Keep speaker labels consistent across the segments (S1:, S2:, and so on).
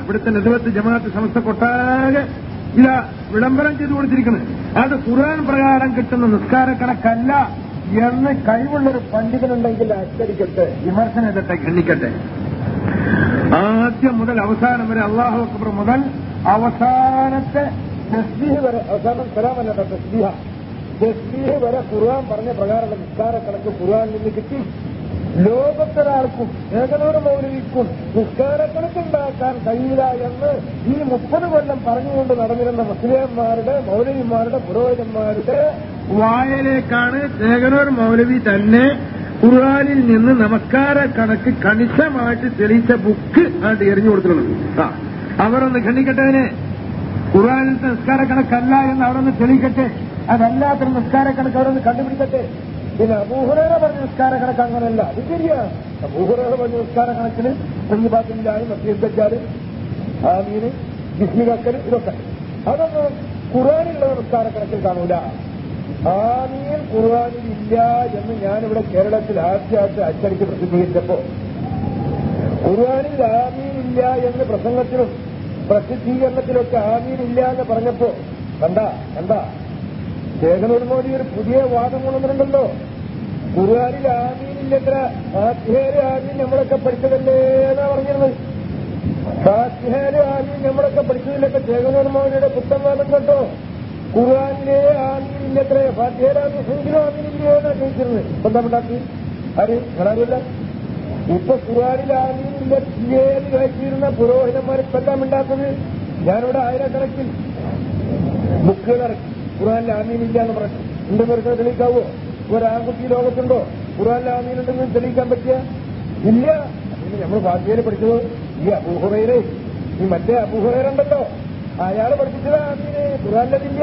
S1: ഇവിടുത്തെ നദവത്ത് ജമാഅത്ത് സമസ്തക്കൊട്ടാകെ ഇതാ വിളംബരം ചെയ്തു കൊടുത്തിരിക്കുന്നത്. അത് ഖുർആൻ പ്രകാരം കിട്ടുന്ന നിസ്കാര കണക്കല്ല എന്ന് കഴിവുള്ളൊരു പണ്ഡിതനുണ്ടെങ്കിൽ അച്ചടിക്കട്ടെ, വിമർശനം ചെയ്തിട്ടെ, ഖണ്ഡിക്കട്ടെ. ആദ്യം മുതൽ അവസാനം വരെ അല്ലാഹു അക്ബർ മുതൽ അവസാനത്തെ തസ്ബീഹ് വരെ, അവസാനം സലാമല്ല തസ്ബീഹ് വരെ ഖുർആൻ പറഞ്ഞ പ്രകാരമുള്ള നിസ്കാര കണക്ക് ഖുർആനിൽ നിന്ന് കിട്ടി. ലോകത്തൊരാൾക്കും ഏകനൂറ് മൗലവിക്കും നിസ്കാരക്കണക്കുണ്ടാക്കാൻ കഴിയില്ല എന്ന് ഈ 30 കൊല്ലം പറഞ്ഞുകൊണ്ട് നടന്നിരുന്ന മുസ്ലിംമാരുടെ, മൗലവിമാരുടെ, പുരോഹിതന്മാരുടെ വായനേക്കാണ് ഏകനൂർ മൗലവി തന്നെ ഖുർആനിൽ നിന്ന് നമസ്കാര കണക്ക് കണിശമായിട്ട് തെളിയിച്ച ബുക്ക് ആയിട്ട് എറിഞ്ഞു കൊടുത്തിട്ടുള്ളത്. അവരൊന്ന് ഖണ്ഡിക്കട്ടെ. ഖുർആനിലത്തെ നിസ്കാര കണക്കല്ല എന്ന് അവരൊന്ന് തെളിയിക്കട്ടെ. അതല്ലാത്തൊരു നിസ്കാര കണക്ക് അവരൊന്ന് കണ്ടുപിടിക്കട്ടെ. പിന്നെ അബൂ ഹുറൈറ പറഞ്ഞ നിസ്കാര കണക്ക് അങ്ങനെയല്ല, അത് ശരിയാണ്. അബൂ ഹുറൈറ പറഞ്ഞ നിസ്കാര കണക്കിന് സയ്യിബാത്തില്ലാനും മസ്ജിദ് ആമീന് ബിസ്മികക്കല് ഇതൊക്കെ അതൊന്നും ഖുർആനിലുള്ള നിസ്കാര കണക്കിൽ കാണൂല. ആമീൻ ഖുർആനിലില്ല എന്ന് ഞാനിവിടെ കേരളത്തിൽ ആദ്യമായിട്ട് അച്ചടിക്ക് പ്രസിദ്ധീകരിച്ചപ്പോ ഖുർആനിൽ ആമീനില്ല എന്ന് പ്രസംഗത്തിലും പ്രസിദ്ധീകരണത്തിലൊക്കെ ആമീനില്ല എന്ന് പറഞ്ഞപ്പോ കണ്ട ശേഖനൂർ മോദി ഒരു പുതിയ വാദം കൊണ്ടുവന്നിട്ടുണ്ടല്ലോ. ഖുർആനിൽ ആമീനില്ലത്ര, ഫാത്തിഹയിലെ ആമീൻ നമ്മളൊക്കെ പഠിച്ചതല്ലേ എന്നാ പറഞ്ഞിരുന്നത്. ഫാത്തിഹയിലെ ആമീൻ നമ്മളൊക്കെ പഠിച്ചതിലൊക്കെ ശേഖനൂർ മോദിയുടെ പുത്തൻ വാദം കേട്ടോ. ഖുർആനിലെ ആമീനില്ലത്ര, ഫാത്തിഹയിലെ ആമീനെങ്കിലും ആമീനില്ലേ എന്നാ ചോദിച്ചിരുന്നത്. സ്വന്തമുണ്ടാക്കി ആര് നിങ്ങളാരുമില്ല. ഇപ്പൊ ഖുർആനിൽ ആമീനില്ലേന്ന് കഴിച്ചിരുന്ന പുരോഹിതന്മാർക്കെല്ലാം ഉണ്ടാക്കുന്നത്. ഞാനിവിടെ ആയിരക്കണക്കിൽ ബുക്കുകൾ ഇറക്കി ഖുർആനിൽ ആമീനില്ല എന്ന് പറഞ്ഞു. എന്റെ പേർക്ക് തെളിയിക്കാവോ? ഒരാൺകുട്ടി ലോകത്തുണ്ടോ ഖുർആനിൽ ആമീനുണ്ടെന്ന് തെളിയിക്കാൻ പറ്റിയ? ഇല്ല. അതിന് നമ്മൾ ഫാത്തിഹയിൽ പഠിച്ചത് ഈ അബൂ ഹുറൈറ, ഈ മറ്റേ അബൂ ഹുറൈറ ഉണ്ടല്ലോ, അയാൾ പഠിപ്പിച്ചത് ആമീന് ഖുർആനിലില്ല.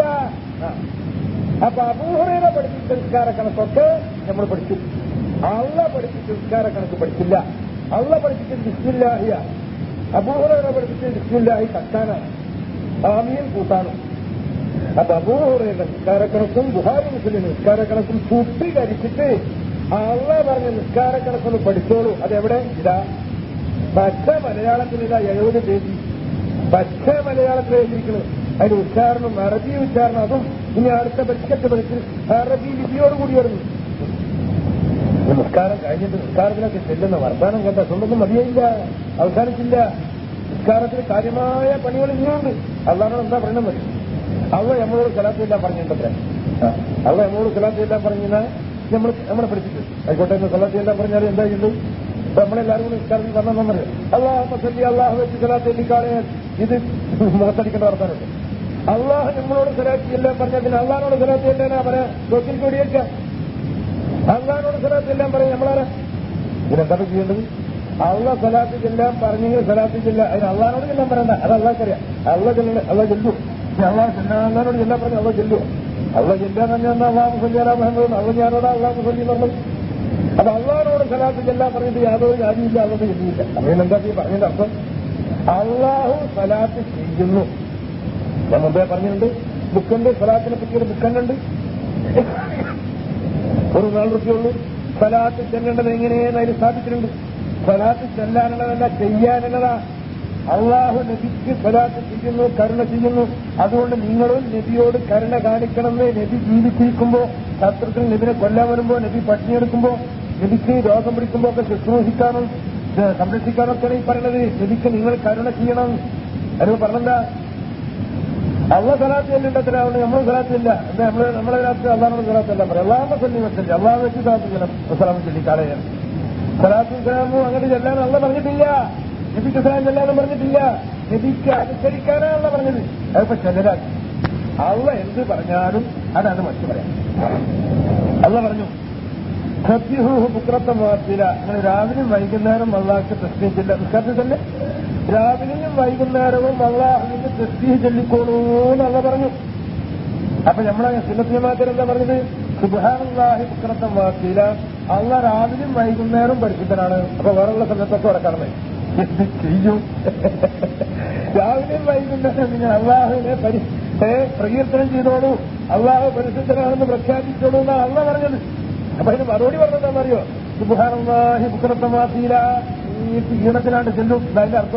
S1: അപ്പൊ അബൂ ഹുറൈറ പഠിപ്പിച്ച നിസ്കാര കണക്കൊക്കെ നമ്മൾ പഠിച്ചു. അള്ളാഹ് പഠിപ്പിച്ച നിസ്കാര കണക്ക് പഠിച്ചില്ല. അള്ളാഹ് പഠിപ്പിച്ചത് ബിസ്മില്ലാഹിയ, അബൂ ഹുറൈറ പഠിപ്പിച്ചത് ബിസ്മില്ലാഹി കത്താനാണ്, ആമീൻ കൂട്ടാനും. അപ്പൊ അബൂ ഹുറൈറയുടെ നിസ്കാരക്കണക്കും ബുഖാരി മുസ്ലിം നിസ്കാരക്കണക്കും ചുട്ടികരിച്ചിട്ട് അള്ളാഹ് പറഞ്ഞ നിസ്കാരക്കണക്കൊന്ന് പഠിച്ചോളൂ. അതെവിടെ? ഇതാ പച്ച മലയാളത്തിൽ, ഇതാ 70 പേജ് പച്ച മലയാളത്തിൽ എഴുതിയിരിക്കുന്നത്. അതിന്റെ ഉച്ചാരണം അറബി ഉച്ചാരണം, അതും ഇനി അടുത്ത പരീക്ഷയ്ക്ക് പഠിച്ച് അറബി ലിപിയോടുകൂടി വരുന്നു. നിസ്കാരം കഴിഞ്ഞിട്ട് നിസ്കാരത്തിലൊക്കെ ചെല്ലുന്ന വർത്താനം കേട്ട സ്വന്തം മതിയായില്ല, അവസാനിച്ചില്ല. നിസ്കാരത്തിന് കാര്യമായ പണികൾ ഇനിയുണ്ട്. അള്ളാഹ് എന്താ പറയണം മതി. അള്ളാഹ് നമ്മളോട് സലാത്തെല്ലാം പറഞ്ഞിട്ടത്രേ. അള്ളാഹ് നമ്മളോട് സലാത്തെല്ലാം പറഞ്ഞാൽ നമ്മളെ പഠിപ്പിച്ചു ആയിക്കോട്ടെ. സലാത്തെല്ലാം പറഞ്ഞാൽ എന്താ ചെയ്യുന്നു? നമ്മളെല്ലാവരും കൂടി നിസ്കാരത്തിൽ പറഞ്ഞാൽ പറയും അള്ളാഹ് സല്ലി അള്ളാഹു വെച്ച് സലാത്ത് എല്ലിക്കാളെ. ഇത് മുഖത്തടിക്കേണ്ട വർത്താനുണ്ട്. അള്ളാഹ് നമ്മളോട് സലാത്ത് എല്ലാം പറഞ്ഞാൽ പിന്നെ അള്ളാഹിനോട് സലാത്ത് എല്ലാം പറയാം. തൊട്ടിൽ കൂടിയേക്കാം. അള്ളാഹിനോട് സലാത്ത് എല്ലാം പറയാം. നമ്മളാരാ ഇതിനെന്താ ചെയ്യേണ്ടത്? അള്ളാഹ് സലാത്ത് എല്ലാം പറഞ്ഞെങ്കിൽ സലാത്ത് ചെല്ല. അതിന് അള്ളാഹിനോട് എല്ലാം പറയണ്ട, അത് അള്ളാഹ്ക്കറിയാം. അള്ളാഹ് ചെല്ലു. അള്ളാഹിനോട് ചെല്ലാൻ പറഞ്ഞു അള്ളാഹ് ചെല്ലു. അള്ളാഹ് ചെല്ലാൻ പറഞ്ഞാൽ അള്ളാഹു സല്ലിയാ മുഹമ്മദ്, അള്ളാഹ് ഞാനോട് അള്ളാഹു സല്ലി പറഞ്ഞു. അത് അള്ളാഹിനോട് സലാത്ത് ചെല്ലാൻ പറഞ്ഞിട്ട് യാതൊരു കാര്യമില്ല, അതുകൊണ്ട് ചെല്ലിയില്ല. അതിനെന്താ പറഞ്ഞതിന്റെ അർത്ഥം? അള്ളാഹു സലാത്ത് ചെയ്യുന്നു. ഞാൻ മുമ്പേ പറഞ്ഞിട്ടുണ്ട്, ബുക്കുണ്ട് സലാത്തിനെ പറ്റിയൊരു ബുക്കുണ്ട്. ഒരു 4 റുപ്യുള്ളൂ. സലാത്ത് ചെല്ലേണ്ടത് എങ്ങനെയെന്ന് അതിന് സ്ഥാപിച്ചിട്ടുണ്ട്. സലാത്ത് ചെല്ലാനുള്ളതല്ല, ചെയ്യാനുള്ളതാ. അള്ളാഹു നബിക്ക് സലാത്ത് ചെയ്യുന്നു, കരുണ ചെയ്യുന്നു. അതുകൊണ്ട് നിങ്ങളും നബിയോട് കരുണ കാണിക്കണമെന്ന് നബി ജീവിച്ചിരിക്കുമ്പോ, ശത്രുക്കൾ നബിനെ കൊല്ലാൻ വരുമ്പോ, നബി പട്ടിണിയെടുക്കുമ്പോ, നബിക്ക് രോഗം പിടിക്കുമ്പോ ഒക്കെ ശുശ്രൂഷിക്കാനും സംരക്ഷിക്കാനൊക്കെയാണ് ഈ പറയുന്നത്. നബിക്ക് നിങ്ങൾ കരുണ ചെയ്യണം. അതിന് പറഞ്ഞെന്താ? അള്ളാഹ് സലാത്ത് ചെല്ലേണ്ടതിനാണ് നമ്മൾ സലാത്തില്ല. നമ്മളെ സലാത്ത് അള്ളാഹിനോട് സലാത്തല്ല പറയാം. അള്ളാഹുമ്മ സല്ലി വസല്ലം, അള്ളാഹു വെച്ച് സലാത്ത് ചെല്ലാം ചൊല്ലിക്കാളെ. സലാത്തും സലാമും അങ്ങനെ ചെല്ലാൻ അള്ളാഹ് പറഞ്ഞിട്ടില്ല. നബിക്ക് സലാം ചെല്ലാനും പറഞ്ഞിട്ടില്ല. നബിക്ക് അനുസരിക്കാനാണ് അള്ളാഹ് പറഞ്ഞത്. അതിപ്പോ ചിലരാക്കി അള്ളാഹ് എന്ത് പറഞ്ഞാലും അതാണ് മറ്റു പറയാം. അള്ളാഹ് പറഞ്ഞു സബ്ബിഹൂഹു ബുക്റത്തൻ വഅസീല. അങ്ങനെ രാവിലെയും വൈകുന്നേരം അള്ളാഹ്ക്ക് തസ്ബീഹ് ചെല്ലാം. നിസ്കാരത്തിൽ തന്നെ രാവിലെയും വൈകുന്നേരവും അള്ളാഹുവിന് തസ്ബീഹ് ചൊല്ലിക്കോളൂ എന്ന് അള്ളാഹ് പറഞ്ഞു. അപ്പൊ നമ്മളെ സുന്നത്ത് ജമാഅത്തിൽ എന്താ പറഞ്ഞത്? സുബ്ഹാനല്ലാഹി ബുക്റത്തൻ വഅസീല. അള്ളാഹ് രാവിലെയും വൈകുന്നേരം പരിശുദ്ധനാണ്. അപ്പൊ വേറെയുള്ള സ്ഥലത്തൊക്കെ ഉറക്കണമേ എന്ത് ചെയ്യും? രാവിലെയും വൈകുന്നേരം നിങ്ങൾ അള്ളാഹുവിനെ പ്രകീർത്തനം ചെയ്തോളൂ, അള്ളാഹു പരിശുദ്ധനാണെന്ന് പ്രഖ്യാപിച്ചോളൂ എന്നാണ് അള്ളാഹ് പറഞ്ഞത്. അപ്പൊ അതിന് മറുപടി പറഞ്ഞെന്താണെന്നറിയോ? സുബ്ഹാനല്ലാഹി ബുക്റത്തൻ വഅസീല. ഈ ഈണത്തിലാണ്ട് ചെല്ലും. അതിന്റെ അർത്ഥം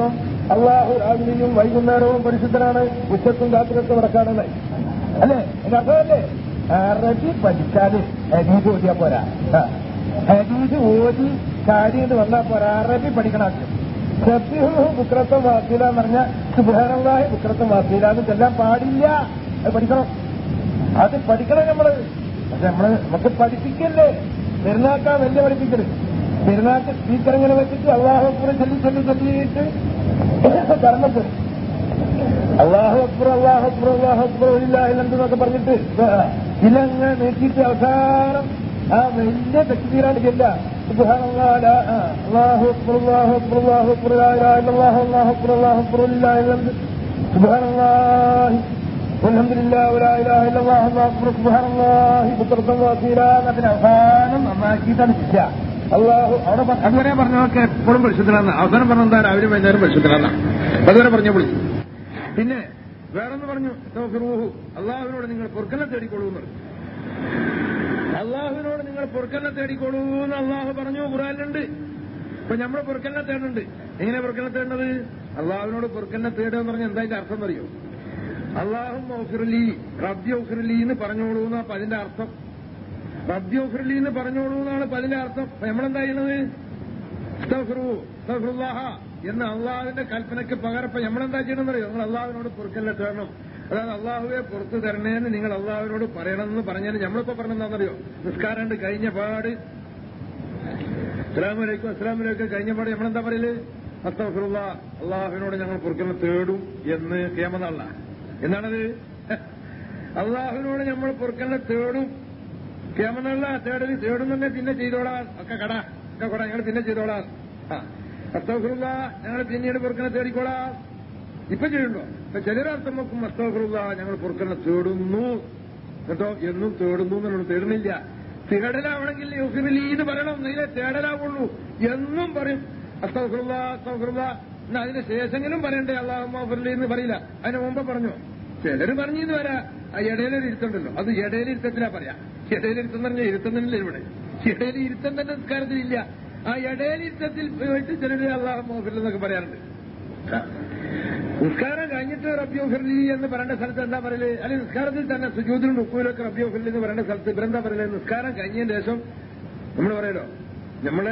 S1: അള്ളാഹു രാവിലെയും വൈകുന്നേരവും പരിശുദ്ധനാണ്, ഉച്ചക്കും രാത്രിയൊക്കെ നടക്കാണെന്ന് അല്ലേ? എന്റെ അർത്ഥമല്ലേ? അറബി പഠിച്ചാല് ഹദീസ് ഓതിയാ പോരാ. ഹദീസ് ഓതി കാര്യം എന്ന് വന്നാൽ പോരാ, അറബി പഠിക്കണം. സബ്ബിഹുഹു ബുക്രത്തും വാസീല എന്ന് പറഞ്ഞാൽ സുബ്ഹാനല്ലാഹി ബുക്രത്തും വാസീല എന്ന് ചെല്ലാൻ പാടില്ല. അത് പഠിക്കണം, അത് പഠിക്കണം നമ്മള്. പക്ഷെ നമുക്ക് പഠിപ്പിക്കല്ലേ, പെരുന്നാക്കാ വലിയ പഠിപ്പിക്കല്. പെരുന്നാക്ക് സ്പീക്കർ ഇങ്ങനെ വെച്ചിട്ട് അല്ലാഹു അക്ബർ ചൊല്ലിയിട്ട് കർമ്മത്തിൽ അല്ലാഹു അക്ബർ അല്ലാഹു അക്ബർ അല്ലാഹു അക്ബർ വലില്ലാഹിൽ ഹംദ് എന്നൊക്കെ പറഞ്ഞിട്ട് ഇലങ്ങനെ നീക്കിയിട്ട് അവസാനം ആ വലിയ തക്ബീറാണ് ചെല്ല. സുബ്ഹാനല്ലാഹ് അല്ലാഹു അക്ബർ അല്ലാഹു അക്ബർ അല്ലാഹു അക്ബർ ലാ ഇലാഹ ഇല്ലല്ലാഹു അല്ലാഹു അക്ബർ അല്ലാഹു അക്ബർ വലില്ലാഹിൽ ഹംദ് സുബ്ഹാനല്ലാഹി വൽഹംദുലില്ലാഹി വലാ ഇലാഹ ഇല്ലല്ലാഹു അല്ലാഹു അക്ബർ സുബ്ഹാനല്ലാഹി ബുക്റത്തൻ വഅസീല എന്നതിന് അവസാനം നന്നാക്കിയിട്ടാണ് ശിക്ഷ. അള്ളാഹു അവിടെ അതുവരെ പറഞ്ഞവർക്ക് എപ്പോഴും പരിശുദ്ധനാണ്. അവസാനം പറഞ്ഞെന്താ? രാവിലെ വൈകുന്നേരം പരിശുദ്ധനാണ്. അതുവരെ പറഞ്ഞ വിളിച്ചു. പിന്നെ വേറൊന്ന് പറഞ്ഞു, അള്ളാഹുവിനോട് നിങ്ങൾ പൊറുക്കനെ തേടിക്കൊള്ളൂ എന്ന് പറഞ്ഞു. അള്ളാഹുവിനോട് നിങ്ങൾ പൊറുക്കനെ തേടിക്കൊള്ളൂ എന്ന് അള്ളാഹു പറഞ്ഞു, ഖുർആനിലുണ്ട്. ഇപ്പൊ നമ്മൾ പൊറുക്കനെ തേടുന്നുണ്ട്. എങ്ങനെ പൊറുക്കനെ തേടുന്നത്? അള്ളാഹുവിനോട് പൊറുക്കനെ തേടുക എന്ന് പറഞ്ഞാൽ എന്താ അതിന്റെ അർത്ഥം അറിയോ? അള്ളാഹുമ്മ ഉഗ്ഫിർലി റബ്ബി ഉഗ്ഫിർലി എന്ന് പറഞ്ഞോളൂ എന്നാ അപ്പൊ അതിന്റെ അർത്ഥം. റബ്ബി ഉഗ്ഫിർലി എന്ന് പറഞ്ഞോളൂ എന്നാണ് അപ്പൊ അതിന്റെ അർത്ഥം. നമ്മളെന്താ ചെയ്യുന്നത്? അസ്തഗ്ഫിറുല്ലാഹ എന്ന അള്ളാഹുവിന്റെ കൽപ്പനയ്ക്ക് പകരം ഇപ്പൊ നമ്മളെന്താ ചെയ്യണമെന്ന് അറിയോ? നിങ്ങൾ അള്ളാഹുവിനോട് പൊറുക്കല്ല തരണം. അതായത് അള്ളാഹുവെ പുറത്തു തരണേന്ന് നിങ്ങൾ അള്ളാഹുവിനോട് പറയണമെന്ന് പറഞ്ഞാൽ നമ്മളിപ്പോ പറഞ്ഞെന്താണെന്നറിയോ? നിസ്കാരം കഴിഞ്ഞ പാട് അസ്സലാമു അലൈക്കും കഴിഞ്ഞ പാട് നമ്മളെന്താ പറയല്? അസ്തഗ്ഫിറുല്ലാഹ് അള്ളാഹുവിനോട് ഞങ്ങൾ പൊറുക്കലിനെ തേടും എന്ന് ഖിയാമത്തല്ല. എന്താണത്? അള്ളാഹുവിനോട് നമ്മൾ പൊറുക്കലിനെ തേടും. ഖിയാമത്തല്ല തേടും തന്നെ പിന്നെ ചെയ്തോളാം. ഒക്കെ കൊട ഞങ്ങൾ പിന്നെ ചെയ്തോളാം. അസ്തഗ്ഫിറുല്ലാഹ് ഞങ്ങൾ പിന്നീട് പൊറുക്കലിനെ തേടിക്കോളാം. ഇപ്പൊ ചെയ്യുന്നുണ്ടോ? ഇപ്പൊ ചിലരർത്ഥം നോക്കും അസ്തഗ്ഫിറുല്ലാഹ് ഞങ്ങൾ പൊറുക്കലിനെ തേടുന്നു കേട്ടോ, എന്നും തേടുന്നു എന്നുള്ളത് തേടുന്നില്ല. തേടലാവണമെങ്കിൽ ഉഗ്ഫിർലി എന്ന് പറയണം, നീലെ തേടലാവുള്ളൂ. എന്നും പറയും അസ്തഗ്ഫിറുല്ലാഹ് എന്നാ അതിന് ശേഷമെങ്കിലും പറയണ്ടേ അല്ലാഹുമ്മ ഉഗ്ഫിർലി എന്ന് പറയില്ല. അതിന് മുമ്പ് പറഞ്ഞു. ചിലര് പറഞ്ഞിന്ന് വരാ ആ ഇടയിലൊരു ഇരുത്തുണ്ടല്ലോ, അത് ഇടയിലിരുത്തത്തിലാ പറയാ. ഇടയിലിരുത്തം എന്ന് പറഞ്ഞാൽ ഇരുത്തുന്നില്ല. ഇവിടെ ഇടയിൽ ഇരുത്തം തന്നെ നിസ്കാരത്തിലില്ല. ആ ഇടയിലിരുത്തത്തിൽ പോയിട്ട് ചിലര് അല്ലാഹുമ്മ ഉഗ്ഫിർലി എന്നൊക്കെ പറയാറുണ്ട്. നിസ്കാരം കഴിഞ്ഞിട്ട് റബ്ബി ഉഗ്ഫിർലി എന്ന് പറയേണ്ട സ്ഥലത്ത് എന്താ പറയല്? അല്ലെങ്കിൽ നിസ്കാരത്തിൽ തന്നെ സുജൂദിലും റുക്കൂയിലൊക്കെ റബ്ബി ഉഗ്ഫിർലി എന്ന് പറയേണ്ട സ്ഥലത്ത് ഇവരെന്താ പറയല്? നിസ്കാരം കഴിഞ്ഞതിന് ശേഷം നമ്മൾ പറയലോ, നമ്മള്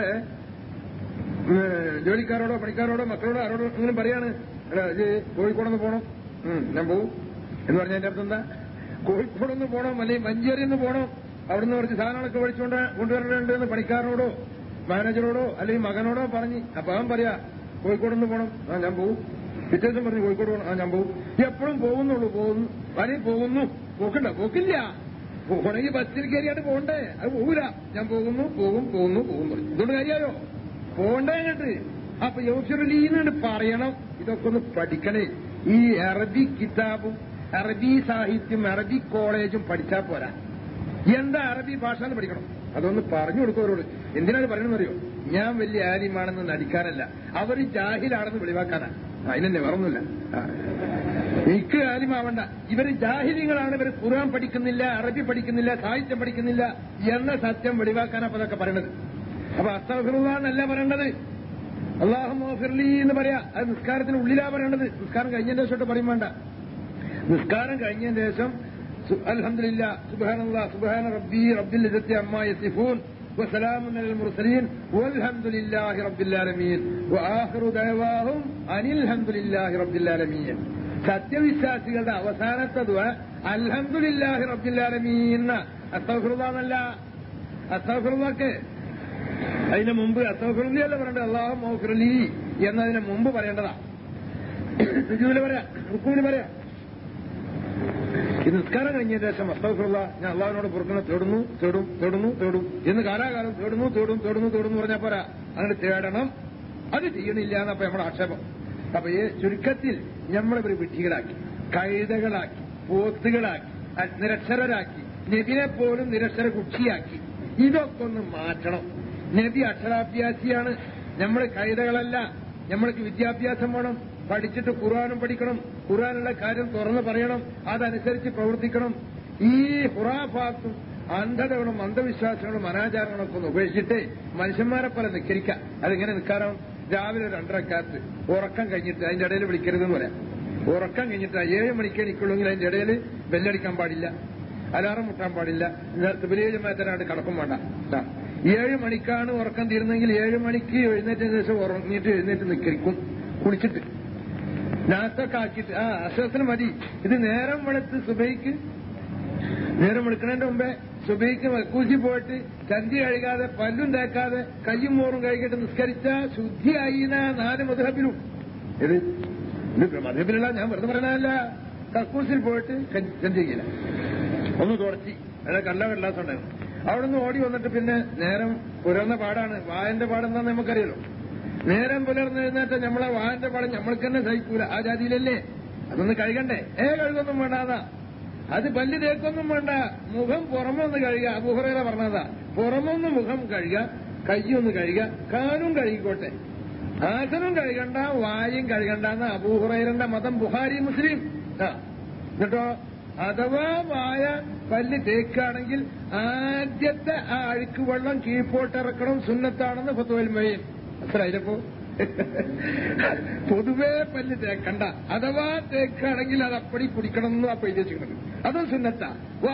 S1: ജോലിക്കാരോടോ പണിക്കാരോടോ മക്കളോടോ ആരോടോ അങ്ങനെ പറയാണ്, കോഴിക്കോടൊന്ന് പോണം, ഞാൻ പോവും എന്ന് പറഞ്ഞ അതിന്റെ അർത്ഥം എന്താ? കോഴിക്കോടൊന്ന് പോണം അല്ലെങ്കിൽ മഞ്ചേരിന്ന് പോണം, അവിടുന്ന് കുറച്ച് സാധനങ്ങളൊക്കെ കൊണ്ടുവരേണ്ടതെന്ന് പണിക്കാരനോടോ മാനേജറോടോ അല്ലെങ്കിൽ മകനോടോ പറഞ്ഞ് അപ്പൊ അവൻ പറയാ കോഴിക്കോടൊന്ന് പോണം, ഞാൻ പോവും. പിറ്റേ ദിവസം പറഞ്ഞു കോഴിക്കോട് പോകണം, ഞാൻ പോകും. എപ്പോഴും പോകുന്നുള്ളൂ, പോകുന്നു പോക്കില്ല. പോകണമെങ്കിൽ ബസ്സിൽ കയറിയായിട്ട് പോകണ്ടേ? അത് പോകൂല. ഞാൻ പോകുന്നു. ഇതുകൊണ്ട് കാര്യമായോ? പോകണ്ടേ എന്നിട്ട് അപ്പൊ യൗഷുറലീന്ന് പറയണം. ഇതൊക്കെ ഒന്ന് പഠിക്കണേ. ഈ അറബി കിതാബും അറബി സാഹിത്യം അറബി കോളേജും പഠിച്ചാൽ പോരാ. എന്താ അറബി ഭാഷ പഠിക്കണം. അതൊന്ന് പറഞ്ഞു കൊടുക്കവരോട്. എന്തിനാണ് പറയണമെന്നറിയോ? ഞാൻ വലിയ ആലിമാണെന്ന് നടിക്കാനല്ല, അവർ ജാഹിലാണെന്ന് വെളിവാക്കാനാ. അതിനെന്നെ വേറൊന്നുമില്ല. എനിക്ക് ആലിമാവണ്ട. ഇവര് ജാഹിലിങ്ങളാണ്, ഇവർ ഖുർആൻ പഠിക്കുന്നില്ല, അറബി പഠിക്കുന്നില്ല, സാഹിത്യം പഠിക്കുന്നില്ല എന്ന സത്യം വെളിവാക്കാനാ അപ്പൊ അതൊക്കെ പറയണത്. അപ്പൊ അസ്തഗ്ഫിറുല്ലാഹ് എന്നല്ല പറയേണ്ടത്, അല്ലാഹുമ്മ ഉഗ്ഫിർലി എന്ന് പറയാ. അത് നിസ്കാരത്തിന് ഉള്ളിലാ പറയേണ്ടത്. നിസ്കാരം കഴിഞ്ഞതിന് ശേഷം പറയും വേണ്ട. നിസ്കാരം കഴിഞ്ഞതിന് ശേഷം അൽഹംദുലില്ലാഹ് സുബ്ഹാനല്ലാഹ് സുബ്ഹാന റബ്ബി റബ്ബിൽ ഇസ്സത്തി അമ്മാ യസിഫൂൻ വസലാമുൻ അലൽ മുർസലീൻ വൽഹംദുലില്ലാഹി റബ്ബിൽ ആലമീൻ വആഖിറു ദഅവാഹും അനിൽ ഹംദുലില്ലാഹി റബ്ബിൽ ആലമീൻ. സത്യവിശ്വാസികളുടെ അവസാനത്തെ ദുആ അൽഹംദുലില്ലാഹി റബ്ബിൽ ആലമീൻ. അസ്തഗ്ഫിറുല്ലാഹ് എന്നല്ല. അസ്തഗ്ഫിറുല്ലാഹ് അതിന് മുമ്പ് അസ്തഗ്ഫിറുല്ലി അല്ല പറയേണ്ടത്, അല്ലാഹുമ്മ ഉഗ്ഫിർലി എന്നതിന് മുമ്പ് പറയേണ്ടതാ. സുജൂദിൽ പറയാ, റുക്കൂഇൽ പറയാ. ഇത് നിസ്കാരം കഴിഞ്ഞ ശേഷം അസ്തഗ്ഫിറുല്ലാഹ് ഞാൻ അള്ളാഹുവിനോട് പൊറുക്കലിനെ തേടും എന്ന് കാലാകാലം തേടുന്നു പറഞ്ഞാൽ പോരാ. അങ്ങനെ തേടണം. അത് ചെയ്യണില്ല എന്നപ്പോ നമ്മുടെ ആക്ഷേപം. അപ്പൊ ഈ ചുരുക്കത്തിൽ നമ്മളിവര് വിഡ്ഢികളാക്കി, കഴുതകളാക്കി, പോത്തുകളാക്കി, നിരക്ഷരരാക്കി, നബിനെ പോലും നിരക്ഷര കുക്ഷിയാക്കി. ഇതൊക്കെ ഒന്ന് മാറ്റണം. നബി അക്ഷരാഭ്യാസിയാണ്, നമ്മൾ കഴുതകളല്ല. നമ്മൾക്ക് വിദ്യാഭ്യാസം വേണം. പഠിച്ചിട്ട് ഖുർആനും പഠിക്കണം. ഖുർആനുള്ള കാര്യം തുറന്ന് പറയണം. അതനുസരിച്ച് പ്രവർത്തിക്കണം. ഈ ഖുറാഫാത്തും അന്ധതകളും അന്ധവിശ്വാസങ്ങളും അനാചാരങ്ങളൊക്കെ ഒന്ന് ഉപേക്ഷിച്ചിട്ട് മനുഷ്യന്മാരെ പോലെ നിക്കരിക്കാം. അതെങ്ങനെ നിൽക്കാനോ? രാവിലെ 2 റക്അത്ത് ഉറക്കം കഴിഞ്ഞിട്ട് അതിന്റെ ഇടയിൽ വിളിക്കരുതെന്ന് പറയാം. ഉറക്കം കഴിഞ്ഞിട്ട് 7 മണിക്ക് എണീക്കുള്ളൂങ്കിൽ അതിന്റെ ഇടയിൽ ബെല്ലടിക്കാൻ പാടില്ല, അലാറം മുട്ടാൻ പാടില്ല, സുബഹി ജമാഅത്തിനായിട്ട് കടക്കും വേണ്ട. 7 മണിക്കാണ് ഉറക്കം തീരുന്നെങ്കിൽ 7 മണിക്ക് എഴുന്നേറ്റതിന് ശേഷം ഉറങ്ങിയിട്ട് എഴുന്നേറ്റ് നിൽക്കും, കുളിച്ചിട്ട് നാസ്തൊക്കെ ആക്കിയിട്ട് അശ്വസനം മതി. ഇത് നേരം വെളുത്ത് സുബഹിക്ക് നേരം വെളുക്കുന്നതിന്റെ മുമ്പേ സുബഹിക്ക് മക്കൂശി പോയിട്ട് ചന്തി കഴുകാതെ പല്ലും തേക്കാതെ കയ്യും മോറും കഴുകിയിട്ട് നിസ്കരിച്ച ശുദ്ധിയായി 4 മദ്ഹബിലും. ഇത് മദ്ഹബിലുള്ള ഞാൻ വെറുതെ പറയണല്ല. കക്കൂസിൽ പോയിട്ട് ചന്തിക്കില്ല, ഒന്ന് തുടച്ചി അല്ല കള്ള വെള്ളാസം ഉണ്ടായിരുന്നു. അവിടെ നിന്ന് ഓടി വന്നിട്ട് പിന്നെ നേരം പുലർന്ന പാടാണ്. വായന്റെ പാടെന്താന്ന് നമുക്കറിയാലോ. നേരം പുലർന്ന് എഴുന്നേറ്റ് നമ്മളെ വായന്റെ പാടം നമ്മൾക്ക് തന്നെ സഹിക്കൂല. ആ ജാതിയിലല്ലേ, അതൊന്ന് കഴുകണ്ടേ? കഴുകൊന്നും വേണ്ടാതാ, അത് പല്ല് തേക്കൊന്നും വേണ്ട, മുഖം പുറമൊന്ന് കഴുകുക. അബൂ ഹുറൈറ പറഞ്ഞതാ, പുറമൊന്ന് മുഖം കഴുകുക, കയ്യൊന്ന് കഴുകുക, കാലും കഴുകിക്കോട്ടെ, ആസനം കഴുകണ്ട, വായും കഴുകണ്ടെന്ന് അബൂ ഹുറൈറന്റെ മതം. ബുഖാരി മുസ്ലിം. എന്നിട്ടോ അഥവാ വായ പല്ല് തേക്കാണെങ്കിൽ ആദ്യത്തെ ആ അഴുക്ക് വെള്ളം കീഴ്പോട്ടിറക്കണം, സുന്നത്താണെന്ന് ഫത്വൽ മൊയ്ൻ. മനസ്സിലായില്ലപ്പോ? പൊതുവേ പല്ല് തേക്കണ്ട, അഥവാ തേക്കാണെങ്കിൽ അത് അപ്പടി കുടിക്കണം എന്ന് ആ പൈസ വെച്ചിട്ടുണ്ട്. അതും സുന്നത്താ.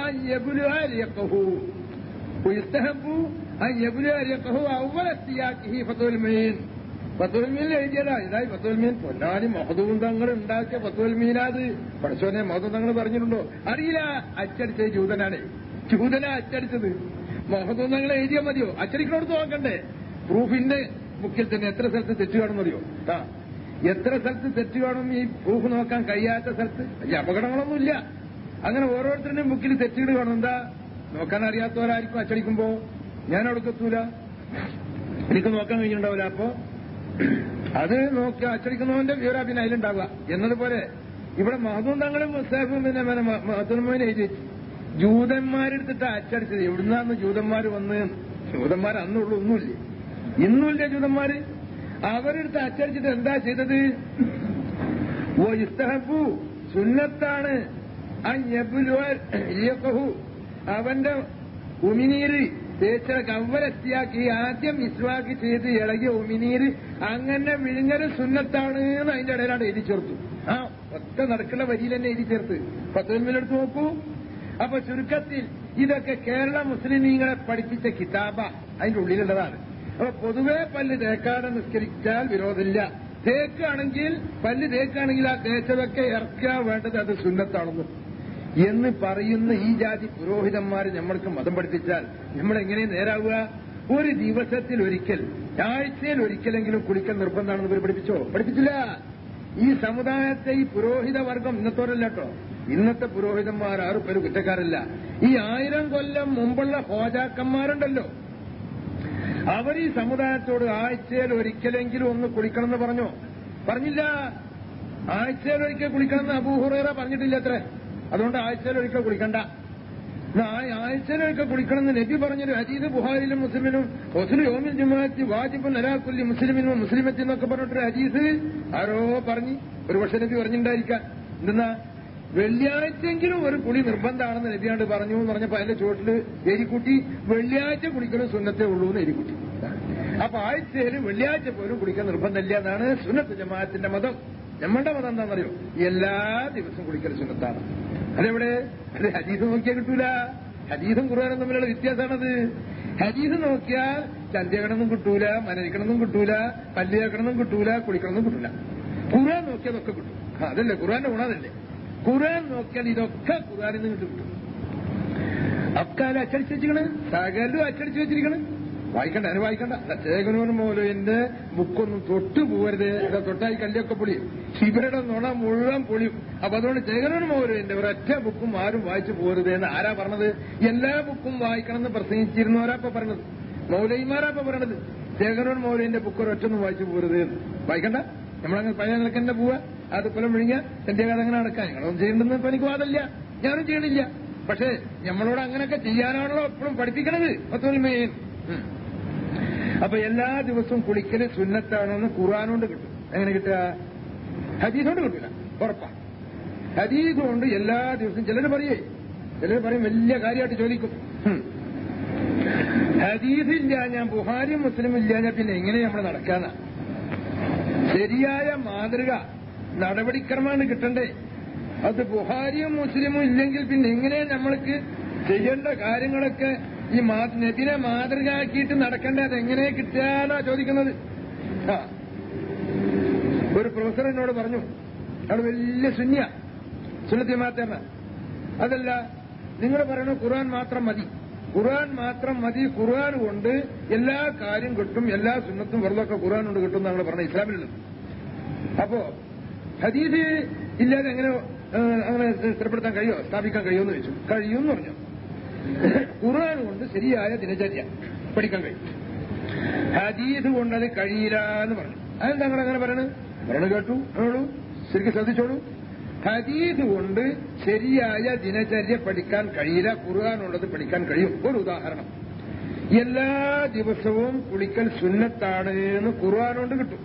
S1: ഫത്വൽ മൊയ്ൻ എഴുതിയതാ. ഇതായി ഫത്വൽ മീൻ പൊന്നാനി മഹദൂം തങ്ങൾ ഉണ്ടാക്കിയ ഫത്വൽ മീനാത്. പഠിച്ചോനെ മഹദൂം തങ്ങൾ പറഞ്ഞിട്ടുണ്ടോ അറിയില്ല. അച്ചടിച്ചത് ജൂതനാണ്, ജൂതനാ അച്ചടിച്ചത്. മഹദൂം തങ്ങൾ എഴുതിയാൽ മതിയോ? അച്ചടിക്കണോടത്ത് നോക്കണ്ടേ? പ്രൂഫിന്റെ ബുക്കിൽ തന്നെ എത്ര സ്ഥലത്ത് തെറ്റ് കാണുമെന്നറിയോ? എത്ര സ്ഥലത്ത് തെറ്റ് കാണും ഈ പ്രൂഫ് നോക്കാൻ കഴിയാത്ത സ്ഥലത്ത്. ഈ അപകടങ്ങളൊന്നുമില്ല. അങ്ങനെ ഓരോരുത്തരുടെയും ബുക്കിൽ തെറ്റുകൾ കാണും. എന്താ നോക്കാൻ അറിയാത്തവരായിരിക്കും അച്ചടിക്കുമ്പോ. ഞാൻ അവിടെ എത്തൂല, എനിക്ക് നോക്കാൻ കഴിഞ്ഞിട്ടുണ്ടാവില്ല. അപ്പോ അത് നോക്കി അച്ചടിക്കുന്നവന്റെ വിവരം പിന്നെ അതിലുണ്ടാവുക എന്നതുപോലെ ഇവിടെ മഹദൂം തങ്ങളും മുസ്താഫും പിന്നെ മഹദൂമോനെ എഴുതി വെച്ചു. ജൂതന്മാരെടുത്തിട്ട് അച്ചടിച്ചത്. എവിടുന്നാന്ന് ജൂതന്മാർ വന്ന്? ജൂതന്മാർ അന്നുള്ളൂ, ഒന്നുമില്ലേ, ഇന്നുമില്ല ജൂതന്മാര്. അവരെടുത്ത് അച്ചടിച്ചിട്ട് എന്താ ചെയ്തത്? ഓ ഇസ്തഹബു സുന്നത്താണ് അവന്റെ ഉമിനീര് തേച്ച കവ്വലെത്തിയാക്കി ആദ്യം ഇസ്വാക്ക് ചെയ്ത് ഇളകിയ ഉമിനീര് അങ്ങനെ വിഴുങ്ങല് സുന്നത്താണ് എന്ന് അതിന്റെ ഇടയിലാണ് എഴുതി ചേർത്തു. ഒറ്റ നടക്കുന്ന വരിയിൽ തന്നെ എഴുതി ചേർത്ത്. 19 നോക്കൂ. അപ്പൊ ചുരുക്കത്തിൽ ഇതൊക്കെ കേരള മുസ്ലിമീങ്ങളെ പഠിപ്പിച്ച കിതാബ അതിന്റെ ഉള്ളിലുള്ളതാണ്. അപ്പൊ പൊതുവെ പല്ല് തേക്കാതെ നിസ്കരിച്ചാൽ വിരോധമില്ല. തേക്കാണെങ്കിൽ പല്ല് തേക്കാണെങ്കിൽ ആ തേച്ചതൊക്കെ ഇറക്കുക വേണ്ടത് അത് സുന്നത്താണെന്ന് എന്ന് പറയുന്ന ഈ ജാതി പുരോഹിതന്മാര് നമ്മൾക്ക് മതം പഠിപ്പിച്ചാൽ നമ്മളെങ്ങനെ നേരാവുക? ഒരു ദിവസത്തിൽ ഒരിക്കൽ, ആഴ്ചയിൽ ഒരിക്കലെങ്കിലും കുളിക്കൽ നിർബന്ധമാണെന്ന് ഇവർ പഠിപ്പിച്ചോ? പഠിപ്പിച്ചില്ല. ഈ സമുദായത്തെ ഈ പുരോഹിത വർഗം ഇന്നത്തോരല്ല കേട്ടോ, ഇന്നത്തെ പുരോഹിതന്മാർ 6 പേര് കുറ്റക്കാരല്ല. ഈ 1000 കൊല്ലം മുമ്പുള്ള ഹോജാക്കന്മാരുണ്ടല്ലോ, അവർ ഈ സമുദായത്തോട് ആഴ്ചയിൽ ഒരിക്കലെങ്കിലും ഒന്ന് കുളിക്കണമെന്ന് പറഞ്ഞോ? പറഞ്ഞില്ല. ആഴ്ചയിൽ ഒരിക്കൽ കുളിക്കണമെന്ന് അബൂ ഹുറൈറ പറഞ്ഞിട്ടില്ല അത്രേ. അതുകൊണ്ട് ആഴ്ചയിൽ ഒരിക്കൽ കുളിക്കണ്ട. ആഴ്ചയിൽ ഒരിക്കൽ കുളിക്കണമെന്ന് നബി പറഞ്ഞൊരു ഹദീസ് ബുഖാരിയിലും മുസ്ലിമിനും റസൂൽ യൗമിൽ ജുമുഅത്തി വാജിബുൻ അലാ കുല്ലി മുസ്ലിമിനും മുസ്ലിമത്തിൻ എന്നൊക്കെ പറഞ്ഞിട്ടൊരു ഹദീസ് ആരോ പറഞ്ഞ്, ഒരു പക്ഷെ നബി പറഞ്ഞിട്ടുണ്ടായിരിക്കാം. എന്തെന്നാ വെള്ളിയാഴ്ചയെങ്കിലും ഒരു കുളി നിർബന്ധമാണെന്ന് നബിയാണ്ട് പറഞ്ഞു എന്ന് പറഞ്ഞപ്പോ അതിന്റെ ചുവട്ടില് എരിക്കുട്ടി വെള്ളിയാഴ്ച കുളിക്കണം സുന്നത്തേ ഉള്ളൂ എന്ന് എരിക്കുട്ടി. അപ്പൊ ആഴ്ചയിൽ വെള്ളിയാഴ്ച പോലും കുളിക്കാൻ നിർബന്ധമില്ല എന്നാണ് സുന്നത്ത് ജമാഅത്തിന്റെ മതം. നമ്മളുടെ മതം എന്താണെന്നറിയോ? എല്ലാ ദിവസവും കുളിക്കൽ സുന്നത്താണ്. അതെവിടെ? അത് ഹദീസ് നോക്കിയാൽ കിട്ടൂല. ഹദീസും ഖുർആനും തമ്മിലുള്ള വ്യത്യാസമാണത്. ഹദീസ് നോക്കിയാൽ ചന്തിയകണമെന്നും കിട്ടൂല, മനരിക്കണമെന്നും കിട്ടൂല, പല്ല് കേൾക്കണമെന്നും കിട്ടൂല, കുളിക്കണമെന്നും കിട്ടൂല. ഖുർആൻ നോക്കിയാൽ അതൊക്കെ കിട്ടും. അതല്ലേ ഖുർആന്റെ ഗുണമല്ലേ? ഖുർആൻ നോക്കിയാൽ ഇതൊക്കെ ഖുർആനിൽ നിന്ന് കിട്ടും. അക്കാലം അച്ചടിച്ച് വെച്ചിരിക്കണ്, സകലും അച്ചടിച്ച് വെച്ചിരിക്കണ്. വായിക്കണ്ട, അതിന് വായിക്കണ്ട. ചേകനൂർ മൗലവിന്റെ ബുക്കൊന്നും തൊട്ടു പോകരുത്. തൊട്ടായി കല്ലിയൊക്കെ പൊളിയും, ഇവരുടെ നുണ മുഴുവൻ പൊളിയും. അപ്പൊ അതുകൊണ്ട് ചേകനൂർ മൗലവിന്റെ ഒരൊറ്റ ബുക്കും ആരും വായിച്ചു പോകരുത് എന്ന് ആരാ പറഞ്ഞത്? എല്ലാ ബുക്കും വായിക്കണമെന്ന് പ്രസംഗിച്ചിരുന്നവരാ ഇപ്പൊ പറഞ്ഞത്, മൗലവിമാരാ ഇപ്പൊ പറയണത്. ചേകനൂർ മൗലവിന്റെ ബുക്ക് ഒരൊറ്റൊന്നും വായിച്ചു പോകരുത്, വായിക്കണ്ട. നമ്മളങ്ങനെ പഴയ നിലക്കന്നെ പോവുക, അത് കൊല്ലം വിഴിഞ്ഞ എന്റെ കഥ അങ്ങനെ നടക്കാൻ. നിങ്ങളൊന്നും ചെയ്യണ്ടെന്ന് ഇപ്പൊ എനിക്ക് വാദമില്ല, ഞാനും ചെയ്യണില്ല. പക്ഷേ നമ്മളോട് അങ്ങനെയൊക്കെ ചെയ്യാനാണല്ലോ എപ്പോഴും പഠിപ്പിക്കണത് ഫത്വൽ മൊയ്ൻ. അപ്പൊ എല്ലാ ദിവസവും കുളിക്കല് സുന്നത്താണെന്ന് ഖുർആനോണ്ട് കിട്ടും. എങ്ങനെ കിട്ടുക? ഹദീസോണ്ട് കിട്ടില്ല, ഉറപ്പാ. ഹദീസ് കൊണ്ട് എല്ലാ ദിവസവും ചിലർ പറയും വലിയ കാര്യമായിട്ട് ചോദിക്കും, ഹദീസ് ഇല്ല ഞാൻ ബുഖാരിയും മുസ്ലിം ഇല്ല ഞാൻ പിന്നെ എങ്ങനെ നമ്മൾ നടക്കാന്ന? ശരിയായ മാതൃക നടപടിക്രമമാണ് കിട്ടണ്ടേ. അത് ബുഹാരിയും മുസ്ലിമും ഇല്ലെങ്കിൽ പിന്നെ എങ്ങനെ നമ്മൾക്ക് ചെയ്യേണ്ട കാര്യങ്ങളൊക്കെ ഈ നബിനെ മാതൃകയാക്കിയിട്ട് നടക്കേണ്ടത് അതെങ്ങനെ കിട്ടാനാ ചോദിക്കുന്നത്. ഒരു പ്രൊഫസർ എന്നോട് പറഞ്ഞു, അവിടെ വലിയ സുന്നത്തി മാറ്റേണ്ട, അതല്ല നിങ്ങൾ പറയണു ഖുർആൻ മാത്രം മതി, ഖുർആൻ മാത്രം മതി, ഖുർആൻ കൊണ്ട് എല്ലാ കാര്യം കിട്ടും, എല്ലാ സുന്നത്തും വെറുതൊക്കെ ഖുർആൻ കൊണ്ട് കിട്ടും എന്നാണ് പറഞ്ഞത് ഇസ്ലാമിലുള്ളത്. അപ്പോ ഹദീസ് ഇല്ലാതെ എങ്ങനെ അങ്ങനെ സ്ഥിരപ്പെടുത്താൻ കഴിയോ, സ്ഥാപിക്കാൻ കഴിയുമെന്ന് ചോദിച്ചു. കഴിയുമെന്ന് പറഞ്ഞു. ഖുർആൻ കൊണ്ട് ശരിയായ ദിനചര്യ പഠിക്കാൻ കഴിയും, ഹദീസ് കൊണ്ട് അത് കഴിയില്ല എന്ന് പറഞ്ഞു. അതെന്താ നിങ്ങൾ അങ്ങനെ പറയണു കേട്ടു ശരിക്കും ശ്രദ്ധിച്ചോളൂ. ഹദീസ് കൊണ്ട് ശരിയായ ദിനചര്യ പഠിക്കാൻ കഴിയില്ല, ഖുർആനുള്ളത് പഠിക്കാൻ കഴിയും. ഒരു ഉദാഹരണം, എല്ലാ ദിവസവും കുളിക്കൽ സുന്നത്താണ് എന്ന് ഖുർആൻ കൊണ്ട് കിട്ടും.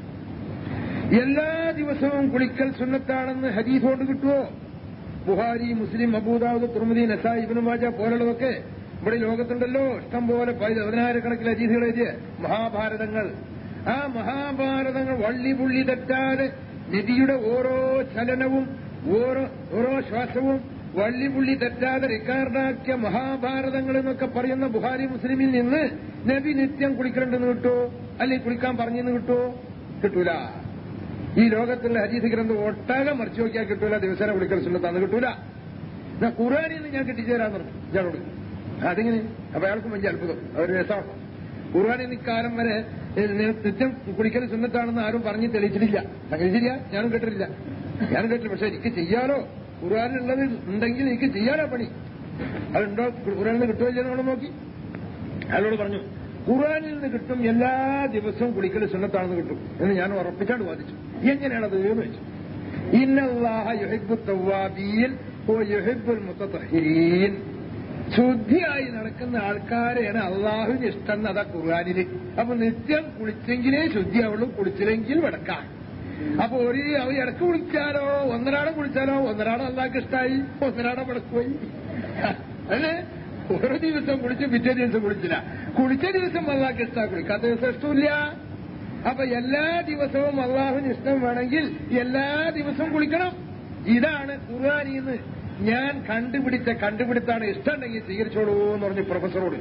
S1: എല്ലാ ദിവസവും കുളിക്കൽ സുന്നത്താണെന്ന് ഹദീസ് കൊണ്ട് കിട്ടുമോ? ബുഹാരി, മുസ്ലിം, അബൂദാവൂദ്, തുർമുദി, നസായി, ഇബ്നു മാജ പോലുള്ളതൊക്കെ ഇവിടെ ലോകത്തുണ്ടല്ലോ. ഇഷ്ടം പോലെ 10,000 ഹദീസുകൾ എഴുതിയ മഹാഭാരതങ്ങൾ. ആ മഹാഭാരതങ്ങൾ വള്ളി പുള്ളി തെറ്റാതെ നബിയുടെ ഓരോ ചലനവും ഓരോ ശ്വാസവും വള്ളി പുള്ളി തെറ്റാതെ റിക്കാർഡാക്കിയ മഹാഭാരതങ്ങൾ എന്നൊക്കെ പറയുന്ന ബുഹാരി മുസ്ലിമിൽ നിന്ന് നബി നിത്യം കുളിക്കലുണ്ടെന്ന് കിട്ടുമോ? അല്ലെങ്കിൽ കുളിക്കാൻ പറഞ്ഞെന്ന് കിട്ടുമോ? കിട്ടൂല. ഈ ലോകത്തുള്ള ഹദീസ് ഗ്രന്ഥം ഒട്ടാകെ മറിച്ചു നോക്കിയാൽ കിട്ടൂല ദിവസേന കുളിക്കൽ സുന്നത്താന്ന് കിട്ടൂല. എന്നാ ഖുർആനിൽ നിന്ന് ഞാൻ കിട്ടിച്ചേരാന്ന് പറഞ്ഞു ഇയാളോട്. അതിങ്ങനെ അപ്പൊ അയാൾക്കും വലിയ അത്ഭുതം, അതൊരു രസമാണ്. ഖുർആനിൽ ഇക്കാലം വരെ നിത്യം കുളിക്കൽ സുന്നത്താണെന്ന് ആരും പറഞ്ഞ് തെളിയിച്ചിട്ടില്ല. അങ്ങനെ ശരിയാ, ഞാനും കേട്ടിട്ടില്ല. പക്ഷെ എനിക്ക് ചെയ്യാലോ, ഖുർആനിലുള്ളത് ഉണ്ടെങ്കിൽ എനിക്ക് ചെയ്യാലോ പണി. അതുണ്ടോ ഖുർആനിൽ നിന്ന് കിട്ടുമോ ഇല്ലെന്ന് നോക്കി അയാളോട് പറഞ്ഞു, ഖുർആനിൽ നിന്ന് കിട്ടും, എല്ലാ ദിവസവും കുളിക്കൽ സുന്നത്താണെന്ന് കിട്ടും എന്ന് ഞാൻ ഉറപ്പിച്ചാണ്ട് വാദിച്ചു. എങ്ങനെയാണത് എന്ന് വെച്ചു. ഇന്നല്ലാഹ യുഹിബ്ബു തവ്വാബീൻ വ യുഹിബ്ബുൽ മുതതഹിരീൻ. ശുദ്ധിയായി നടക്കുന്ന ആൾക്കാരെയാണ് അള്ളാഹുവിന് ഇഷ്ടം. അതാ ഖുർആനില്. അപ്പൊ നിത്യം കുളിച്ചെങ്കിലേ ശുദ്ധിയാവുള്ളൂ, കുളിച്ചില്ലെങ്കിൽ വെടക്കാം. അപ്പൊ ഇടക്ക് കുളിച്ചാലോ ഒന്നരാടം കുളിച്ചാലോ ഒന്നരാടം അള്ളാഹ്ക്ക് ഇഷ്ടമായി, ഒന്നരാടം വെടക്കുപോയി. അല്ലേ? ഓരോ ദിവസം കുളിച്ച് പിറ്റേ ദിവസം കുളിച്ചില്ല. കുളിച്ച ദിവസം അള്ളാഹ്ക്ക് ഇഷ്ടമാണ്, കുളിക്കാത്ത ദിവസം ഇഷ്ടമില്ല. അപ്പൊ എല്ലാ ദിവസവും അള്ളാഹുവിന് ഇഷ്ടം വേണമെങ്കിൽ എല്ലാ ദിവസവും കുളിക്കണം. ഇതാണ് ഖുർആനിന്ന് ഞാൻ കണ്ടുപിടുത്താണ്. ഇഷ്ടമുണ്ടെങ്കിൽ സ്വീകരിച്ചോളൂ എന്ന് പറഞ്ഞു പ്രൊഫസറോട്.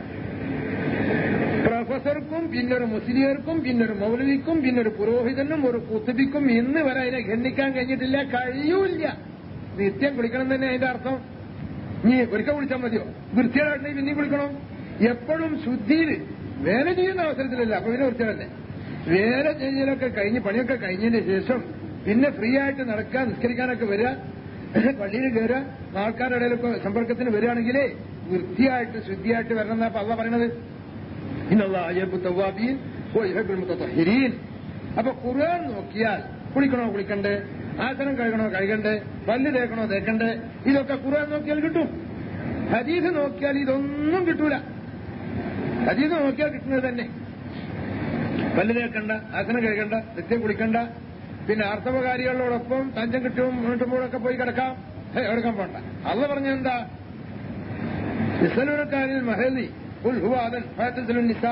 S1: പ്രൊഫസർക്കും പിന്നൊരു മുസ്ലിയർക്കും പിന്നൊരു മൗലവിക്കും പിന്നൊരു പുരോഹിതനും ഒരു കുത്തുബിക്കും ഇന്ന് വരെ അതിനെ ഖണ്ഡിക്കാൻ കഴിഞ്ഞിട്ടില്ല, കഴിയൂല്ല. നിത്യം കുളിക്കണം തന്നെ അതിന്റെ അർത്ഥം. നീ ഒരിക്കൽ കുളിച്ചാൽ മതിയോ? വൃത്തിയായിട്ടുണ്ടെങ്കിൽ പിന്നെയും കുളിക്കണം. എപ്പോഴും ശുദ്ധിയിൽ വേല ചെയ്യുന്ന അവസരത്തിലല്ല, അപ്പൊ പിന്നെ വൃത്തിയാടല്ലേ. വേല ചെയ്യലൊക്കെ കഴിഞ്ഞ് പണിയൊക്കെ കഴിഞ്ഞതിന് ശേഷം പിന്നെ ഫ്രീ ആയിട്ട് നടക്കാൻ നിസ്കരിക്കാനൊക്കെ വരിക, പള്ളിയിൽ കയറുക, ആൾക്കാരുടെ ഇടയിലൊക്കെ സമ്പർക്കത്തിന് വരികയാണെങ്കിലേ വൃത്തിയായിട്ട് ശുദ്ധിയായിട്ട് വരണം എന്നാ അള്ളാഹ് പറയണത്. ഇന്നല്ലാഹ യുഹിബ്ബു തവ്വാബീൻ വ യുഹിബ്ബുൽ മുതതഹിരീൻ. അപ്പൊ ഖുർആൻ നോക്കിയാൽ കുളിക്കണോ കുളിക്കണ്ടേ, ആസനം കഴുകണോ കഴുകണ്ടേ, പല്ല് തേക്കണോ തേക്കണ്ടേ, ഇതൊക്കെ ഖുർആൻ നോക്കിയാൽ കിട്ടും. ഹദീസ് നോക്കിയാൽ ഇതൊന്നും കിട്ടൂല. ഹദീസ് നോക്കിയാൽ കിട്ടുന്നത് തന്നെ പല്ല് തേക്കണ്ട, ആസനം കഴുകണ്ട, നിത്യം കുളിക്കണ്ട, പിന്നെ ആർത്തവകാരികളോടൊപ്പം തഞ്ചം കിട്ടുമ്പോഴൊക്കെ പോയി കിടക്കാം, എടുക്കാൻ പോണ്ട. അള്ളാഹ് പറഞ്ഞെന്താ? യസ്അലൂനക മഹദി ഖുൽ ഹുവ അദൻ ഫഅതസിലുൻ നിസാ.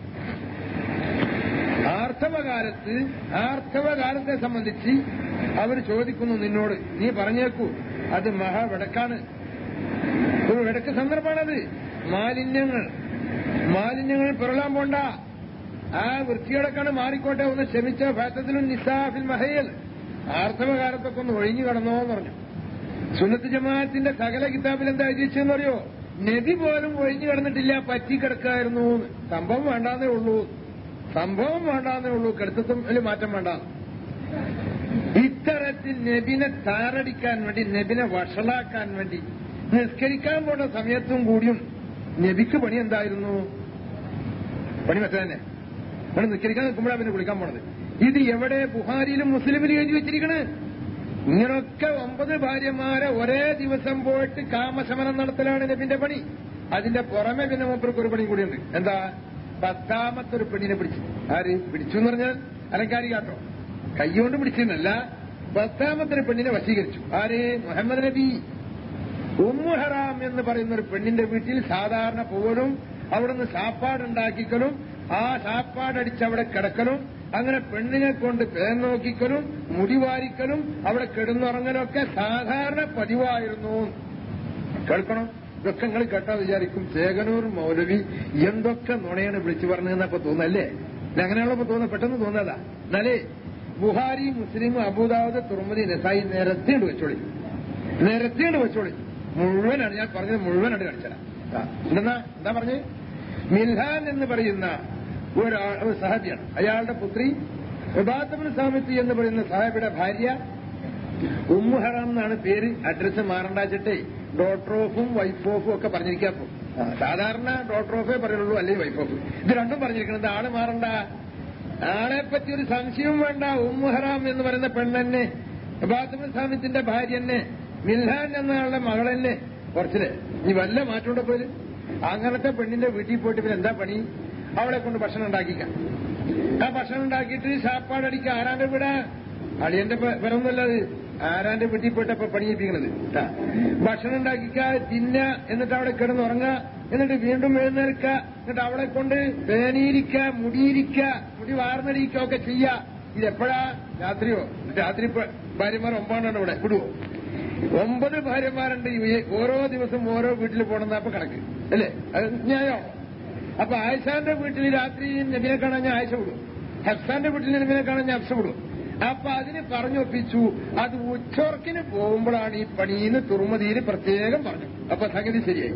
S1: ആർത്തവകാലത്തെ സംബന്ധിച്ച് അവർ ചോദിക്കുന്നു നിന്നോട്, നീ പറഞ്ഞേക്കൂ അത് മഹാവിടക്കാണ്, ഒരു വിടക്ക് സന്ദർഭമാണത്. മാലിന്യങ്ങൾ പിറളാൻ പോണ്ട, ആ വൃത്തിയോടൊക്കെയാണ് മാറിക്കോട്ടെ, ഒന്ന് ക്ഷമിച്ച ഫഅതസിലുൻ നിസാ ഫിൽ മഹയിൽ. ആർത്തവകാലത്തൊക്കെ ഒന്ന് ഒഴിഞ്ഞു കടന്നോന്ന് പറഞ്ഞു. സുന്നത്ത് ജമാഅത്തിന്റെ സകല കിതാബിൽ എന്താ എഴുതിച്ചെന്ന് അറിയോ? നബി പോലും ഒഴിഞ്ഞു കിടന്നിട്ടില്ല, പറ്റിക്കിടക്കായിരുന്നു. സംഭവം വേണ്ടാന്നേ ഉള്ളൂ, കടുത്തത്തിൽ മാറ്റം വേണ്ട. ഇത്തരത്തിൽ നബിനെ താറടിക്കാൻ വേണ്ടി, നബിനെ വഷളാക്കാൻ വേണ്ടി നിസ്കരിക്കാൻ പോണ സമയത്തും കൂടിയും നബിക്ക് പണി എന്തായിരുന്നു? പണി മറ്റേ തന്നെ. അവിടെ നിസ്കരിക്കാൻ നിൽക്കുമ്പോഴാണ് പിന്നെ കുളിക്കാൻ പോണത്. ഇത് എവിടെ? ബുഹാരിയിലും മുസ്ലിമിലും എഴുതി വെച്ചിരിക്കണ്. ഇങ്ങനൊക്കെ 9 ഭാര്യമാരെ ഒരേ ദിവസം പോയിട്ട് കാമശമനം നടത്തലാണ് നബിന്റെ പണി. അതിന്റെ പുറമെ പിന്നെ മൂപ്പർക്ക് ഒരു പണി കൂടിയുണ്ട്. എന്താ? 10ാമത്തെ ഒരു പെണ്ണിനെ പിടിച്ചു. ആര് പിടിച്ചു എന്ന് പറഞ്ഞാൽ അലങ്കാരികാട്ടോ, കൈകൊണ്ട് പിടിച്ചെന്നല്ല, 10ാമത്തെ ഒരു പെണ്ണിനെ വശീകരിച്ചു. ആര്? മുഹമ്മദ് നബി. ഉമ്മു ഹറാം എന്ന് പറയുന്ന ഒരു പെണ്ണിന്റെ വീട്ടിൽ സാധാരണ പോലും അവിടുന്ന് സാപ്പാടുണ്ടാക്കിക്കലും ആ സാപ്പാടടിച്ച് അവിടെ കിടക്കലും അങ്ങനെ പെണ്ണിനെ കൊണ്ട് പേൻ നോക്കിക്കലും മുടിവാരിക്കലും അവിടെ കിടന്നുറങ്ങലും ഒക്കെ സാധാരണ പതിവായിരുന്നു. കേൾക്കണം, ഇതൊക്കെ നിങ്ങൾ കേട്ടാ വിചാരിക്കും ചേകനൂർ മൗലവി എന്തൊക്കെ നുണയാണ് വിളിച്ചു പറഞ്ഞതെന്നപ്പോ തോന്നല്ലേ? അങ്ങനെയുള്ളപ്പോ പെട്ടെന്ന് തോന്നതാ. എന്നാലേ ബുഹാരി, മുസ്ലിം, അബൂദാവൂദ്, തുർമുദി, നസായി നിരത്തിയുണ്ട് വെച്ചോളി. മുഴുവനാണ് ഞാൻ പറഞ്ഞത്, മുഴുവനാണ് കാണിച്ചത്. എന്താ പറഞ്ഞ്? മിൽഹാൻ എന്ന് പറയുന്ന ഒരു സഹാബിയാണ്. അയാളുടെ പുത്രി ഉബാദത്തുബ്നു സാമിത്ത് എന്ന് പറയുന്ന സഹാബിയുടെ ഭാര്യ ഉമ്മു ഹറാം എന്നാണ് പേര്. അഡ്രസ് മാറണ്ടാച്ചിട്ടേ ഡോട്ടർ ഓഫും വൈഫ് ഓഫും ഒക്കെ പറഞ്ഞിരിക്കാപ്പോ. സാധാരണ ഡോട്ടർ ഓഫേ പറയുള്ളൂ, അല്ലെങ്കിൽ വൈഫ് ഓഫ്. ഇത് രണ്ടും പറഞ്ഞിരിക്കുന്നത്. ആള് മാറണ്ട, ആളെപ്പറ്റി ഒരു സംശയവും വേണ്ട. ഉമ്മു ഹറാം എന്ന് പറയുന്ന പെണ്ണെന്നെ, ഉബാദത്തുബ്നു സാമിത്തിന്റെ ഭാര്യ തന്നെ, മിൽഹാൻ എന്ന ആളുടെ മകളെന്നെ. കുറച്ചില്ലേ ഇനി വല്ല മാറ്റമുണ്ടോ പോല്? അങ്ങനത്തെ പെണ്ണിന്റെ വീട്ടിൽ പോയിട്ട് പിന്നെ എന്താ പണി? അവളെ കൊണ്ട് ഭക്ഷണം ഉണ്ടാക്കിക്കാം. ആ ഭക്ഷണം ഉണ്ടാക്കിയിട്ട് ശാപ്പാടടിക്കുക. ആരാന്റെ വീടാ? അളിയന്റെ വരൊന്നുമല്ലത്. ആരാന്റെ വീട്ടിൽ പോയിട്ടപ്പോ പണിയിപ്പിക്കണത്. ഭക്ഷണം ഉണ്ടാക്കിക്ക, തിന്ന, എന്നിട്ട് അവിടെ കിടന്നുറങ്ങുക, എന്നിട്ട് വീണ്ടും എഴുന്നേൽക്കുക, എന്നിട്ട് അവളെ കൊണ്ട് പേനിയിരിക്ക, മുടിയിരിക്ക, മുടി വാർന്നടിക്കുക ഒക്കെ ചെയ്യുക. ഇതെപ്പോഴാ? രാത്രിയോ? രാത്രി ഭാര്യമാർ 9 ഇവിടെ വിടുവോ? 9 ഭാര്യമാരുണ്ട്. ഓരോ ദിവസം ഓരോ വീട്ടിൽ പോകണമെന്ന് അപ്പൊ കണക്ക് അല്ലേ? അത് ന്യായമാണോ? അപ്പൊ ആയിഷാന്റെ വീട്ടിൽ രാത്രി നബിനെ കാണാൻ ഞാൻ ആയിഷ വിടും, ഹഫ്സാന്റെ വീട്ടിൽ നബിനെ കാണാൻ ഞാൻ ഹഫ്സ വിടും. അപ്പൊ അതിന് പറഞ്ഞൊപ്പിച്ചു. അത് ഉച്ചോർക്കിന് പോകുമ്പോഴാണ് ഈ പണിന്ന് തുർമതിയിൽ പ്രത്യേകം പറഞ്ഞു. അപ്പൊ സംഗതി ശരിയായി.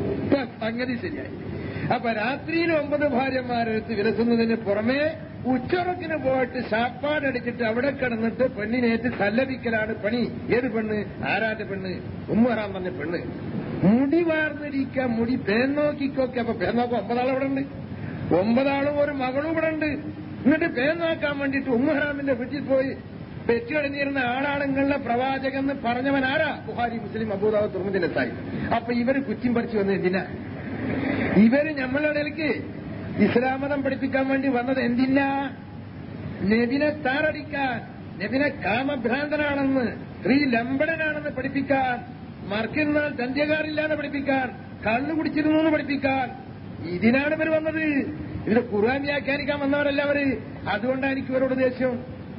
S1: അപ്പൊ രാത്രിയിൽ 9 ഭാര്യമാരെടുത്ത് വിലസുന്നതിന് പുറമെ ഉച്ചോറക്കിന് പോയിട്ട് ശാപ്പാടടിച്ചിട്ട് അവിടെ കിടന്നിട്ട് പെണ്ണിനേറ്റ് സല്ലപിക്കലാണ് പണി. ഏത് പെണ്ണ്? ആരാന്റെ പെണ്ണ്? ഉമ്മു ഹറാം പറഞ്ഞ പെണ്ണ്. മുടി വാർന്നിരിക്ക, മുടി പേൻ നോക്കിക്കൊക്കെ. അപ്പൊ പേൻ നോക്കാൻ 9 ആൾ ഇവിടെ ഉണ്ട്. 9 ആളും ഒരു മകളും ഇവിടെ ഉണ്ട്. എന്നിട്ട് പേൻ നോക്കാൻ വേണ്ടിയിട്ട് ഉമ്മു ഹറാമിന്റെ വീട്ടിൽ പോയി പെറ്റുകഴിഞ്ഞിരുന്ന ആളാണുങ്ങളുടെ പ്രവാചകൻ പറഞ്ഞവൻ ആരാ? ബുഹാരി, മുസ്ലിം, അബൂദാവൂദ്, തുർമുദി, നസായി. അപ്പൊ ഇവര് കുറ്റിം പറിച്ചു വന്നത് എന്തിനാ? ഇവര് നമ്മളുടെ ഇടയിലേക്ക് ഇസ്ലാം മതം പഠിപ്പിക്കാൻ വേണ്ടി വന്നത് എന്തിനാ? നബിനെ താറടിക്കാൻ, നബിനെ കാമഭ്രാന്തനാണെന്ന്, സ്ത്രീ ലംബടനാണെന്ന് പഠിപ്പിക്കാൻ, മറക്കുന്നാൽ ദന്ത്യകാരില്ലാന്ന് പഠിപ്പിക്കാൻ, കള്ളു കുടിച്ചിരുന്നു എന്ന് പഠിപ്പിക്കാൻ. ഇതിനാണ് ഇവർ വന്നത്. ഇതിന്റെ ഖുർആൻ വ്യാഖ്യാനിക്കാൻ വന്നവരല്ല അവര്. അതുകൊണ്ടാണ് എനിക്ക് ഇവരോട് ദേഷ്യം.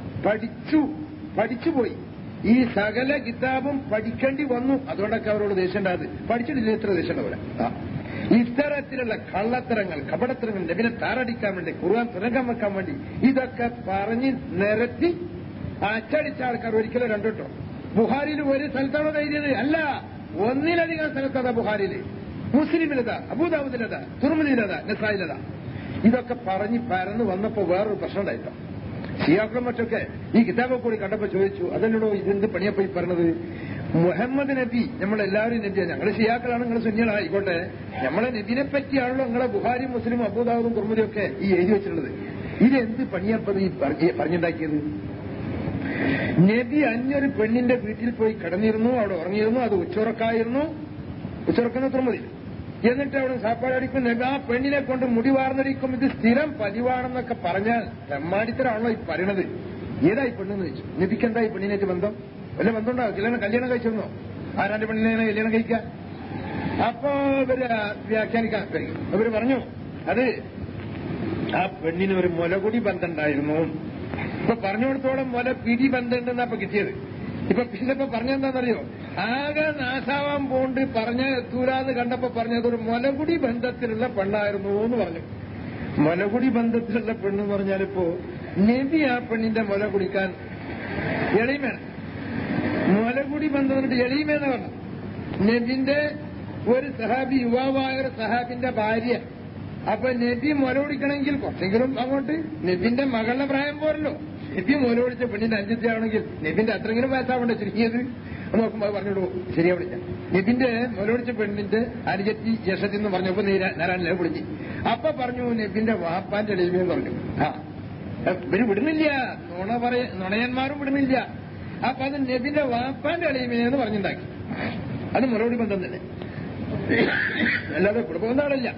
S1: പഠിച്ചുപോയി. ഈ സകല കിതാബും പഠിക്കേണ്ടി വന്നു. അതുകൊണ്ടൊക്കെ അവരോട് ദേഷ്യം ഉണ്ടായത്. പഠിച്ചിട്ടില്ല ഇത്ര ദേഷ്യം ഉണ്ടാവില്ല. ഇത്തരത്തിലുള്ള കള്ളത്തരങ്ങൾ, കപടത്തരങ്ങൾ നബിനെ താറടിക്കാൻ വേണ്ടി, ഖുർആൻ തുറക്കാൻ വെക്കാൻ വേണ്ടി ഇതൊക്കെ പറഞ്ഞ് നിരത്തി അച്ചടിച്ച ആൾക്കാർ ഒരിക്കലും രണ്ടോട്ടോ. ബുഹാരിയിൽ ഒരു സ്ഥലത്താണോ എഴുതിയത്? അല്ല, ഒന്നിലധികം സ്ഥലത്താ ബുഹാരിയില്, മുസ്ലിമിലതാ, അബൂദാവൂദിലതാ, തുർമുദിയിലതാ, നസായിലതാ. ഇതൊക്കെ പറഞ്ഞ് പരന്ന് വന്നപ്പോ വേറൊരു പ്രശ്നം ഉണ്ടായിട്ടോ. ഷിയാക്കളും മറ്റൊക്കെ ഈ കിതാബൊക്കെ കൂടി കണ്ടപ്പോ ചോദിച്ചു, അതിനോടോ ഇതെന്ത് പണിയപ്പോ ഈ പറഞ്ഞത്? മുഹമ്മദ് നബി, നമ്മളെല്ലാവരും നബിയാണ്. ഞങ്ങൾ ഷിയാക്കളാണ്, നിങ്ങൾ സുന്നികളായിക്കോട്ടെ, നമ്മളെ നബിനെ പറ്റിയാണല്ലോ നിങ്ങളെ ബുഹാരി, മുസ്ലിം, അബൂദാവൂദും തുർമുദിയും ഒക്കെ ഈ എഴുതി വെച്ചിട്ടുള്ളത്. ഇതെന്ത് പണിയപ്പത് ഈ പറഞ്ഞുണ്ടാക്കിയത്? നബി അന്യൊരു പെണ്ണിന്റെ വീട്ടിൽ പോയി കിടന്നിരുന്നു, അവിടെ ഉറങ്ങിയിരുന്നു. അത് ഉച്ചുറക്കായിരുന്നു, ഉച്ചുറക്കുന്ന തുർമുദി. എന്നിട്ട് അവിടെ സാപ്പാടടിക്കും, നബി ആ പെണ്ണിനെ കൊണ്ട് മുടി വാർന്നടിക്കും. ഇത് സ്ഥിരം പതിവാണെന്നൊക്കെ പറഞ്ഞാൽ തെമ്മാടിത്തരാണല്ലോ ഈ പറയണത്. ഏതായി പെണ്ണെന്ന് ചോദിച്ചു. നബിക്ക് എന്താ ഈ പെണ്ണിനേറ്റ് ബന്ധം? വല്ല ബന്ധമുണ്ടാവും? കല്യാണം കഴിച്ചിരുന്നോ? ആരാന്റെ പെണ്ണിനെ കല്യാണം കഴിക്കുക? അപ്പോ ഇവര് വ്യാഖ്യാനിക്കാൻ കഴിയും. ഇവര് പറഞ്ഞു അത് ആ പെണ്ണിന് ഒരു മുലകുടി ബന്ധമുണ്ടായിരുന്നു. ഇപ്പൊ പറഞ്ഞു കൊടുത്തോളം മുല പിടി ബന്ധമുണ്ടെന്നാ ഇപ്പൊ കിട്ടിയത്. ഇപ്പൊ പറഞ്ഞെന്താണെന്നറിയോ? ആകെ നാശാവാൻ പോണ്ട് പറഞ്ഞ എത്തൂരാന്ന് കണ്ടപ്പോ പറഞ്ഞതൊരു മുലകുടി ബന്ധത്തിലുള്ള പെണ്ണായിരുന്നു എന്ന് പറഞ്ഞു. മുലകുടി ബന്ധത്തിലുള്ള പെണ്ണെന്ന് പറഞ്ഞാലിപ്പോ നബി ആ പെണ്ണിന്റെ മുല കുടിക്കാൻ എളിമയാണ്. മുലകുടി ബന്ധം എന്നിട്ട് എളിമയെന്ന് പറഞ്ഞു. നബിന്റെ ഒരു സഹാബി, യുവാവായ ഒരു സഹാബിന്റെ ഭാര്യ. അപ്പൊ നബി മുല കുടിക്കണമെങ്കിൽ കുറച്ചെങ്കിലും അങ്ങോട്ട് നബിന്റെ മകളുടെ പ്രായം പോരല്ലോ. നബി മുല കുടിച്ച പെണ്ണിന്റെ അഞ്ചത്തിയാണെങ്കിൽ നബിന്റെ അത്രയെങ്കിലും വയസ്സാവണ്ടേ ചുരുങ്ങിയത്? നോക്കുമ്പോ പറഞ്ഞോളൂ ശരിയാവില്ല. നബിന്റെ മുല കുടിച്ച പെണ്ണിന്റെ അനുജത്തി ജ്യേഷ്ഠത്തി എന്ന് പറഞ്ഞപ്പോ നേരാനില്ല വിളിച്ചു. അപ്പൊ പറഞ്ഞു നബിന്റെ വാപ്പാന്റെ എളിമയെന്ന് പറഞ്ഞു. ഇവര് വിടുന്നില്ല, നുണയന്മാരും വിടുന്നില്ല. അപ്പൊ അത് നബിന്റെ വാപ്പാന്റെ എളിമയെന്ന് പറഞ്ഞുണ്ടാക്കി. അത് മുലകുടി ബന്ധം തന്നെ, അല്ലാതെ കുടുംബം ആളല്ല.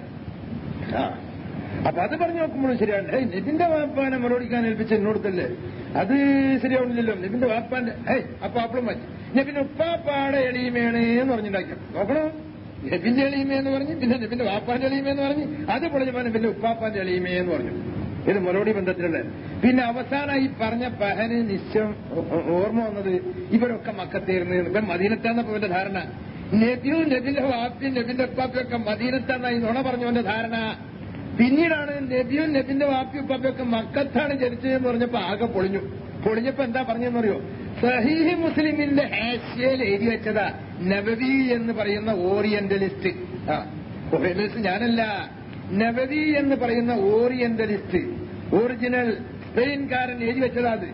S1: അപ്പൊ അത് പറഞ്ഞു നോക്കുമ്പോഴും ശരിയാണ്. നബിന്റെ വാപ്പാനെ മുലകുടിക്കാൻ ഏൽപ്പിച്ച എന്നോടത്തല്ലേ, അത് ശരിയാവുന്നില്ലല്ലോ. നബിന്റെ വാപ്പാന്റെ അപ്പൊ അപ്പളും മാറ്റി നബിന്റെ ഉപ്പാപ്പാടെ എളിമയാണ് എന്ന് പറഞ്ഞുണ്ടാക്കി. നോക്കണോ? നബിന്റെ എളിമയെന്ന് പറഞ്ഞു, പിന്നെ നബിന്റെ വാപ്പാന്റെ എളിമയെന്ന് പറഞ്ഞു, അത് പൊളിഞ്ഞപ്പോ നബിന്റെ ഉപ്പാപ്പാന്റെ എളിമയെന്ന് പറഞ്ഞു. ഇത് മറുപടി ബന്ധത്തിലുള്ള. പിന്നെ അവസാനമായി പറഞ്ഞ പഹന് നിശ്ചയം ഓർമ്മ വന്നത് ഇവരൊക്കെ മക്കത്തേരുന്നു. ഇപ്പം മദീനത്താന്നപ്പോ ഇവന്റെ ധാരണ. നബിയും നബിന്റെ വാപ്പിയും നബിന്റെ ഉപ്പാപ്പിയൊക്കെ മദീനത്താന്നായി നുണ പറഞ്ഞവന്റെ ധാരണ. പിന്നീടാണ് നബിയും നബിന്റെ വാപ്പിയും ഉപ്പാപ്പിയൊക്കെ മക്കത്താണ് ജനിച്ചതെന്ന് പറഞ്ഞപ്പോ ആകെ പൊളിഞ്ഞപ്പോ എന്താ പറഞ്ഞെന്നറിയോ? സഹീഹ് മുസ്ലിമിന്റെ ഹാഷ്യയിൽ എഴുതി വെച്ചതാ നബവി എന്ന് പറയുന്ന ഓറിയന്റലിസ്റ്റ്. ഓറിയന്റലിസ്റ്റ് ഞാനല്ല, നബവി എന്ന് പറയുന്ന ഓറിയന്റലിസ്റ്റ്, ഒറിജിനൽ സ്പെയിൻകാരൻ എഴുതി വെച്ചതാ അത്.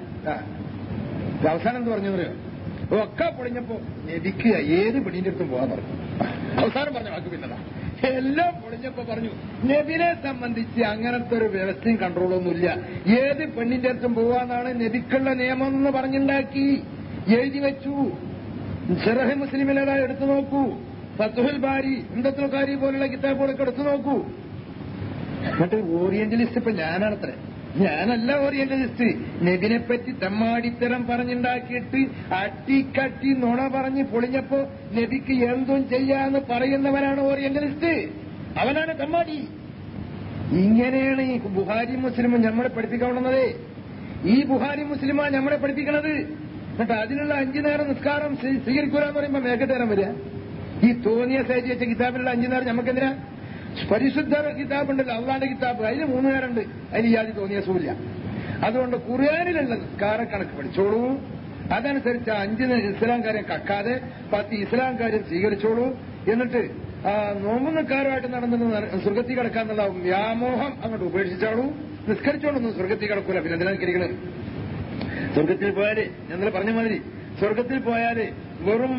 S1: അവസാനം എന്ത് പറഞ്ഞു പറയോ? ഒക്കെ പൊളിഞ്ഞപ്പോ നബിക്ക് ഏത് പെണ്ണിന്റെ അടുത്തും പോകാൻ പറഞ്ഞു. അവസാനം പറഞ്ഞ വാക്ക് പിന്നതാ. എല്ലാം പൊളിഞ്ഞപ്പോ പറഞ്ഞു നബിനെ സംബന്ധിച്ച് അങ്ങനത്തെ ഒരു വ്യവസ്ഥയും കൺട്രോളൊന്നുമില്ല, ഏത് പെണ്ണിന്റെ അടുത്തും പോവാന്നാണ് നബിക്കുള്ള നിയമം എന്ന് പറഞ്ഞുണ്ടാക്കി എഴുതി വെച്ചു. ശറഹ് മുസ്ലിമിലേതാ എടുത്തു നോക്കൂ, ഫത്ഹുൽ ബാരി, ഉംദത്തുൽ ഖാരി പോലുള്ള കിതാബുകളൊക്കെ എടുത്തു നോക്കൂ. എന്നിട്ട് ഓറിയന്റലിസ്റ്റ് ഇപ്പൊ ഞാനാണത്രേ. ഞാനല്ല ഓറിയന്റലിസ്റ്റ്. നബിനെപ്പറ്റി തമ്മാടിത്തരം പറഞ്ഞുണ്ടാക്കിയിട്ട് അട്ടിക്കട്ടി നുണ പറഞ്ഞ് പൊളിഞ്ഞപ്പോ നബിക്ക് എന്തും ചെയ്യാന്ന് പറയുന്നവനാണ് ഓറിയന്റലിസ്റ്റ്. അവനാണ് തമ്മാടി. ഇങ്ങനെയാണ് ഈ ബുഹാരി മുസ്ലിമും നമ്മളെ പഠിപ്പിക്കാവുന്നത്. ഈ ബുഹാരി മുസ്ലിമാ നമ്മളെ പഠിപ്പിക്കണത്. എന്നിട്ട് അതിനുള്ള 5 നേരം നിസ്കാരം സ്വീകരിക്കൂലെന്ന് പറയുമ്പോ മേഘത്തേരം വരിക. ഈ തോന്നിയ സേജി വെച്ച കിതാബിലുള്ള 5 നേരം നമുക്കെന്തിനാ? പരിശുദ്ധ കിതാബുണ്ടല്ലോ, അള്ളാന്റെ കിതാബ്, അതിന് 3 നേരമുണ്ട്. അതിന് യാതി തോന്നിയ സൂര്യ. അതുകൊണ്ട് ഖുർആനിലുള്ള നിസ്കാരക്കണക്ക് പഠിച്ചോളൂ. അതനുസരിച്ച് 5 ഇസ്ലാം കാര്യം കക്കാതെ 10 ഇസ്ലാം കാര്യം സ്വീകരിച്ചോളൂ. എന്നിട്ട് നോമ്പ് നിൽക്കാരുമായിട്ട് നടന്നിട്ട് സ്വർഗത്തിൽ കിടക്കാന്നുള്ള വ്യാമോഹം അങ്ങോട്ട് ഉപേക്ഷിച്ചോളൂ. നിസ്കരിച്ചോണ്ടൊന്നും സ്വർഗത്തിൽ കിടക്കൂല. പിന്നെ എന്തിനാ നിസ്കരിക്കണത്? സ്വർഗത്തിൽ പോയാല് ഞങ്ങൾ പറഞ്ഞ മാതിരി സ്വർഗത്തിൽ പോയാല് വെറും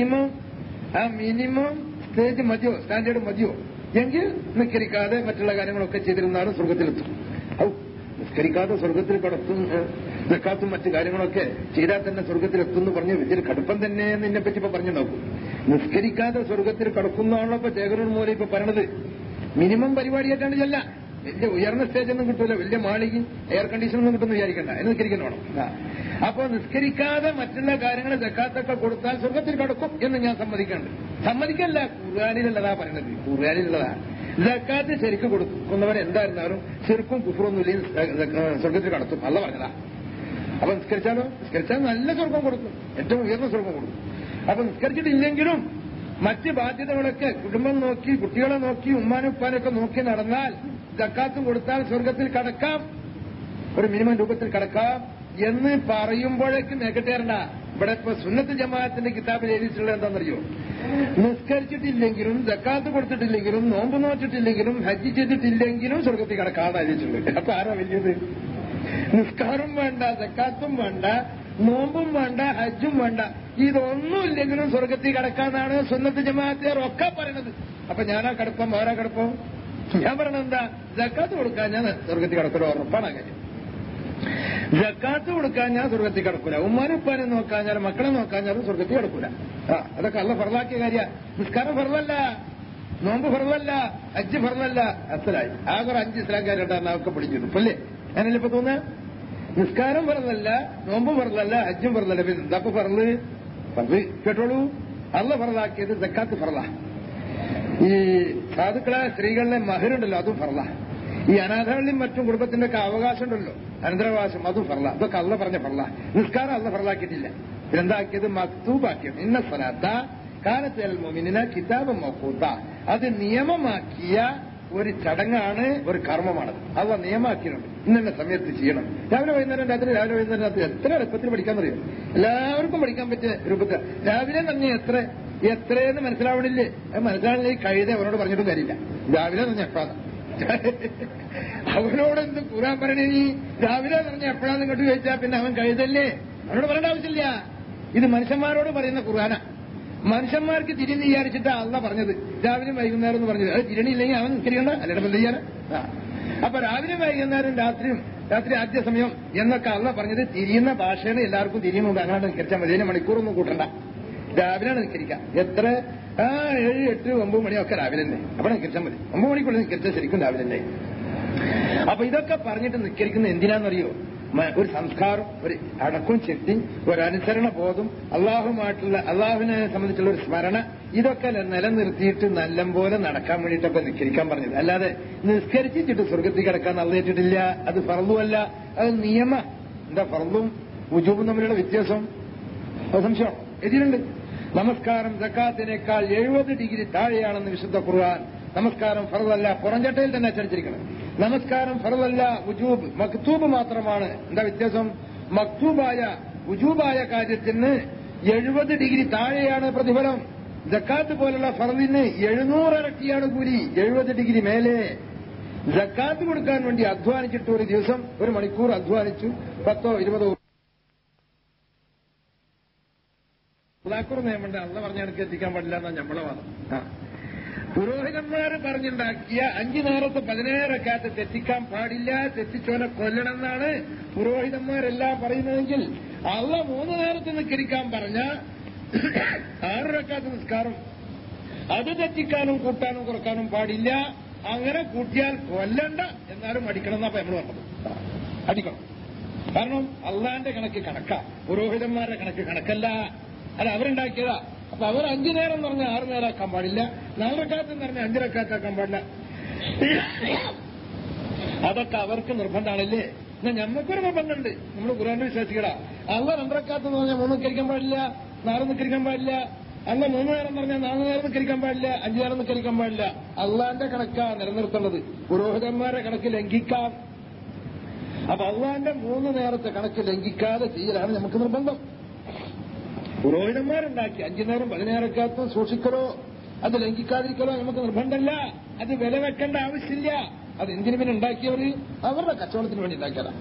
S1: ആ മിനിമം സ്റ്റേജ് മതിയോ, സ്റ്റാൻഡേർഡ് മതിയോ? എങ്കിൽ നിസ്കരിക്കാതെ മറ്റുള്ള കാര്യങ്ങളൊക്കെ ചെയ്തിരുന്നാലും സ്വർഗത്തിലെത്തും. നിസ്കരിക്കാതെ സ്വർഗത്തിൽ കടത്തും, നിൽക്കാത്തും മറ്റു കാര്യങ്ങളൊക്കെ ചെയ്താൽ തന്നെ സ്വർഗത്തിലെത്തും എന്ന് പറഞ്ഞ് വലിയൊരു കടുപ്പം തന്നെ നിന്നെ പറ്റി ഇപ്പൊ പറഞ്ഞു നോക്കും. നിസ്കരിക്കാതെ സ്വർഗത്തിൽ കടക്കുന്നതാണല്ലോ ഇപ്പൊ ചേകരൂർ മൂലം ഇപ്പൊ പറയണത്. മിനിമം പരിപാടിയായിട്ടാണ് ചെല്ല. വലിയ ഉയർന്ന സ്റ്റേജൊന്നും കിട്ടൂല, വലിയ മാളികയും എയർ കണ്ടീഷനൊന്നും കിട്ടുമെന്ന് വിചാരിക്കണ്ട. അതിന് നിസ്കരിക്കാൻ വേണം. അപ്പൊ നിസ്കരിക്കാതെ മറ്റുള്ള കാര്യങ്ങൾ സക്കാത്തൊക്കെ കൊടുത്താൽ സ്വർഗത്തിൽ കടക്കും എന്ന് ഞാൻ സമ്മതിക്കല്ല. ഖുർആനിലുള്ളതാ പറയണത്, ഖുർആനിലുള്ളതാ. സക്കാത്ത് ശരിക്ക് കൊടുക്കുന്നവരെ എന്തായിരുന്നാലും ശിർക്കും കുഫ്റൊന്നുമില്ലെങ്കിൽ സ്വർഗത്തിൽ കടത്തും അല്ല പറഞ്ഞതാ. അപ്പൊ നിസ്കരിച്ചാൽ നല്ല സ്വർഗം കൊടുക്കും, ഏറ്റവും ഉയർന്ന സ്വർഗം കൊടുക്കും. അപ്പൊ നിസ്കരിച്ചിട്ടില്ലെങ്കിലും മറ്റ് ബാധ്യതകളൊക്കെ കുടുംബം നോക്കി, കുട്ടികളെ നോക്കി, ഉമ്മാനും ഉപ്പാനൊക്കെ നോക്കി നടന്നാൽ സക്കാത്തും കൊടുത്താൽ സ്വർഗത്തിൽ കടക്കാം, ഒരു മിനിമം രൂപത്തിൽ കടക്കാം എന്ന് പറയുമ്പോഴേക്കും നേക്കട്ടേറണ്ട. ഇവിടെ ഇപ്പൊ സുന്നത്ത് ജമാഅത്തിന്റെ കിതാബിൽ എഴുതിയിട്ടുള്ളത് എന്താണെന്നറിയോ? നിസ്കരിച്ചിട്ടില്ലെങ്കിലും സക്കാത്ത് കൊടുത്തിട്ടില്ലെങ്കിലും നോമ്പ് നോച്ചിട്ടില്ലെങ്കിലും ഹജ്ജ് ചെയ്തിട്ടില്ലെങ്കിലും സ്വർഗത്തിൽ കടക്കാതെ എഴുതിയിട്ടുണ്ട്. അപ്പൊ ആരാ വലിയത്? നിസ്കാരം വേണ്ട, സക്കാത്തും വേണ്ട, നോമ്പും വേണ്ട, ഹജ്ജും വേണ്ട, ഇതൊന്നും ഇല്ലെങ്കിലും സ്വർഗത്തിൽ കടക്കാന്നാണ് സുന്നത്ത് ജമാഅത്തുകാർ ഒക്കെ പറയണത്. അപ്പൊ ഞാനാ കടപ്പം, വേറെ കടപ്പം? ഞാൻ പറയണത് എന്താ? സക്കാത്ത് കൊടുക്കാൻ ഞാൻ സ്വർഗത്തിൽ കടക്കൂല, ഉറപ്പാണ് കാര്യം. സക്കാത്ത് കൊടുക്കാൻ ഞാൻ സ്വർഗത്തിൽ കടക്കൂല. ഉമ്മാനും ഉപ്പാനെ നോക്കാഞ്ഞാലും മക്കളെ നോക്കാഞ്ഞാലും സ്വർഗത്തിൽ കടക്കൂല. അതൊക്കെ അല്ല ഫർളാക്കിയ കാര്യ. നിസ്കാരം ഫർളല്ല, നോമ്പ് ഫർളല്ല, ഹജ്ജ് ഫർളല്ല. അസലായി ആകെ 5 ഇസ്ലാംകാരുണ്ടായിരുന്നു, അവർക്ക് പിടിച്ചിരുന്നു. അല്ലേ? ഞാനല്ലേ ഇപ്പൊ തോന്നുക? നിസ്കാരം ഫർളല്ല, നോമ്പും ഫർളല്ല, ഹജ്ജും ഫർളല്ല. പിന്നെ എന്താ ഫർള്? കേട്ടോളൂ, അല്ല ഫർളാക്കിയത് സക്കാത്ത് ഫർള. ഈ സാധുക്കളായ സ്ത്രീകളിലെ മഹരുണ്ടല്ലോ, അതും ഫർള. ഈ അനാഥകളിലും മറ്റും കുടുംബത്തിന്റെ ഒക്കെ അവകാശം ഉണ്ടല്ലോ, അനന്തരാവകാശം, അതും ഫർള. അതൊക്കെ അല്ല പറഞ്ഞ ഫർള. നിസ്കാരം അല്ല ഫർളാക്കിയിട്ടില്ല. പിന്നെന്താക്കിയത്? മക്തൂബാക്കിയത്. ഇന്ന സ്വലാത്ത കാനത്ത് അലൽ മുഅ്മിനീന കിതാബൻ മൗഖൂത. അത് നിയമമാക്കിയ ഒരു ചടങ്ങാണ്, ഒരു കർമ്മമാണത്. അവ നിയമാക്കിയിട്ടുണ്ട്. ഇന്ന സമയത്ത് ചെയ്യണം. രാവിലെ വൈകുന്നേരം രാത്രി, രാവിലെ വൈകുന്നേരം രാത്രി. എത്ര എളുപ്പത്തിൽ പഠിക്കാന്നറിയോ? എല്ലാവർക്കും പഠിക്കാൻ പറ്റിയ രൂപത്തിൽ. രാവിലെ തന്നെ എത്രയെന്ന് മനസ്സിലാവണില്ലേ? മനസ്സിലാവില്ലേ? കഴുത അവനോട് പറഞ്ഞിട്ടും കാര്യമില്ല. രാവിലെ തന്നെ എപ്പോഴാണ് അവനോട് എന്ത് ഖുർആൻ പറയണേ? രാവിലെ പറഞ്ഞ എപ്പോഴാന്ന് ഇങ്ങോട്ട് ചോദിച്ചാൽ പിന്നെ അവൻ കഴുതല്ലേ? അവനോട് പറയേണ്ട ആവശ്യമില്ല. ഇത് മനുഷ്യന്മാരോട് പറയുന്ന ഖുർആനാ. മനുഷ്യന്മാർക്ക് തിരിഞ്ഞ് വിചാരിച്ചിട്ടാ അല്ല പറഞ്ഞത് രാവിലെ വൈകുന്നേരം എന്ന് പറഞ്ഞത്. അത് തിരിണില്ലെങ്കിൽ അവൻ നിസ്കരിക്കണ്ട, അല്ലാതെ എന്ത് ചെയ്യാനാ? അപ്പൊ രാവിലെ വൈകുന്നേരം രാത്രി ആദ്യ സമയം എന്നൊക്കെ അല്ല പറഞ്ഞത് തിരിയുന്ന ഭാഷയാണ്. എല്ലാവർക്കും തിരിയുന്നുണ്ട്. അങ്ങനെ നിസ്കരിച്ചാൽ മതി. 10 മണിക്കൂറൊന്നും കൂട്ടണ്ട. രാവിലെയാണ് നിസ്കരിക്കാം. എത്ര 7, 8, 9 മണിയൊക്കെ രാവിലെ തന്നെ. അവിടെ നിസ്കരിച്ചാൽ മതി. 9 മണിക്കുള്ളിൽ നിസ്കരിച്ചാൽ ശരിക്കും രാവിലെ തന്നെ. അപ്പൊ ഇതൊക്കെ പറഞ്ഞിട്ട് നിസ്കരിക്കുന്ന എന്തിനാണെന്നറിയോ? ഒരു സംസ്കാരം, ഒരു അടക്കും ചിട്ടി, ഒരനുസരണ ബോധം, അള്ളാഹുവിനെ സംബന്ധിച്ചുള്ള ഒരു സ്മരണ, ഇതൊക്കെ നിലനിർത്തിയിട്ട് നല്ലപോലെ നടക്കാൻ വേണ്ടിയിട്ടൊക്കെ നിസ്കരിക്കാൻ പറഞ്ഞത്. അല്ലാതെ നിസ്കരിച്ചിട്ട് സ്വർഗത്തിൽ കിടക്കാൻ അള്ളേറ്റിട്ടില്ല. അത് ഫർളുമല്ല, അത് നിയമ. എന്താ ഫർളും വുജൂബും തമ്മിലുള്ള വ്യത്യാസം? സംശയം എതിരുണ്ട്. നമസ്കാരം സക്കാത്തിനേക്കാൾ 70 ഡിഗ്രി താഴെയാണെന്ന് വിശുദ്ധ ഖുർആൻ. നമസ്കാരം ഫർളല്ല, പുറംചട്ടയിൽ തന്നെ അച്ചടിച്ചിരിക്കണം. നമസ്കാരം ഫർളല്ല, വുജൂബ് മക്തൂബ് മാത്രമാണ്. എന്താ വ്യത്യാസം? മക്തൂബായ വുജൂബായ കാര്യത്തിന് 70 ഡിഗ്രി താഴെയാണ് പ്രതിഫലം. സക്കാത്ത് പോലുള്ള ഫർളിന് 700 ഇരട്ടിയാണ് കൂലി. 70 ഡിഗ്രി മേലെ. സക്കാത്ത് കൊടുക്കാൻ വേണ്ടി അധ്വാനിച്ചിട്ട് ഒരു ദിവസം 1 മണിക്കൂർ അധ്വാനിച്ചു 10-20 ഉദാക്കൂർ നിയമമുണ്ട്. അള്ള പറഞ്ഞ കണക്ക് എത്തിക്കാൻ പാടില്ല എന്നാ നമ്മളെ വാദം. പുരോഹിതന്മാര് പറഞ്ഞുണ്ടാക്കിയ 5 നേരത്തെ 17 റക്അത്ത് തെറ്റിക്കാൻ പാടില്ല, തെറ്റിച്ചോനെ കൊല്ലണം എന്നാണ് പുരോഹിതന്മാരെല്ലാം പറയുന്നതെങ്കിൽ അള്ള 3 നേരത്തെ നിസ്കരിക്കാൻ പറഞ്ഞ 6 റക്അത്ത് നിസ്കാരം അത് തെറ്റിക്കാനും കൂട്ടാനും കുറക്കാനും പാടില്ല. അങ്ങനെ കൂട്ടിയാൽ കൊല്ലണ്ട, എന്നാലും അടിക്കണം എന്നാ നമ്മൾ പറഞ്ഞത്. അടിക്കണം. കാരണം അള്ളാന്റെ കണക്ക് കണക്കാ, പുരോഹിതന്മാരുടെ കണക്ക് കണക്കല്ല. അത് അവരുണ്ടാക്കിയതാ. അപ്പൊ അവർ 5 നേരം എന്ന് പറഞ്ഞാൽ 6 നേരമാക്കാൻ പാടില്ല, 4 റക്അത്ത് എന്ന് പറഞ്ഞാൽ 5 റക്അത്താക്കാൻ പാടില്ല. അതൊക്കെ അവർക്ക് നിർബന്ധമാണല്ലേ. എന്നാൽ ഞമ്മക്കൊരു നിർബന്ധമുണ്ട്. നമ്മൾ ഖുർആന്റെ വിശ്വാസികളാ. അള്ള 2 റക്അത്ത് എന്ന് പറഞ്ഞാൽ 3 നിസ്കരിക്കാൻ പാടില്ല, 4 നിസ്കരിക്കാൻ പാടില്ല. അല്ല 3 നേരം എന്ന് പറഞ്ഞാൽ 4 നേരം നിസ്കരിക്കാൻ പാടില്ല, 5 നേരം നിസ്കരിക്കാൻ പാടില്ല. അള്ളാന്റെ കണക്കാ നിലനിർത്തേണ്ടത്. പുരോഹിതന്മാരുടെ കണക്ക് ലംഘിക്കാം. അപ്പൊ അള്ളാന്റെ 3 നേരത്തെ കണക്ക് ലംഘിക്കാതെ ചെയ്യലാണ് നമുക്ക് നിർബന്ധം. പുരോഹിതന്മാരുണ്ടാക്കി 5 നേരം 17 റക്അത്തും സൂക്ഷിക്കലോ അത് ലംഘിക്കാതിരിക്കലോ നമുക്ക് നിർബന്ധമല്ല. അത് വില വെക്കേണ്ട ആവശ്യമില്ല. അത് എന്തിനു പിന്നെ ഉണ്ടാക്കിയവർ അവരുടെ കച്ചവടത്തിന് വേണ്ടി ഉണ്ടാക്കിയതാ.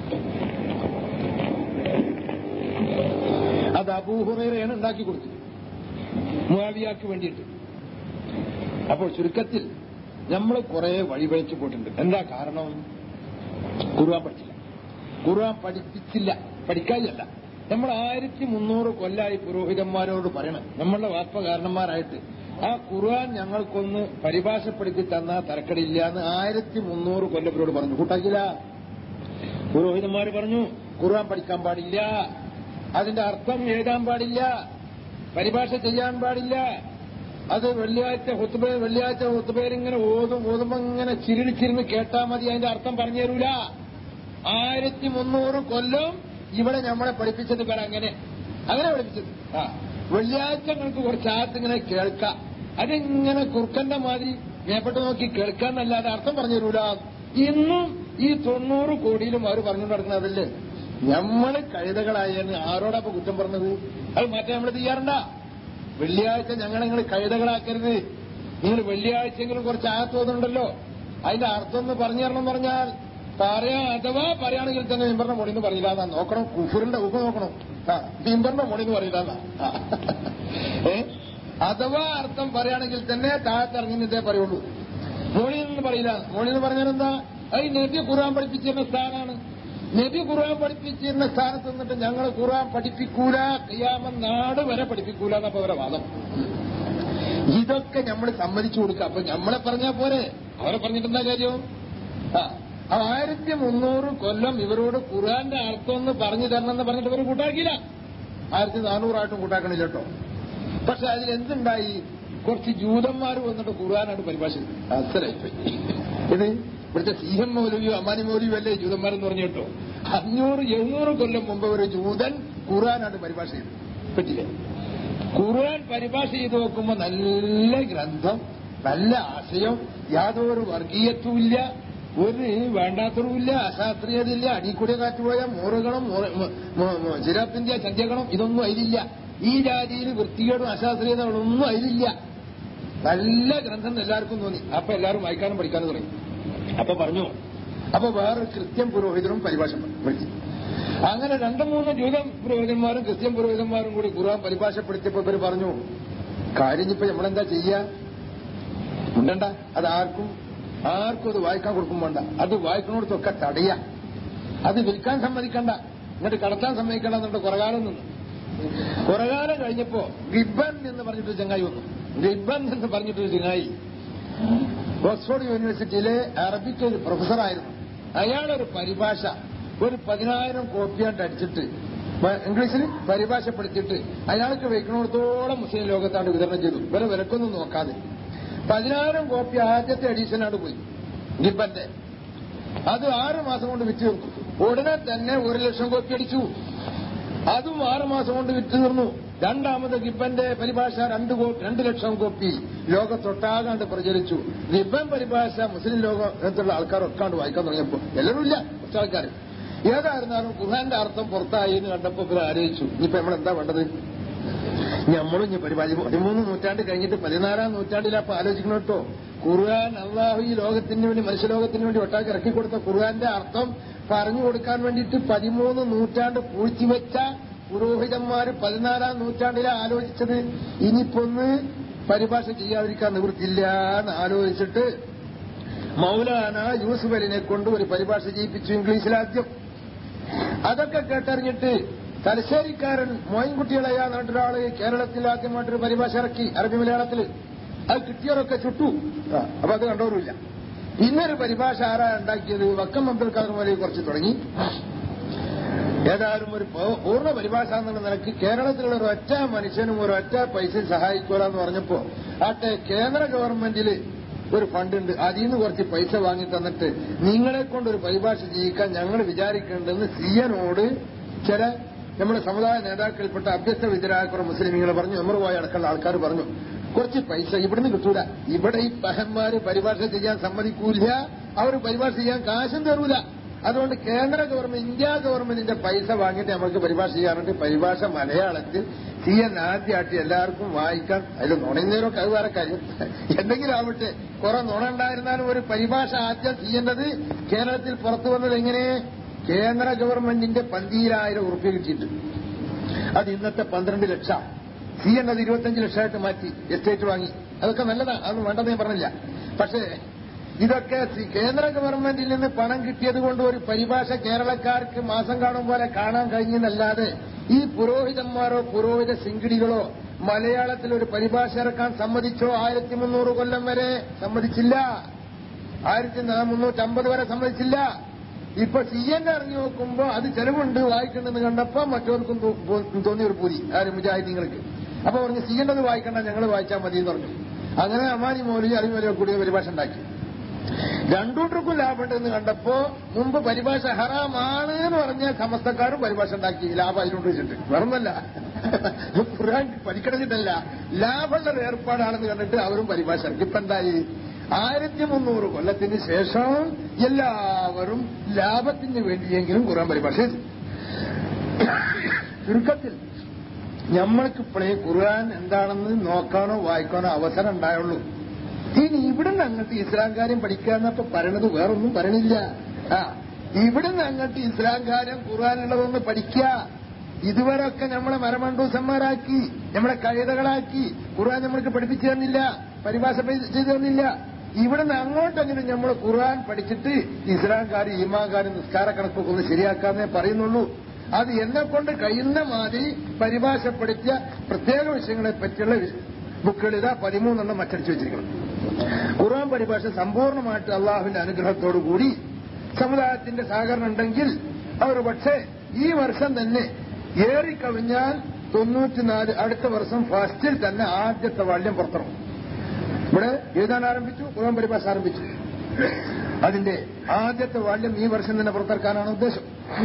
S1: അത് അബൂ ഹുറൈറയാണ് ഉണ്ടാക്കി കൊടുത്തത് മുആവിയക്ക് വേണ്ടിയിട്ട്. അപ്പോൾ ചുരുക്കത്തിൽ നമ്മൾ കുറെ വഴിപഴിച്ചു പോയിട്ടുണ്ട്. എന്താ കാരണം? ഖുർആൻ പഠിച്ചില്ല, ഖുർആൻ പഠിപ്പിച്ചില്ല. പഠിക്കാതില്ല. നമ്മൾ 1300 കൊല്ലായി പുരോഹിതന്മാരോട് പറയണം, നമ്മളുടെ വാപ്പകാരണന്മാരായിട്ട് ആ ഖുർആൻ ഞങ്ങൾക്കൊന്ന് പരിഭാഷപ്പെടുത്തി തന്നാ തരക്കടില്ല എന്ന് 1300 കൊല്ലവരോട് പറഞ്ഞു. കൂട്ടാക്കില്ല. പുരോഹിതന്മാർ പറഞ്ഞു ഖുർആൻ പഠിക്കാൻ പാടില്ല, അതിന്റെ അർത്ഥം എഴുതാൻ പാടില്ല, പരിഭാഷ ചെയ്യാൻ പാടില്ല. അത് വെള്ളിയാഴ്ച ഹുത്ബയിൽ ഇങ്ങനെ ഓതുമ്പോ ഇങ്ങനെ ചിരിച്ചിരുന്ന് കേട്ടാ മതി, അതിന്റെ അർത്ഥം പറഞ്ഞു തരൂല. 1300 കൊല്ലം ഇവിടെ നമ്മളെ പഠിപ്പിച്ചത് പേര് അങ്ങനെ പഠിപ്പിച്ചത്. വെള്ളിയാഴ്ച നിങ്ങൾക്ക് കുറച്ച് ഇങ്ങനെ കേൾക്കാം, അതിങ്ങനെ കുറുക്കന്റെ മാതിരി മേപ്പെട്ട് നോക്കി കേൾക്കാന്നല്ലാതെ അർത്ഥം പറഞ്ഞു തരൂല. ഇന്നും ഈ 90 കോടിയിലും അവർ പറഞ്ഞു നടക്കുന്നതല്ലേ. നമ്മള് കഴുതകളായെന്ന് ആരോടൊപ്പം കുറ്റം പറഞ്ഞത്? അത് മാറ്റാൻ നമ്മൾ ചെയ്യാറുണ്ട. വെള്ളിയാഴ്ച നിങ്ങൾ കഴുതകളാക്കരുത്. നിങ്ങൾ വെള്ളിയാഴ്ചയെങ്കിലും കുറച്ച് തോന്നുന്നുണ്ടല്ലോ, അതിന്റെ അർത്ഥം ഒന്ന് പറഞ്ഞു തരണം എന്ന് പറഞ്ഞാൽ അഥവാ പറയുകയാണെങ്കിൽ തന്നെ മിമ്പറിന്റെ മോളിന്ന് പറയില്ല. നോക്കണം, കുഫറിന്റെ ഊക്ക് നോക്കണം. മിമ്പറിന്റെ മോളിന്ന് പറയില്ല. അഥവാ അർത്ഥം പറയുകയാണെങ്കിൽ തന്നെ താഴത്തിറങ്ങുന്നതേ പറയുള്ളൂ, മോളിൽ നിന്ന് പറയില്ല. മോളിൽ നിന്ന് പറഞ്ഞാൽ എന്താ? അത് നബി ഖുർആൻ പഠിപ്പിച്ചിരുന്ന സ്ഥാനമാണ്. നബി ഖുർആൻ പഠിപ്പിച്ചിരുന്ന സ്ഥാനത്ത് നിന്നിട്ട് ഞങ്ങൾ ഖുർആൻ പഠിപ്പിക്കൂല, ഖിയാമത്ത് നാട് വരെ പഠിപ്പിക്കൂല എന്നപ്പോ അവരെ വാദം. ഇതൊക്കെ നമ്മൾ സമ്മതിച്ചു കൊടുക്കുക. അപ്പൊ നമ്മളെ പറഞ്ഞാൽ പോരെ, അവരെ പറഞ്ഞിട്ടെന്താ കാര്യം? 1300 കൊല്ലം ഇവരോട് ഖുർആന്റെ അർത്ഥം ഒന്ന് പറഞ്ഞു തരണമെന്ന് പറഞ്ഞിട്ട് ഇവർ കൂട്ടാക്കിയില്ല. 1400 കൂട്ടാക്കണില്ല കേട്ടോ. പക്ഷെ അതിലെന്തുണ്ടായി? കുറച്ച് ജൂതന്മാർ വന്നിട്ട് ഖുർആനായിട്ട് പരിഭാഷിച്ചു. അസലായിപ്പോയി. ഇത് ഇവിടുത്തെ സിഹം മൗലവിയോ അമാനി മൗലവിയോ അല്ലേ ജൂതന്മാരെന്ന് പറഞ്ഞു കേട്ടോ. 500-700 കൊല്ലം മുമ്പ് ഒരു ജൂതൻ ഖുർആനായിട്ട് പരിഭാഷ ചെയ്തു. പറ്റില്ലേ? ഖുർആൻ പരിഭാഷ ചെയ്ത് നോക്കുമ്പോ നല്ല ഗ്രന്ഥം, നല്ല ആശയം, യാതൊരു വർഗീയത്വമില്ല, ഒരു വേണ്ടാത്തതുമില്ല, അശാസ്ത്രീയതയില്ല, അടിക്കൂടെ കാറ്റുപോയ മോറുകളും ചിരാപ്പിന്ത്യ ചന്ത്യകളും ഇതൊന്നും അതിലില്ല. ഈ ജാതിയിൽ വൃത്തികേടും അശാസ്ത്രീയതകളൊന്നും അതിലില്ല. നല്ല ഗ്രന്ഥം എല്ലാവർക്കും തോന്നി. അപ്പൊ എല്ലാവരും വായിക്കാനും പഠിക്കാനും തുടങ്ങി. അപ്പൊ പറഞ്ഞു, അപ്പൊ വേറെ ക്രിസ്ത്യൻ പുരോഹിതരും പരിഭാഷ പഠിച്ചു. അങ്ങനെ 2-3 ജൂത പുരോഹിതന്മാരും ക്രിസ്ത്യൻ പുരോഹിതന്മാരും കൂടി ഖുർആൻ പരിഭാഷപ്പെടുത്തിയപ്പോ ഇവര് പറഞ്ഞു, കാര്യം ഇപ്പൊ നമ്മളെന്താ ചെയ്യാ? ഉണ്ടണ്ട, അത് ആർക്കും അത് വായിക്കാൻ കൊടുക്കും വേണ്ട. അത് വായിക്കണോടത്തൊക്കെ തടയാ, അത് വിൽക്കാൻ സമ്മതിക്കണ്ട, എന്നിട്ട് കടത്താൻ സമ്മതിക്കണ്ട എന്നിട്ട് കുറകാലം നിന്ന്. കുറകാലം കഴിഞ്ഞപ്പോ ഗിബ്ബൻ എന്ന് പറഞ്ഞിട്ട് ചങ്ങായി വന്നു. ഗിബ്ബൻ എന്ന് പറഞ്ഞിട്ടൊരു ചങ്ങായി ഓക്സ്ഫോർഡ് യൂണിവേഴ്സിറ്റിയിലെ അറബിക്ക് പ്രൊഫസറായിരുന്നു. അയാളൊരു പരിഭാഷ ഒരു 10,000 കോപ്പിയായിട്ട് അടിച്ചിട്ട് ഇംഗ്ലീഷിൽ പരിഭാഷപ്പെടുത്തിയിട്ട് അയാൾക്ക് വയ്ക്കണോടത്തോളം മുസ്ലിം ലോകത്താണ് വിതരണം ചെയ്തു. വിലക്കൊന്നും നോക്കാതെ 10,000 കോപ്പി ആദ്യത്തെ എഡീഷനാണ് പോയി ഗിബന്റെ. അത് 6 മാസം കൊണ്ട് വിറ്റ് തീർന്നു. ഉടനെ തന്നെ 1,00,000 കോപ്പി അടിച്ചു. അതും 6 മാസം കൊണ്ട് വിറ്റ് തീർന്നു. രണ്ടാമത് ഗിബന്റെ പരിഭാഷ 2,00,000 കോപ്പി ലോകത്തൊട്ടാകാണ്ട് പ്രചരിച്ചു. ഗിബൻ പരിഭാഷ മുസ്ലിം ലോകത്തുള്ള ആൾക്കാരൊക്കാണ്ട് വായിക്കാൻ തുടങ്ങിയപ്പോൾ എല്ലാവരും ഇല്ല, കുറച്ച് ആൾക്കാർ. ഏതായിരുന്നാലും ഖുർആന്റെ അർത്ഥം പുറത്തായി എന്ന് കണ്ടപ്പോ ഇവർ ആലോചിച്ചു, ഇനിയിപ്പോ നമ്മളെന്താ വേണ്ടത്? നമ്മളും ഇനി പരിപാടി 13 നൂറ്റാണ്ട് കഴിഞ്ഞിട്ട് 14-ാം നൂറ്റാണ്ടിലപ്പോ ആലോചിക്കണം കേട്ടോ. ഖുർആൻ അള്ളാഹു ഈ ലോകത്തിന് വേണ്ടി, മനുഷ്യലോകത്തിന് വേണ്ടി ഒട്ടാക്കി ഇറക്കിക്കൊടുത്ത ഖുർആന്റെ അർത്ഥം പറഞ്ഞു കൊടുക്കാൻ വേണ്ടിയിട്ട് 13 നൂറ്റാണ്ട് പൂഴ്ത്തിവെച്ച പുരോഹിതന്മാര് 14-ാം നൂറ്റാണ്ടിലെ ആലോചിച്ചത് ഇനിയിപ്പൊന്ന് പരിഭാഷ ചെയ്യാതിരിക്കാൻ നിവൃത്തില്ല എന്ന് ആലോചിച്ചിട്ട് മൗലാന യൂസുഫ് അലിനെ കൊണ്ട് ഒരു പരിഭാഷ ചെയ്യിപ്പിച്ചു ഇംഗ്ലീഷിലാദ്യം. അതൊക്കെ കേട്ടറിഞ്ഞിട്ട് തലശ്ശേരിക്കാരൻ മോയിൻകുട്ടികളെയാ നാട്ടൊരാള് കേരളത്തിൽ ആദ്യമായിട്ടൊരു പരിഭാഷ ഇറക്കി അറബി മലയാളത്തിൽ. അത് കിട്ടിയവരൊക്കെ ചുട്ടു. അപ്പൊ അത് കണ്ടവരുമില്ല. ഇന്നൊരു പരിഭാഷ ആരാ ഉണ്ടാക്കിയത്? വക്കം അബ്ദുൽ ഖാദർ മൗലവി കുറച്ച് തുടങ്ങി. ഏതായാലും ഒരു പൂർണ്ണ പരിഭാഷ എന്നുള്ള നിലയ്ക്ക് കേരളത്തിലുള്ള ഒരൊറ്റ മനുഷ്യനും ഒരൊറ്റ പൈസയും സഹായിക്കൂലെന്ന് പറഞ്ഞപ്പോ ആട്ടെ കേന്ദ്ര ഗവൺമെന്റിൽ ഒരു ഫണ്ടുണ്ട്, അതിൽ നിന്ന് കുറച്ച് പൈസ വാങ്ങി തന്നിട്ട് നിങ്ങളെ കൊണ്ടൊരു പരിഭാഷ ചെയ്യിക്കാൻ ഞങ്ങൾ വിചാരിക്കേണ്ടെന്ന് സിയനോട് ചില നമ്മുടെ സമുദായ നേതാക്കളിൽപ്പെട്ട അഭ്യസ്ത വിദ്യരായ കുറെ മുസ്ലിമീങ്ങൾ പറഞ്ഞു. ഉമറുവായി അടക്കമുള്ള ആൾക്കാർ പറഞ്ഞു, കുറച്ച് പൈസ ഇവിടുന്ന് കിട്ടൂല. ഇവിടെ ഈ പഹന്മാര് പരിഭാഷ ചെയ്യാൻ സമ്മതിക്കൂല, അവർ പരിഭാഷ ചെയ്യാൻ കാശും തരൂല. അതുകൊണ്ട് കേന്ദ്ര ഗവൺമെന്റ്, ഇന്ത്യ ഗവൺമെന്റിന്റെ പൈസ വാങ്ങിയിട്ട് നമുക്ക് പരിഭാഷ ചെയ്യാറുണ്ട്. പരിഭാഷ മലയാളത്തിൽ ചെയ്യാൻ ആദ്യമായിട്ട് എല്ലാവർക്കും വായിക്കാൻ. അതിൽ നുണയുന്നവരൊക്കെ അത് വേറെ കാര്യം, എന്തെങ്കിലും ആവട്ടെ. കുറെ നുണ ഉണ്ടായിരുന്നാലും ഒരു പരിഭാഷ ആദ്യം ചെയ്യേണ്ടത് കേരളത്തിൽ പുറത്തു വന്നത് എങ്ങനെ? കേന്ദ്ര ഗവൺമെന്റിന്റെ 12,000 ഉറുപ്പിക കിട്ടിയിട്ട് അത് ഇന്നത്തെ 12 ലക്ഷം. ചെയ്യേണ്ടത് 25 ലക്ഷമായിട്ട് മാറ്റി എസ്റ്റേറ്റ് വാങ്ങി. അതൊക്കെ നല്ലതാണ്, അതൊന്നും വേണ്ടെന്ന് ഞാൻ പറഞ്ഞില്ല. പക്ഷേ ഇതൊക്കെ കേന്ദ്ര ഗവൺമെന്റിൽ നിന്ന് പണം കിട്ടിയത് കൊണ്ട് ഒരു പരിഭാഷ കേരളക്കാർക്ക് മാസം കാണും പോലെ കാണാൻ കഴിഞ്ഞെന്നല്ലാതെ ഈ പുരോഹിതന്മാരോ പുരോഹിത ശിങ്കിടികളോ മലയാളത്തിൽ ഒരു പരിഭാഷ ഇറക്കാൻ സമ്മതിച്ചോ? 1300 കൊല്ലം വരെ സമ്മതിച്ചില്ല. 1350 വരെ സമ്മതിച്ചില്ല. ഇപ്പൊ CN ഇറങ്ങി നോക്കുമ്പോ അത് ചെലവുണ്ട്, വായിക്കണ്ടെന്ന് കണ്ടപ്പോ മറ്റവർക്കും തോന്നിയൊരു പൂരി ആര് മുജാഹിദീങ്ങൾക്ക്. അപ്പൊ പറഞ്ഞു CN അത് വായിക്കണ്ട, ഞങ്ങൾ വായിച്ചാൽ മതി എന്ന് പറഞ്ഞു. അങ്ങനെ അമാനി മൗലവി അറിമൊലിയോ കൂടിയ പരിഭാഷ ഉണ്ടാക്കി. രണ്ടൂട്ടർക്കും ലാഭമുണ്ടെന്ന് കണ്ടപ്പോ മുമ്പ് പരിഭാഷ ഹറാമാണ് എന്ന് പറഞ്ഞ സമസ്തക്കാരും പരിഭാഷ ഉണ്ടാക്കി ലാഭം അതിലോട്ട് വെച്ചിട്ട്. വേറൊന്നല്ല, ഖുർആൻ പഠിക്കണമെന്നിട്ടല്ല, ലാഭമുള്ള ഒരു ഏർപ്പാടാണെന്ന് കണ്ടിട്ട് അവരും പരിഭാഷ ഇറക്കി. ഇപ്പൊ എന്തായി? 1300 കൊല്ലത്തിന് ശേഷം എല്ലാവരും ലാഭത്തിന് വേണ്ടിയെങ്കിലും ഖുർആൻ പരിഭാഷ ചെയ്തു. ചുരുക്കത്തിൽ നമ്മൾക്കിപ്പോഴേ ഖുർആൻ എന്താണെന്ന് നോക്കാനോ വായിക്കാനോ അവസരം ഉണ്ടായുള്ളൂ. ഇനി ഇവിടുന്ന് അങ്ങോട്ട് ഇസ്ലാം കാര്യം പഠിക്കാന്നപ്പോ പറയണത് വേറൊന്നും പറയണില്ല. ഇവിടുന്ന് അങ്ങോട്ട് ഇസ്ലാം കാര്യം ഖുർആനുള്ളതൊന്ന് പഠിക്കുക. ഇതുവരെയൊക്കെ നമ്മളെ മരമണ്ടൂസന്മാരാക്കി, നമ്മളെ കഴുതകളാക്കി. ഖുർആൻ നമ്മൾക്ക് പഠിപ്പിച്ചു തന്നില്ല, പരിഭാഷ ചെയ്തു തന്നില്ല. ഇവിടുന്ന് അങ്ങോട്ടെങ്കിലും നമ്മൾ ഖുർആൻ പഠിച്ചിട്ട് ഇസ്ലാം കാര്യം ഈമാൻ കാര്യം നിസ്കാര കണക്കൊക്കെ ഒന്ന് ശരിയാക്കാന്നേ പറയുന്നുള്ളൂ. അത് എന്നെ കൊണ്ട് കഴിയുന്ന മാതിരി പരിഭാഷപ്പെടുത്തിയ പ്രത്യേക വിഷയങ്ങളെ പറ്റിയുള്ള ബുക്കുകൾ ഇതാ 13 അച്ചടിച്ചു വെച്ചിരിക്കണം. ഖുർആൻ പരിഭാഷ സമ്പൂർണ്ണമായിട്ട് അള്ളാഹുവിന്റെ അനുഗ്രഹത്തോടുകൂടി സമുദായത്തിന്റെ സഹകരണം ഉണ്ടെങ്കിൽ അവർ പക്ഷേ ഈ വർഷം തന്നെ ഏറിക്കവിഞ്ഞാൽ 94 അടുത്ത വർഷം ഫസ്റ്റിൽ തന്നെ ആദ്യത്തെ വാള്യം പുറത്തിറങ്ങും. ഇവിടെ എഴുതാൻ ആരംഭിച്ചു, ഖുർആൻ പരിഭാഷ ആരംഭിച്ചു. അതിന്റെ ആദ്യത്തെ വാള്യം ഈ വർഷം തന്നെ പുറത്തിറക്കാനാണ് ഉദ്ദേശം.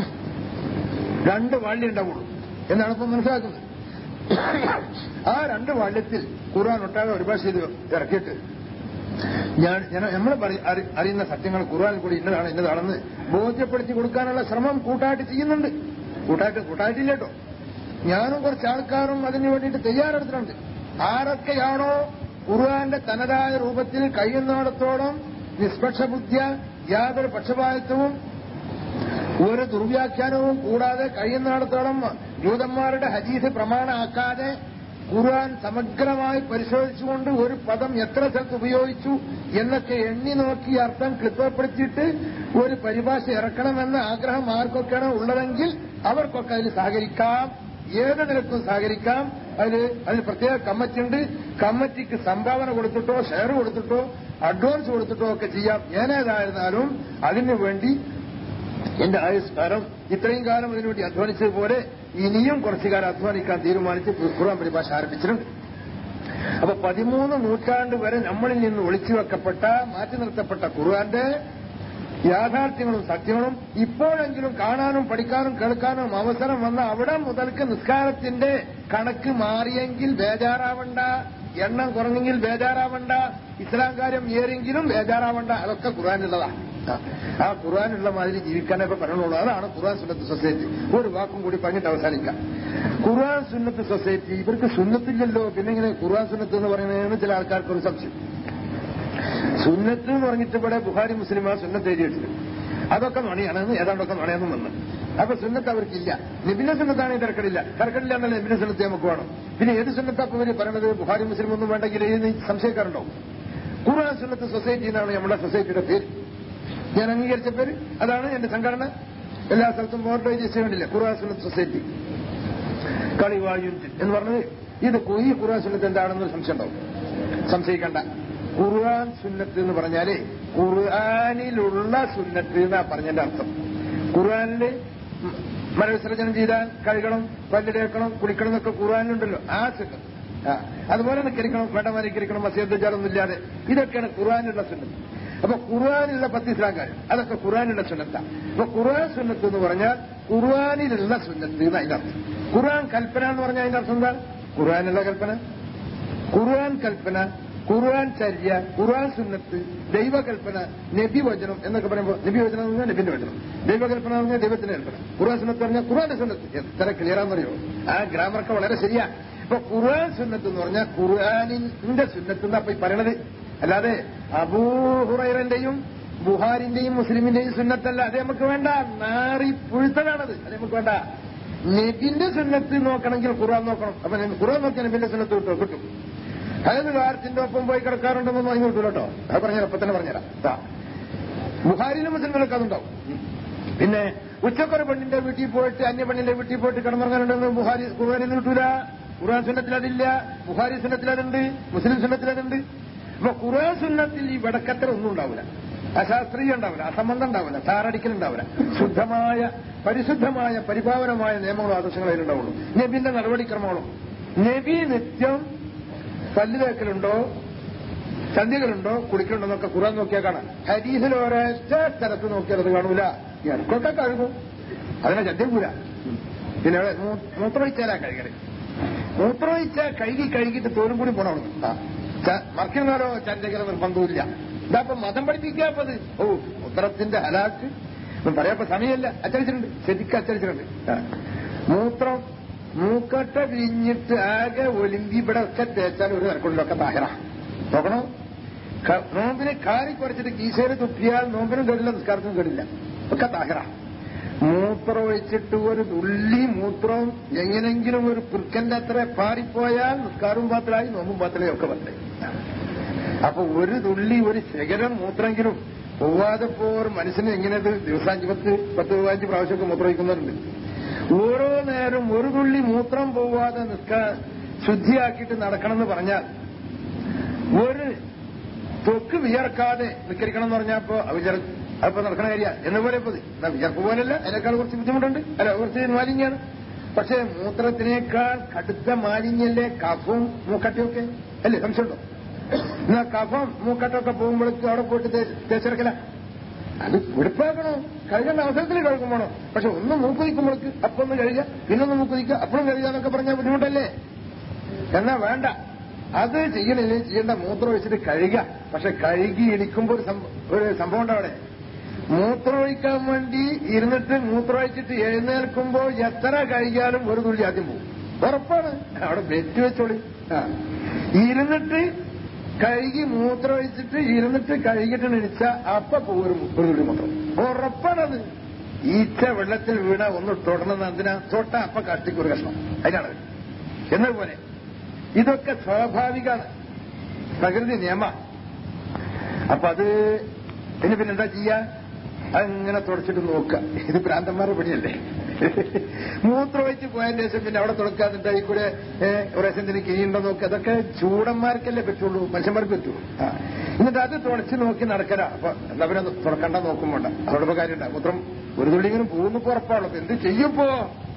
S1: 2 വാള്യം ഉണ്ടാവുള്ളൂ എന്നാണ് ഇപ്പം മനസ്സിലാക്കുന്നത്. ആ 2 വാള്യത്തിൽ ഖുർആൻ ഒട്ടാകെ പരിഭാഷ ചെയ്ത് ഇറക്കിയിട്ട് നമ്മൾ അറിയുന്ന സത്യങ്ങൾ ഖുർആനിൽ കൂടി ഇന്നതാണെന്ന് ബോധ്യപ്പെടുത്തി കൊടുക്കാനുള്ള ശ്രമം കൂട്ടായിട്ട് ചെയ്യുന്നുണ്ട്. കൂട്ടായിട്ടില്ല കേട്ടോ, ഞാനും കുറച്ച് ആൾക്കാരും അതിനു വേണ്ടിയിട്ട് തയ്യാറെടുത്തിട്ടുണ്ട്. ആരൊക്കെയാണോ ഖുർആന്റെ തനതായ രൂപത്തിൽ കഴിയുന്നിടത്തോളം നിഷ്പക്ഷ ബുദ്ധിയ, യാതൊരു പക്ഷപാതിത്വവും ഒരു ദുർവ്യാഖ്യാനവും കൂടാതെ കഴിയുന്നിടത്തോളം ജൂതന്മാരുടെ ഹദീസ് പ്രമാണമാക്കാതെ ഖുർആൻ സമഗ്രമായി പരിശോധിച്ചുകൊണ്ട് ഒരു പദം എത്ര സ്ഥലത്ത് ഉപയോഗിച്ചു എന്നൊക്കെ എണ്ണി നോക്കി അർത്ഥം ക്ലിപ്പപ്പെടുത്തിയിട്ട് ഒരു പരിഭാഷ ഇറക്കണമെന്ന ആഗ്രഹം ആർക്കൊക്കെയാണോ ഉള്ളതെങ്കിൽ അവർക്കൊക്കെ അതിൽ സഹകരിക്കാം. ഏത് നിലക്കും സഹകരിക്കാം. അതിന് പ്രത്യേക കമ്മിറ്റി ഉണ്ട്. കമ്മിറ്റിക്ക് സംഭാവന കൊടുത്തിട്ടോ ഷെയർ കൊടുത്തിട്ടോ അഡ്വാൻസ് കൊടുത്തിട്ടോ ഒക്കെ ചെയ്യാം. ഏനേതായിരുന്നാലും അതിനു വേണ്ടി എന്റെ ആയുഷ്കാലം ഇത്രയും കാലം അതിനുവേണ്ടി അധ്വാനിച്ചതുപോലെ ഇനിയും കുറച്ചു കാലം അധ്വാനിക്കാൻ തീരുമാനിച്ച് ഖുർആൻ പരിഭാഷ ആരംഭിച്ചിട്ടുണ്ട്. അപ്പൊ 13 നൂറ്റാണ്ട് വരെ നമ്മളിൽ നിന്ന് ഒളിച്ചുവെക്കപ്പെട്ട മാറ്റി നിർത്തപ്പെട്ട ഖുർആന്റെ യാഥാർത്ഥ്യങ്ങളും സത്യങ്ങളും ഇപ്പോഴെങ്കിലും കാണാനും പഠിക്കാനും കേൾക്കാനും അവസരം വന്ന അവിടെ മുതൽക്ക് നിസ്കാരത്തിന്റെ കണക്ക് മാറിയെങ്കിൽ ബേജാറാവണ്ട, എണ്ണം കുറഞ്ഞെങ്കിൽ ബേജാറാവണ്ട, ഇസ്ലാം കാര്യം ഏറെങ്കിലും ബേജാറാവണ്ട. അതൊക്കെ ഖുർആനുള്ളതാണ്. ആ ഖുർആനുള്ള മാതിരി ജീവിക്കാനേ ഇപ്പൊ പറഞ്ഞുള്ളൂ. അതാണ് ഖുർആൻ സുന്നത്ത് സൊസൈറ്റി. ഒരു വാക്കും കൂടി പറഞ്ഞിട്ട് അവസാനിക്കാം. ഖുർആൻ സുന്നത്ത് സൊസൈറ്റി ഇവർക്ക് സുന്നത്തില്ലല്ലോ, പിന്നെ ഇങ്ങനെ ഖുർആൻ സുന്നത്ത് എന്ന് പറയുന്നതെന്ന് ചില ആൾക്കാർക്ക് ഒരു സംശയം. സുന്നത്ത് എന്ന് പറഞ്ഞിട്ട് ഇവിടെ ബുഖാരി മുസ്ലിം ആ സുന്നത്ത് എഴുതിയിട്ടുണ്ട്. അതൊക്കെ നുണയാണെന്ന് ഏതാണ്ടൊക്കെ നുണയെന്നും വന്ന്. അപ്പൊ സുന്നത്ത് അവർക്കില്ല. നബിന്റെ സുന്നത്താണെങ്കിൽ തിരക്കടില്ല എന്നല്ല നബിന്റെ സുന്നത്ത് നമുക്ക് വേണം. പിന്നെ ഏത് സുന്നത്താപ്പം ഇവര് പറയണത്? ബുഖാരി മുസ്ലിം ഒന്നും വേണ്ടെങ്കിൽ ഏത് സംശയക്കാരുണ്ടോ? ഖുർആൻ സുന്നത്ത് സൊസൈറ്റി എന്നാണ് നമ്മുടെ സൊസൈറ്റിയുടെ പേര്. ഞാൻ അംഗീകരിച്ച പേര് അതാണ്. എന്റെ സംഘടന എല്ലാ സ്ഥലത്തും ബോർഡ് രജിസ്റ്റർ ചെയ്യണ്ടില്ല. ഖുർആൻ സുന്നത്ത് സൊസൈറ്റി കളിവായുൻ എന്ന് പറഞ്ഞത് ഇത് ഈ ഖുർആൻ സുന്നത്ത് എന്താണെന്ന് സംശയം ഉണ്ടാവും. സംശയിക്കണ്ട. ഖുർആൻ സുന്നത്ത് എന്ന് പറഞ്ഞാല് ഖുർആനിലുള്ള സുന്നത്ത് എന്നാ പറഞ്ഞതിന്റെ അർത്ഥം. ഖുർആനില് മലവിസർജനം ചെയ്താൽ കഴുകണം, പല്ല് തേക്കണം, കുളിക്കണം എന്നൊക്കെ ഖുർആനിലുണ്ടല്ലോ. ആ സുന്നത്ത്. അതുപോലെ നിക്കരിക്കണം, വേണ്ടമാനിക്കരിക്കണം, മസ്ജിദൊന്നും ഇല്ലാതെ. ഇതൊക്കെയാണ് ഖുർആനിലുള്ള സുന്നത്ത്. അപ്പൊ ഖുർആനിലുള്ള 10 ഇസ്ലാംകാരൻ അതൊക്കെ ഖുർആനിലുള്ള സുന്നത്താണ്. അപ്പൊ ഖുർആൻ സുന്നത്ത് എന്ന് പറഞ്ഞാൽ ഖുർആനിലുള്ള സുന്നത്ത് എന്ന് അതിന്റെ അർത്ഥം. ഖുർആൻ കൽപ്പന എന്ന് പറഞ്ഞാൽ അതിന്റെ അർത്ഥം എന്താ? ഖുർആനുള്ള കൽപ്പന, ഖുർആൻ കൽപ്പന, ഖുർആൻ ചര്യ, ഖുർആൻ സുന്നത്ത്, ദൈവകൽപ്പന, നബിവചനം എന്നൊക്കെ പറയുമ്പോൾ നബിവചനം എന്ന് പറഞ്ഞാൽ നബിന്റെ വചനം, ദൈവകൽപ്പന എന്ന് പറഞ്ഞാൽ ദൈവത്തിന്റെ കൽപ്പന, ഖുർആൻ സുന്നത്ത് പറഞ്ഞാൽ ഖുർആന്റെ സുന്നത്ത്. എത്ര ക്ലിയറാന്നറിയോ? ആ ഗ്രാമറൊക്കെ വളരെ ശരിയാ. ഇപ്പൊ ഖുർആൻ സുന്നത്ത് എന്ന് പറഞ്ഞാൽ ഖുർആനിന്റെ സുന്നത്ത് എന്നാ പോയി പറയണത്. അല്ലാതെ അബൂ ഹുറൈറന്റെയും ബുഹാരിന്റെയും മുസ്ലിമിന്റെയും സുന്നത്തല്ല. അത് നമുക്ക് വേണ്ട. നാറി പുഴുത്തതാണത്. അത് നമുക്ക് വേണ്ട. നബിന്റെ സുന്നത്ത് നോക്കണമെങ്കിൽ ഖുർആൻ നോക്കണം. അപ്പൊ ഖുർആൻ നോക്കിയാൽ നബിന്റെ സുന്നത്ത് കിട്ടും. അതായത് കാര്യത്തിന്റെ ഒപ്പം പോയി കിടക്കാറുണ്ടെന്നൊന്നും അതിന് കിട്ടൂല കേട്ടോ. അത് പറഞ്ഞാൽ അപ്പൊ തന്നെ പറഞ്ഞുതരാം. ബുഹാരിയിലും മുസ്ലിമിലൊക്കെ അതുണ്ടാവും. പിന്നെ ഉച്ചക്കൊരു പെണ്ണിന്റെ വീട്ടിൽ പോയിട്ട് അന്യ പെണ്ണിന്റെ വീട്ടിൽ പോയിട്ട് കിടന്നുറങ്ങാനുണ്ടെന്ന് ഖുർആനിൽ കിട്ടൂല. ഖുർആൻ സുന്നത്തിൽ അതില്ല, ബുഹാരി സുന്നത്തിൽ അതുണ്ട്, മുസ്ലിം സുന്നത്തിൽ അതുണ്ട്. അപ്പൊ ഖുർആൻ സുന്നത്തിൽ ഈ വടക്കത്തര ഒന്നും ഉണ്ടാവില്ല, അശാസ്ത്രീയം ഉണ്ടാവില്ല, അസംബന്ധം ഉണ്ടാവില്ല, താറടിക്കലുണ്ടാവില്ല. ശുദ്ധമായ പരിശുദ്ധമായ പരിപാവനമായ നിയമങ്ങളും ആദർശങ്ങളും അതിലുണ്ടാവുള്ളൂ. നബിന്റെ നടപടിക്രമങ്ങളും. നബി നിത്യം പല്ല് തേക്കലുണ്ടോ, സന്ധ്യകളുണ്ടോ, കുളിക്കലുണ്ടോ എന്നൊക്കെ ഖുർആൻ നോക്കിയാൽ കാണാം. ഹദീസിൽ ഒരൊറ്റ സ്ഥലത്ത് നോക്കിയാൽ അത് കാണൂല. ഇടക്കൊക്കെ കഴുകും, അതിനെ ചന്ദ്യകൂല. പിന്നെ മൂത്രമൊഴിച്ചാലാ കഴുകല്. മൂത്രമൊഴിച്ചാൽ കഴുകിയിട്ട് തോലും കൂടി പോണം. മറക്കുന്നവരോ ചന്ദ്യകല നിർബന്ധമില്ല. ഇതാപ്പം മതം പഠിപ്പിക്കാപ്പത്. ഓ മൂത്രത്തിന്റെ ഹലാക്ക് പറയാപ്പോ സമയമല്ല. അച്ചടിച്ചിട്ടുണ്ട്, ശരിക്കും അച്ചടിച്ചിട്ടുണ്ട്. മൂത്രം മൂക്കട്ട പിരിഞ്ഞിട്ട് ആകെ ഒലിമ്പി ഇവിടെ ഒക്കെ തേച്ചാൽ ഒരു നിരക്കുള്ളിലൊക്കെ താഹിറ നോക്കണം. നോമ്പിനെ കാറി കുറച്ചിട്ട് കീശയിൽ തുപ്പിയാൽ നോമ്പിനും കേടില്ല, നിസ്കാരത്തിനും കേടില്ല, ഒക്കെ താഹിറ. മൂത്രം ഒഴിച്ചിട്ട് ഒരു തുള്ളി മൂത്രം എങ്ങനെങ്കിലും ഒരു പുൽക്കന്റെ അത്ര പാറിപ്പോയാൽ നിസ്കാരവും പാത്രമായി, നോമ്പും പാത്രമായി, ഒക്കെ പറ്റായി. അപ്പൊ ഒരു തുള്ളി ഒരു ശകലം മൂത്രമെങ്കിലും പോവാതെ ഒരു മനുഷ്യന് എങ്ങനെ ദിവസം 10-15 പ്രാവശ്യമൊക്കെ മൂത്രമൊഴിക്കുന്നവരുണ്ട്. ഓരോ നേരം ഒരു തുള്ളി മൂത്രം പോവാതെ ശുദ്ധിയാക്കിയിട്ട് നടക്കണമെന്ന് പറഞ്ഞാൽ ഒരു തൊക്ക് വിയർക്കാതെ നിക്കരിക്കണം എന്ന് പറഞ്ഞപ്പോ അപ്പൊ നടക്കണ കാര്യ എന്നപോലെ വിയർപ്പ് പോലല്ല, അതിനേക്കാൾ കുറച്ച് ബുദ്ധിമുട്ടുണ്ട്, അല്ല കുറച്ച് മാലിന്യാണ്. പക്ഷെ മൂത്രത്തിനേക്കാൾ കടുത്ത മാലിന്യല്ലേ കഫവും മൂക്കട്ടയൊക്കെ അല്ലേ? സംശയമുണ്ടോ? എന്നാ കഫം മൂക്കട്ടൊക്കെ പോകുമ്പോഴേക്കും അവിടെ പോയിട്ട് തേച്ചെടുക്കല. അത് വെടുപ്പാക്കണോ, കഴുകേണ്ട അവസരത്തിൽ കഴുകുമ്പോണോ. പക്ഷെ ഒന്ന് മൂക്കുതിക്കുമ്പോഴേക്ക് അപ്പൊന്ന് കഴുകുക, പിന്നൊന്ന് മൂക്കുതിക്കുക, അപ്പോഴും കഴുകുക എന്നൊക്കെ പറഞ്ഞാൽ ബുദ്ധിമുട്ടല്ലേ? എന്നാ വേണ്ട, അത് ചെയ്യണില്ലേ, ചെയ്യേണ്ട മൂത്രം ഒഴിച്ചിട്ട് കഴുകുക. പക്ഷെ കഴുകി ഇടിക്കുമ്പോൾ ഒരു സംഭവം ഉണ്ട് അവിടെ. മൂത്രം ഒഴിക്കാൻ വേണ്ടി ഇരുന്നിട്ട് മൂത്രം ഒഴിച്ചിട്ട് എഴുന്നേൽക്കുമ്പോൾ എത്ര കഴുകിയാലും ഒരു തുള്ളി ആദ്യം പോകും, ഉറപ്പാണ്. അവിടെ ബെറ്റ് വെച്ചോളി. ഇരുന്നിട്ട് കഴുകി മൂത്രം ഒഴിച്ചിട്ട് ഇരുന്നിട്ട് കഴുകിട്ട് എണിച്ച അപ്പൊ ഒരു തുള്ളി മൂത്രം ഉറപ്പാണത്. ഈച്ച വെള്ളത്തിൽ വീണ ഒന്ന് തൊടണമെന്ന് എന്തിനാ? തൊട്ട അപ്പൊ കട്ടിക്ക് ഒരു കഷ്ണം, അതിനാണ്. എന്നതുപോലെ ഇതൊക്കെ സ്വാഭാവികമാണ്, പ്രകൃതി നിയമ. അപ്പൊ അത് പിന്നെന്താ ചെയ്യാ? അങ്ങനെ തുടച്ചിട്ട് നോക്കുക. ഇത് ഭ്രാന്തന്മാരുടെ പണിയല്ലേ? മൂത്രമൊഴിച്ച് പോയതിന് ശേഷം പിന്നെ അവിടെ തുടക്കാതിട്ട് ഈ കൂടെ ഒരേശത്തിന് കിഴിയുണ്ടോ നോക്കുക. അതൊക്കെ ചൂടന്മാർക്കല്ലേ പറ്റുള്ളൂ, മനുഷ്യന്മാർക്ക് പറ്റുള്ളൂ. എന്നിട്ട് അത് തുടച്ച് നോക്കി നടക്കല. അപ്പൊ എന്താ പിന്നെ തുറക്കണ്ട നോക്കുമ്പോണ്ട, അതോടൊപ്പം കാര്യമുണ്ട. മൂത്രം ഒരു തുള്ളിങ്ങനെ പോകുന്നു ഉറപ്പാണല്ലോ. എന്ത് ചെയ്യുമ്പോ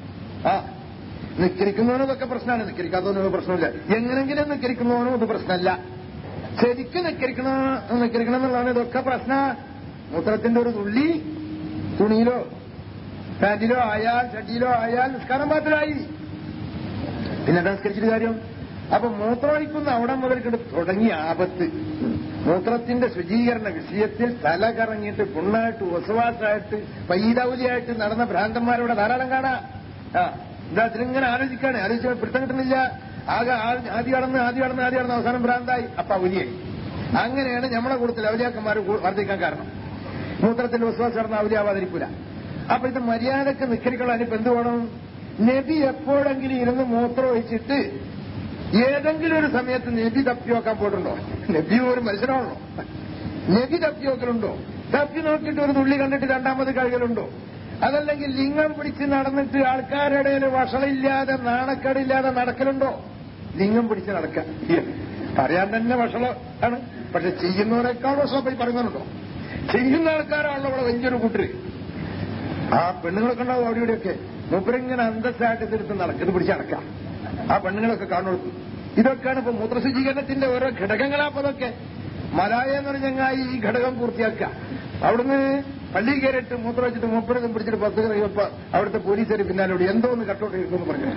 S1: നിക്കരിക്കുന്നവനും ഇതൊക്കെ പ്രശ്നമാണ്, നിക്കരിക്കാത്തവനും പ്രശ്നമില്ല. എങ്ങനെങ്കിലും നിക്കരിക്കുന്നവനും ഇത് പ്രശ്നമല്ല. ശരിക്കും നിക്കരിക്കണം എന്നുള്ളതാണ് ഇതൊക്കെ പ്രശ്ന. മൂത്രത്തിന്റെ ഒരു തുള്ളി തുണിയിലോ പാന്റിലോ ആയാൽ ഷട്ടിയിലോ ആയാൽ നിസ്കാരം പാത്രമായി. പിന്നെ നിസ്കരിച്ചിട്ട് കാര്യം. അപ്പൊ മൂത്രമൊഴിക്കുന്ന അവിടെ മുതൽക്കിട്ട് തുടങ്ങിയ ആപത്ത്. മൂത്രത്തിന്റെ ശുചീകരണ വിഷയത്തിൽ തല കറങ്ങിയിട്ട് പുണ്ണായിട്ട് വസുവാസായിട്ട് പയ്യലൗലിയായിട്ട് നടന്ന ഭ്രാന്തന്മാരോടെ ധാരാളം കാണാം. എന്താ അതിലിങ്ങനെ ആലോചിച്ച് പിടുത്തം കിട്ടുന്നില്ല. ആകെ ആദ്യം കടന്ന് അവസാനം ഭ്രാന്തായി, അപ്പൊ ഔലിയായി. അങ്ങനെയാണ് നമ്മളെ കൂട്ടത്തിൽ ഔലിയാക്കന്മാർ വർദ്ധിക്കാൻ കാരണം. മൂത്രത്തിൽ വസുവാസം നടന്ന ഔലിയാവാതിരിക്കൂല. അപ്പൊ ഇത് മര്യാദക്ക് നിക്കരിക്കണം. ഇപ്പൊ എന്ത് വേണം? നബി എപ്പോഴെങ്കിലും ഇരുന്ന് മൂത്രം ഒഴിച്ചിട്ട് ഏതെങ്കിലും ഒരു സമയത്ത് നബി തപ്പി നോക്കാൻ പോയിട്ടുണ്ടോ? നബി ഒരു മനുഷ്യനാണല്ലോ. നബി തപ്പി നോക്കലുണ്ടോ? തപ്പി നോക്കിയിട്ട് ഒരു തുള്ളി കണ്ടിട്ട് രണ്ടാമത് കഴുകലുണ്ടോ? അതല്ലെങ്കിൽ ലിംഗം പിടിച്ച് നടന്നിട്ട് ആൾക്കാരുടെ ഇടയിൽ വഷളില്ലാതെ നാണക്കേടില്ലാതെ നടക്കലുണ്ടോ? ലിംഗം പിടിച്ച് നടക്കുക പറയാൻ തന്നെ വഷളാണ്. പക്ഷെ ചെയ്യുന്നവരെക്കാൾ വഷളം പോയി പറയുന്നുണ്ടോ? ചെയ്യുന്ന ആൾക്കാരാണല്ലോ ഇവിടെ വലിയൊരു കൂട്ടര്. ആ പെണ്ണുങ്ങളൊക്കെ ഉണ്ടാവും അവിടെ ഇവിടെയൊക്കെ. മൂപ്പരിങ്ങനെ അന്തസ്സായിട്ട് തിരുത്ത് നടക്കുന്നത് പിടിച്ച് നടക്കാം. ആ പെണ്ണുങ്ങളൊക്കെ കാണുള്ളൂ. ഇതൊക്കെയാണ് ഇപ്പൊ മൂത്രശുചീകരണത്തിന്റെ ഓരോ ഘടകങ്ങളാപ്പോ അതൊക്കെ. മലായ എന്ന് പറഞ്ഞാൽ ഈ ഘടകം പൂർത്തിയാക്കുക. അവിടുന്ന് പള്ളി കയറിയിട്ട് മൂത്രം വെച്ചിട്ട് മൂപ്പരതും പിടിച്ചിട്ട് 10 കഴിയപ്പോ അവിടുത്തെ പോലീസുകാർ പിന്നാലോട് എന്തോ ഒന്ന് കട്ടോട്ട് ഇരിക്കുമെന്ന് പറഞ്ഞു.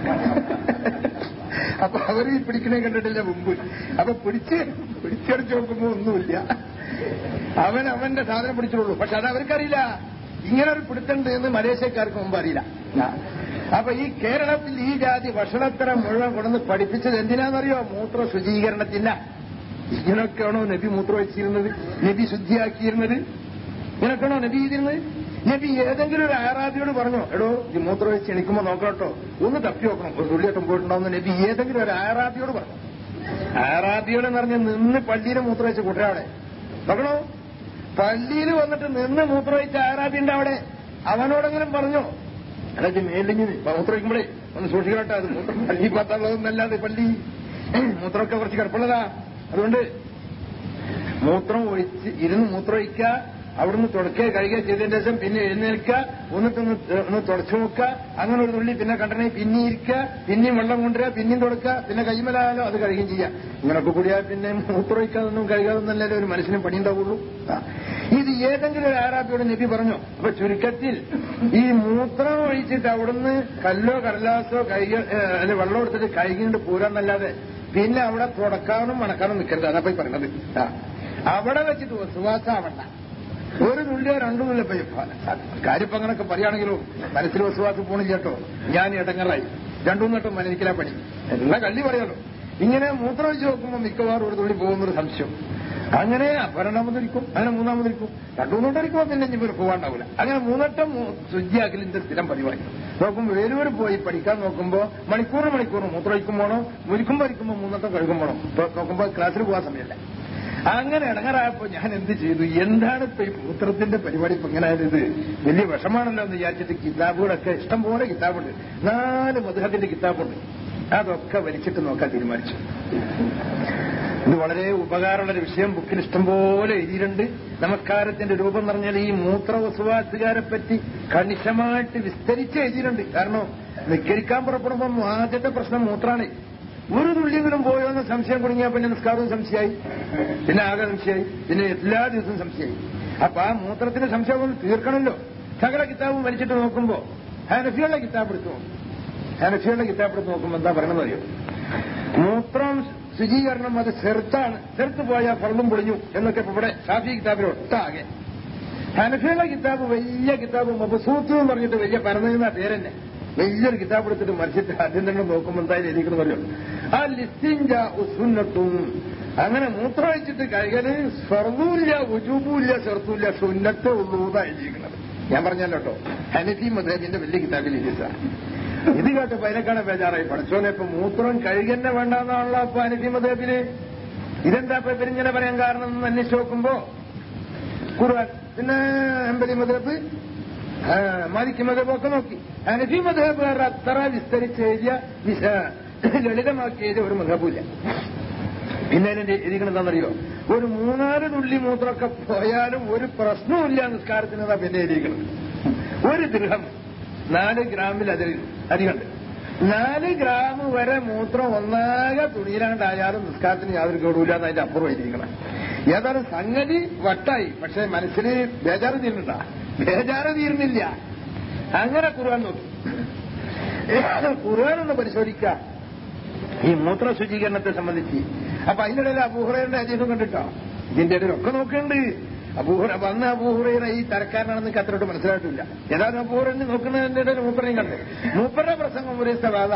S1: അപ്പൊ അവര് പിടിക്കണേ കണ്ടിട്ടില്ല മുമ്പ്. അപ്പൊ പിടിച്ചടിച്ചു നോക്കുമ്പോ ഒന്നുമില്ല. അവന്റെ സാധനം പിടിച്ചോളൂ. പക്ഷെ അത് അവർക്കറിയില്ല. ഇങ്ങനെ ഒരു പിടുത്തുണ്ട് എന്ന് മലേഷ്യക്കാർക്ക് മുമ്പ് അറിയില്ല. അപ്പൊ ഈ കേരളത്തിൽ ഈ ജാതി ഭക്ഷണത്തരം മുഴുവൻ കൊണ്ടുവന്ന് പഠിപ്പിച്ചത് എന്തിനാണെന്നറിയോ? മൂത്ര ശുചീകരണത്തില്ല. ഇങ്ങനൊക്കെയാണോ നബി മൂത്രം വെച്ചിരുന്നത്? നബി ശുദ്ധിയാക്കിയിരുന്നത്? ഇങ്ങനൊക്കെയാണോ നബി ചെയ്തിരുന്നത്? നബി ഏതെങ്കിലും ഒരു അയറാബിയോട് പറഞ്ഞോ, എടോ ഈ മൂത്രം വെച്ച് എണിക്കുമ്പോ നോക്കട്ടോ, ഒന്ന് തപ്പി നോക്കണം, ഒരു തുള്ളിയട്ടം പോയിട്ടുണ്ടാവുന്ന നബി ഏതെങ്കിലും ഒരു അയറാബിയോട് പറഞ്ഞു? അയറാബിയോട് എന്ന് പറഞ്ഞ് നിന്ന് പള്ളിയിൽ മൂത്രം വെച്ച് കൂട്ടരവിടെ നോക്കണോ? പള്ളിയിൽ വന്നിട്ട് നിന്ന് മൂത്രം വെച്ച അയറാബിന്റെ അവിടെ അവനോടെങ്കിലും പറഞ്ഞോ, അതൊക്കെ മേലിഞ്ഞ് മൂത്രം വയ്ക്കുമ്പോഴേ ഒന്ന് സൂക്ഷിക്കട്ടെ, അത് മൂത്രം പള്ളി പാത്താളതൊന്നല്ലാതെ പള്ളി മൂത്രമൊക്കെ കുറച്ച് കിടപ്പുള്ളതാ. അതുകൊണ്ട് മൂത്രം ഒഴിച്ച് ഇരുന്ന് മൂത്രം ഒഴിക്കുക, അവിടുന്ന് തുടക്കുക, കഴുകുക ചെയ്തതിന് ശേഷം പിന്നെ എഴുന്നേൽക്കുക, ഒന്ന് തുടച്ചു നോക്കുക, അങ്ങനെ ഒരു തുള്ളി പിന്നെ കണ്ടനെ പിന്നെ ഇരിക്കുക, പിന്നെയും വെള്ളം കൊണ്ടുവരിക, പിന്നെയും തുടക്കുക, പിന്നെ കൈമലായാലോ അത് കഴുകുകയും ചെയ്യാം. ഇങ്ങനൊക്കെ കൂടിയാൽ പിന്നെ മൂത്രമൊഴിക്കാതൊന്നും കഴുകാതൊന്നല്ലേ ഒരു മനുഷ്യനും പണിയുണ്ടാവുള്ളൂ. ഇത് ഏതെങ്കിലും ഒരു ആറാബിയോട് നബി പറഞ്ഞു. അപ്പൊ ചുരുക്കത്തിൽ ഈ മൂത്രം ഒഴിച്ചിട്ട് അവിടുന്ന് കല്ലോ കടലാസോ അല്ലെ വെള്ളം എടുത്തിട്ട് കഴുകിയിട്ട് പോരാന്നല്ലാതെ പിന്നെ അവിടെ തുടക്കാനും മണക്കാനും നിൽക്കരുത്. അതപ്പോ പറഞ്ഞത്. അവിടെ വെച്ചിട്ട് വസുവാസാവണ്ട. ഒരു തുള്ളിയോ 2 തുള്ളിയോ കാര്യപ്പം അങ്ങനൊക്കെ പറയുകയാണെങ്കിലോ മനസ്സിൽ വസുവാസം പോണില്ല കേട്ടോ. ഞാൻ ഇടങ്ങറായി 2-3 വട്ടം മനസ്സിലാ പണി എല്ലാ കള്ളി പറയാലോ. ഇങ്ങനെ മൂത്രം ഒഴിച്ച് നോക്കുമ്പോൾ മിക്കവാറും ഒരു തുള്ളി പോകുന്നൊരു സംശയം. അങ്ങനെ 2ാമതിരിക്കും, അങ്ങനെ 3ാമതിരിക്കും, 2-3 വട്ടം ഇരിക്കുമ്പോൾ പിന്നെ ഇവർ പോകാണ്ടാവില്ല. അങ്ങനെ 3 വട്ടം ശുചിയാക്കലിന്റെ സ്ഥിരം പരിപാടി. നോക്കുമ്പോൾ വേലൂർ പോയി പഠിക്കാൻ നോക്കുമ്പോൾ മണിക്കൂർ മൂത്രം ഒഴിക്കുമ്പോണോ മുരിക്കുമ്പോൾ 3 വട്ടം കഴുകുമ്പോണോ നോക്കുമ്പോൾ ക്ലാസ്സിൽ പോകാൻ സമയമല്ല. അങ്ങനെ ഇടങ്ങറായപ്പോ ഞാൻ എന്ത് ചെയ്തു? എന്താണ് ഇപ്പൊ ഈ മൂത്രത്തിന്റെ പരിപാടി ഇപ്പൊ ഇങ്ങനെ ആയത്? വലിയ വിഷമാണല്ലോ എന്ന് വിചാരിച്ചിട്ട് കിതാബുകളൊക്കെ ഇഷ്ടംപോലെ കിതാബുണ്ട്. 4 മദ്ഹബിന്റെ കിതാബുണ്ട്. അതൊക്കെ വലിച്ചിട്ട് നോക്കാൻ തീരുമാനിച്ചു. ഇത് വളരെ ഉപകാരമുള്ളൊരു വിഷയം. ബുക്കിൽ ഇഷ്ടംപോലെ എഴുതിയിട്ടുണ്ട്. നമസ്കാരത്തിന്റെ രൂപം എന്ന് പറഞ്ഞാൽ ഈ മൂത്രവസുവാസുകാരെ പറ്റി കണിശമായിട്ട് വിസ്തരിച്ച് എഴുതിയിട്ടുണ്ട്. കാരണം നിസ്കരിക്കാൻ പുറപ്പെടുമ്പോൾ ആദ്യത്തെ പ്രശ്നം മൂത്രാണ്. ഒരു തുള്ളിയെങ്കിലും പോയോ എന്ന് സംശയം കുടുങ്ങിയാൽ പിന്നെ നിസ്കാരവും സംശയമായി, പിന്നെ ആകെ സംശയമായി, പിന്നെ എല്ലാ ദിവസവും സംശയമായി. അപ്പൊ ആ മൂത്രത്തിന്റെ സംശയം തീർക്കണമല്ലോ. സകല കിതാബും വലിച്ചിട്ട് നോക്കുമ്പോ ഹനഫികളുടെ കിതാബ് എടുത്ത് നോക്കുമ്പോ എന്താ പറയണമെന്ന് അറിയോ? മൂത്രം ശുചീകരണം അത് ചെറുത്താണ്, ചെറുത്ത് പോയാൽ ഫർളും പൊളിഞ്ഞു എന്നൊക്കെ ഇപ്പൊ ഇവിടെ ഷാഫി കിതാബിൽ ഒട്ടാകെ. ഹനഫികളുടെ കിതാബ് വലിയ കിതാബ് മബ്സൂത്ത് എന്ന് പറഞ്ഞിട്ട് വലിയ പരന്നിരുന്ന പേരെന്നെ വലിയൊരു കിതാബ് എടുത്തിട്ട് മറിച്ചിട്ട് ആദ്യം തന്നെ നോക്കുമ്പോൾ എന്തായാലും എഴുതിക്കുന്നു പറയോ? ആ ലിസ്റ്റിൻജ സുന്നത്തും. അങ്ങനെ മൂത്രം വെച്ചിട്ട് കൈകല് ഫർളുമില്ല, ഉജൂബുമില്ല, ചെറുത്തുമില്ല, സുന്നത്തേ ഉള്ളൂ എന്നാ എഴുതിയിരിക്കുന്നത്. ഞാൻ പറഞ്ഞല്ലോ കേട്ടോ, ഹനഫി മദ്ഹബിന്റെ വലിയ കിതാബിൽ എഴുതിയതാണ്. ഇത് കേട്ടപ്പോ അതിനെക്കാണ് ബേജാറായി. പഠിച്ചോനെ ഇപ്പൊ മൂത്രം കഴുകന്നെ വേണ്ടെന്നാണല്ലോ അപ്പൊ ഹനഫി മദ്ഹബില്. ഇതെന്താ ഇപ്പൊ ഇവരിങ്ങനെ പറയാൻ കാരണം എന്ന് അന്വേഷിച്ച് നോക്കുമ്പോ ഖുർആൻ, പിന്നെ ഹംബലി മദ്ഹബ്, മാലിക് മദ്ഹബ് ഒക്കെ നോക്കി. ഹനഫി മദ്ഹബുകാരുടെ അത്ര വിസ്തരിച്ച് എഴുതിയ ലളിതമാക്കി എഴുതിയ ഒരു മദ്ഹബുമില്ല. പിന്നെ അതിന്റെ എഴുതിക്കണെന്താണെന്നറിയോ? ഒരു 3-4 തുള്ളി മൂത്രമൊക്കെ പോയാലും ഒരു പ്രശ്നവുമില്ല നിസ്കാരത്തിനതാ പിന്നെ എഴുതിയിരിക്കുന്നത്. 1 ദിർഹം 4 ഗ്രാമിൽ അധികമുണ്ട്. 4 ഗ്രാം വരെ മൂത്രം ഒന്നാകെ തുണിയിലാണ്ടായാലും നിസ്കാരത്തിന് യാതൊരു കേടൂല എന്ന് അതിന്റെ അപ്പുറം എഴുതിയിരിക്കണം. ഏതായാലും സംഗതി വട്ടായി. പക്ഷെ മനസ്സിന് ബേജാറ് തീരുന്നുണ്ടാ? ബേജാറ് തീരുന്നില്ല. അങ്ങനെ ഖുർആൻ നോക്കി. ഖുർആനൊന്ന് പരിശോധിക്കുക ഈ മൂത്ര ശുചീകരണത്തെ സംബന്ധിച്ച്. അപ്പൊ അതിനിടയിൽ അബൂ ഹുറൈറയുടെ ഹദീസും കണ്ടിട്ടോ. ഇതിന്റെ ഇടയിലൊക്കെ നോക്കുന്നുണ്ട്. വന്ന അബൂ ഹുറൈറ ഈ തരക്കാരനാണെന്ന് അത്രയോട്ട് മനസ്സിലായിട്ടില്ല. ഏതായാലും അബൂ ഹുറൈറ നോക്കുന്നതിന്റെ ഇടയിൽ മൂപ്പറേയും കണ്ട്. മൂപ്പരുടെ പ്രസംഗം ഒരു സവാദ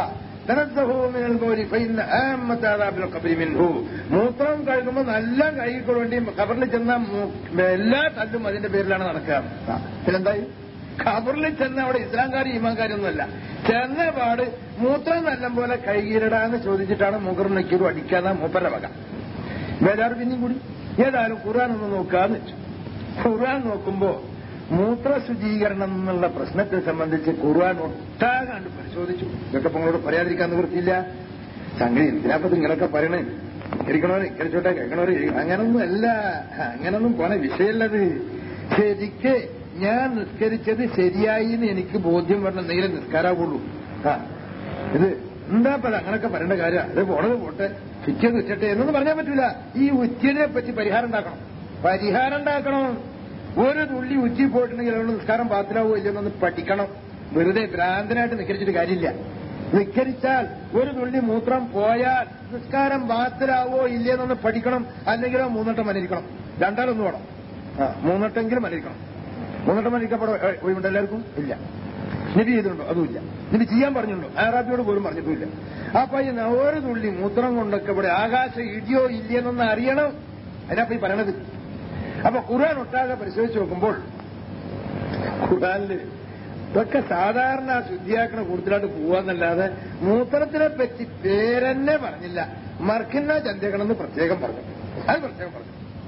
S1: മൂത്രം കഴുകുമ്പോ നല്ല കഴുകിക്കൊള്ളേണ്ടി ഖബറിൽ ചെന്ന എല്ലാ തല്ലും അതിന്റെ പേരിലാണ് നടക്കുക. പിന്നെന്തായി? ഖബറിൽ ചെന്ന അവിടെ ഇസ്ലാംകാരും ഈമാൻകാരൊന്നുമല്ല. ചെന്ന പാട് മൂത്രം നല്ല പോലെ കഴുകിയിടാന്ന് ചോദിച്ചിട്ടാണ് മുഖർ നക്കീറും അടിക്കാതെ മൂപ്പരുടെ വക. ബേജാറ് പിന്നെയും കൂടി. ഏതായാലും ഖുർആൻ ഒന്ന് നോക്കാന്ന് വെച്ചു. ഖുർആൻ നോക്കുമ്പോ മൂത്ര ശുചീകരണം എന്നുള്ള പ്രശ്നത്തെ സംബന്ധിച്ച് ഖുർആൻ ഒട്ടാകാണ്ട് പരിശോധിച്ചു. ഇതൊക്കെ നിങ്ങളോട് പറയാതിരിക്കാൻ നിവൃത്തിയില്ല. സംഗതി എന്തിനാപ്പത് നിങ്ങളൊക്കെ പറയണേ? ഇരിക്കണവര് ഇരിക്കണോട്ടെ, കേൾക്കണവര് അങ്ങനൊന്നും അല്ല. അങ്ങനൊന്നും പോണ വിഷയമല്ലത്. ശരിക്ക് ഞാൻ നിസ്കരിച്ചത് ശരിയായി എന്ന് എനിക്ക് ബോധ്യം വരണമെന്നെങ്കിലും നിസ്കാരാവുള്ളൂ. ഇത് എന്താപ്പത് അങ്ങനൊക്കെ പറയേണ്ട കാര്യം? അത് പോണത് പോട്ടെ, ഉച്ചത് ഉച്ചട്ടെ എന്നൊന്നും പറഞ്ഞാൽ പറ്റൂല. ഈ ഉച്ചനെ പറ്റി പരിഹാരം ഉണ്ടാക്കണം. ഒരു തുള്ളി ഉച്ചി പോയിട്ടുണ്ടെങ്കിൽ അതുകൊണ്ട് നിസ്കാരം പാത്തിലാവോ ഇല്ലെന്നൊന്ന് പഠിക്കണം. വെറുതെ ഭ്രാന്തനായിട്ട് നിസ്കരിച്ചിട്ട് കാര്യമില്ല. നിസ്കരിച്ചാൽ ഒരു തുള്ളി മൂത്രം പോയാൽ നിസ്കാരം പാത്തിലാവോ ഇല്ലെന്നൊന്ന് പഠിക്കണം. അല്ലെങ്കിലോ 3 വട്ടം മനിരിക്കണം. രണ്ടാലൊന്നും വേണം. 3 വട്ടമെങ്കിലും മനിരിക്കണം. 3 വട്ടം മനിരിക്കപ്പെടോ ഒഴിവുണ്ട് എല്ലാവർക്കും? ഇല്ല. നബി ചെയ്തിട്ടുണ്ടോ? അതുമില്ല. നബി ചെയ്യാൻ പറഞ്ഞിട്ടുണ്ടോ? ആറാബിയോട് പോലും പറഞ്ഞിട്ടില്ല. അപ്പൊ ഈ ഒരു തുള്ളി മൂത്രം കൊണ്ടൊക്കെ ഇവിടെ ആകാശം ഇടിയോ ഇല്ലയെന്നൊന്ന് അറിയണം. അതിനപ്പോ ഈ പറയണത്. അപ്പൊ ഖുർആൻ ഒട്ടാകെ പരിശോധിച്ച് നോക്കുമ്പോൾ ഖുർആനില് ഇതൊക്കെ സാധാരണ ശുദ്ധിയാക്കണ കൂടുതലായിട്ട് പോവാന്നല്ലാതെ മൂത്രത്തിനെ പറ്റി പേരെന്നെ പറഞ്ഞില്ല. മർക്കിന്ന ചന്തകണമെന്ന് പ്രത്യേകം പറഞ്ഞു. അത് പ്രത്യേകം പറഞ്ഞു.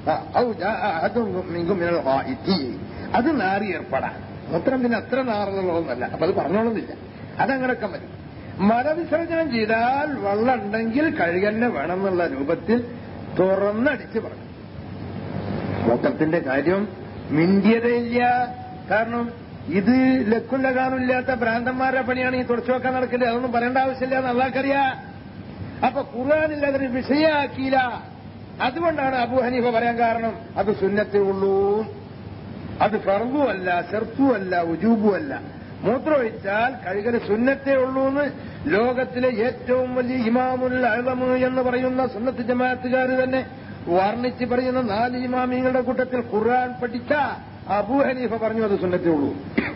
S1: അത് നാറി ഏർപ്പെടാൻ. മൂത്രം പിന്നെ അത്ര നാറുന്നുള്ളതൊന്നല്ല. അപ്പൊ അത് പറഞ്ഞോളുന്നില്ല. അതങ്ങനൊക്കെ മതി. മലവിസർജനം ചെയ്താൽ വെള്ളം ഉണ്ടെങ്കിൽ കഴുകന്നെ വേണം എന്നുള്ള രൂപത്തിൽ തുറന്നടിച്ച് പറഞ്ഞു. മൂത്രത്തിന്റെ കാര്യം മിണ്ടിയതേയില്ല. കാരണം ഇത് ലക്കുല്ലകാനില്ലാത്ത ഭ്രാന്തന്മാരുടെ പണിയാണ് ഈ തുടച്ചു വെക്കാൻ നടക്കില്ല. അതൊന്നും പറയേണ്ട ആവശ്യമില്ല എന്ന് അള്ളാഹ്ക്കറിയാം. അപ്പൊ ഖുർആനിൽ അതിന് വിഷയമാക്കിയില്ല. അതുകൊണ്ടാണ് അബൂ ഹനീഫ പറയാൻ കാരണം അത് സുന്നത്തേ ഉള്ളൂ, അത് ഫർളുമല്ല, ശർത്തുമല്ല, ഉജൂബുമല്ല. മൂത്രമൊഴിച്ചാൽ കഴുകൽ സുന്നത്തേ ഉള്ളൂ എന്ന് ലോകത്തിലെ ഏറ്റവും വലിയ ഇമാമുൽ അഅ്ലം എന്ന് പറയുന്ന സുന്നത്ത് ജമാഅത്തുകാർ തന്നെ വർണ്ണിച്ച് പറയുന്ന 4 ഇമാമിങ്ങളുടെ കൂട്ടത്തിൽ ഖുർആൻ പഠിച്ച അബൂ ഹനീഫ പറഞ്ഞു അത് സുന്നത്തേ ഉള്ളൂ.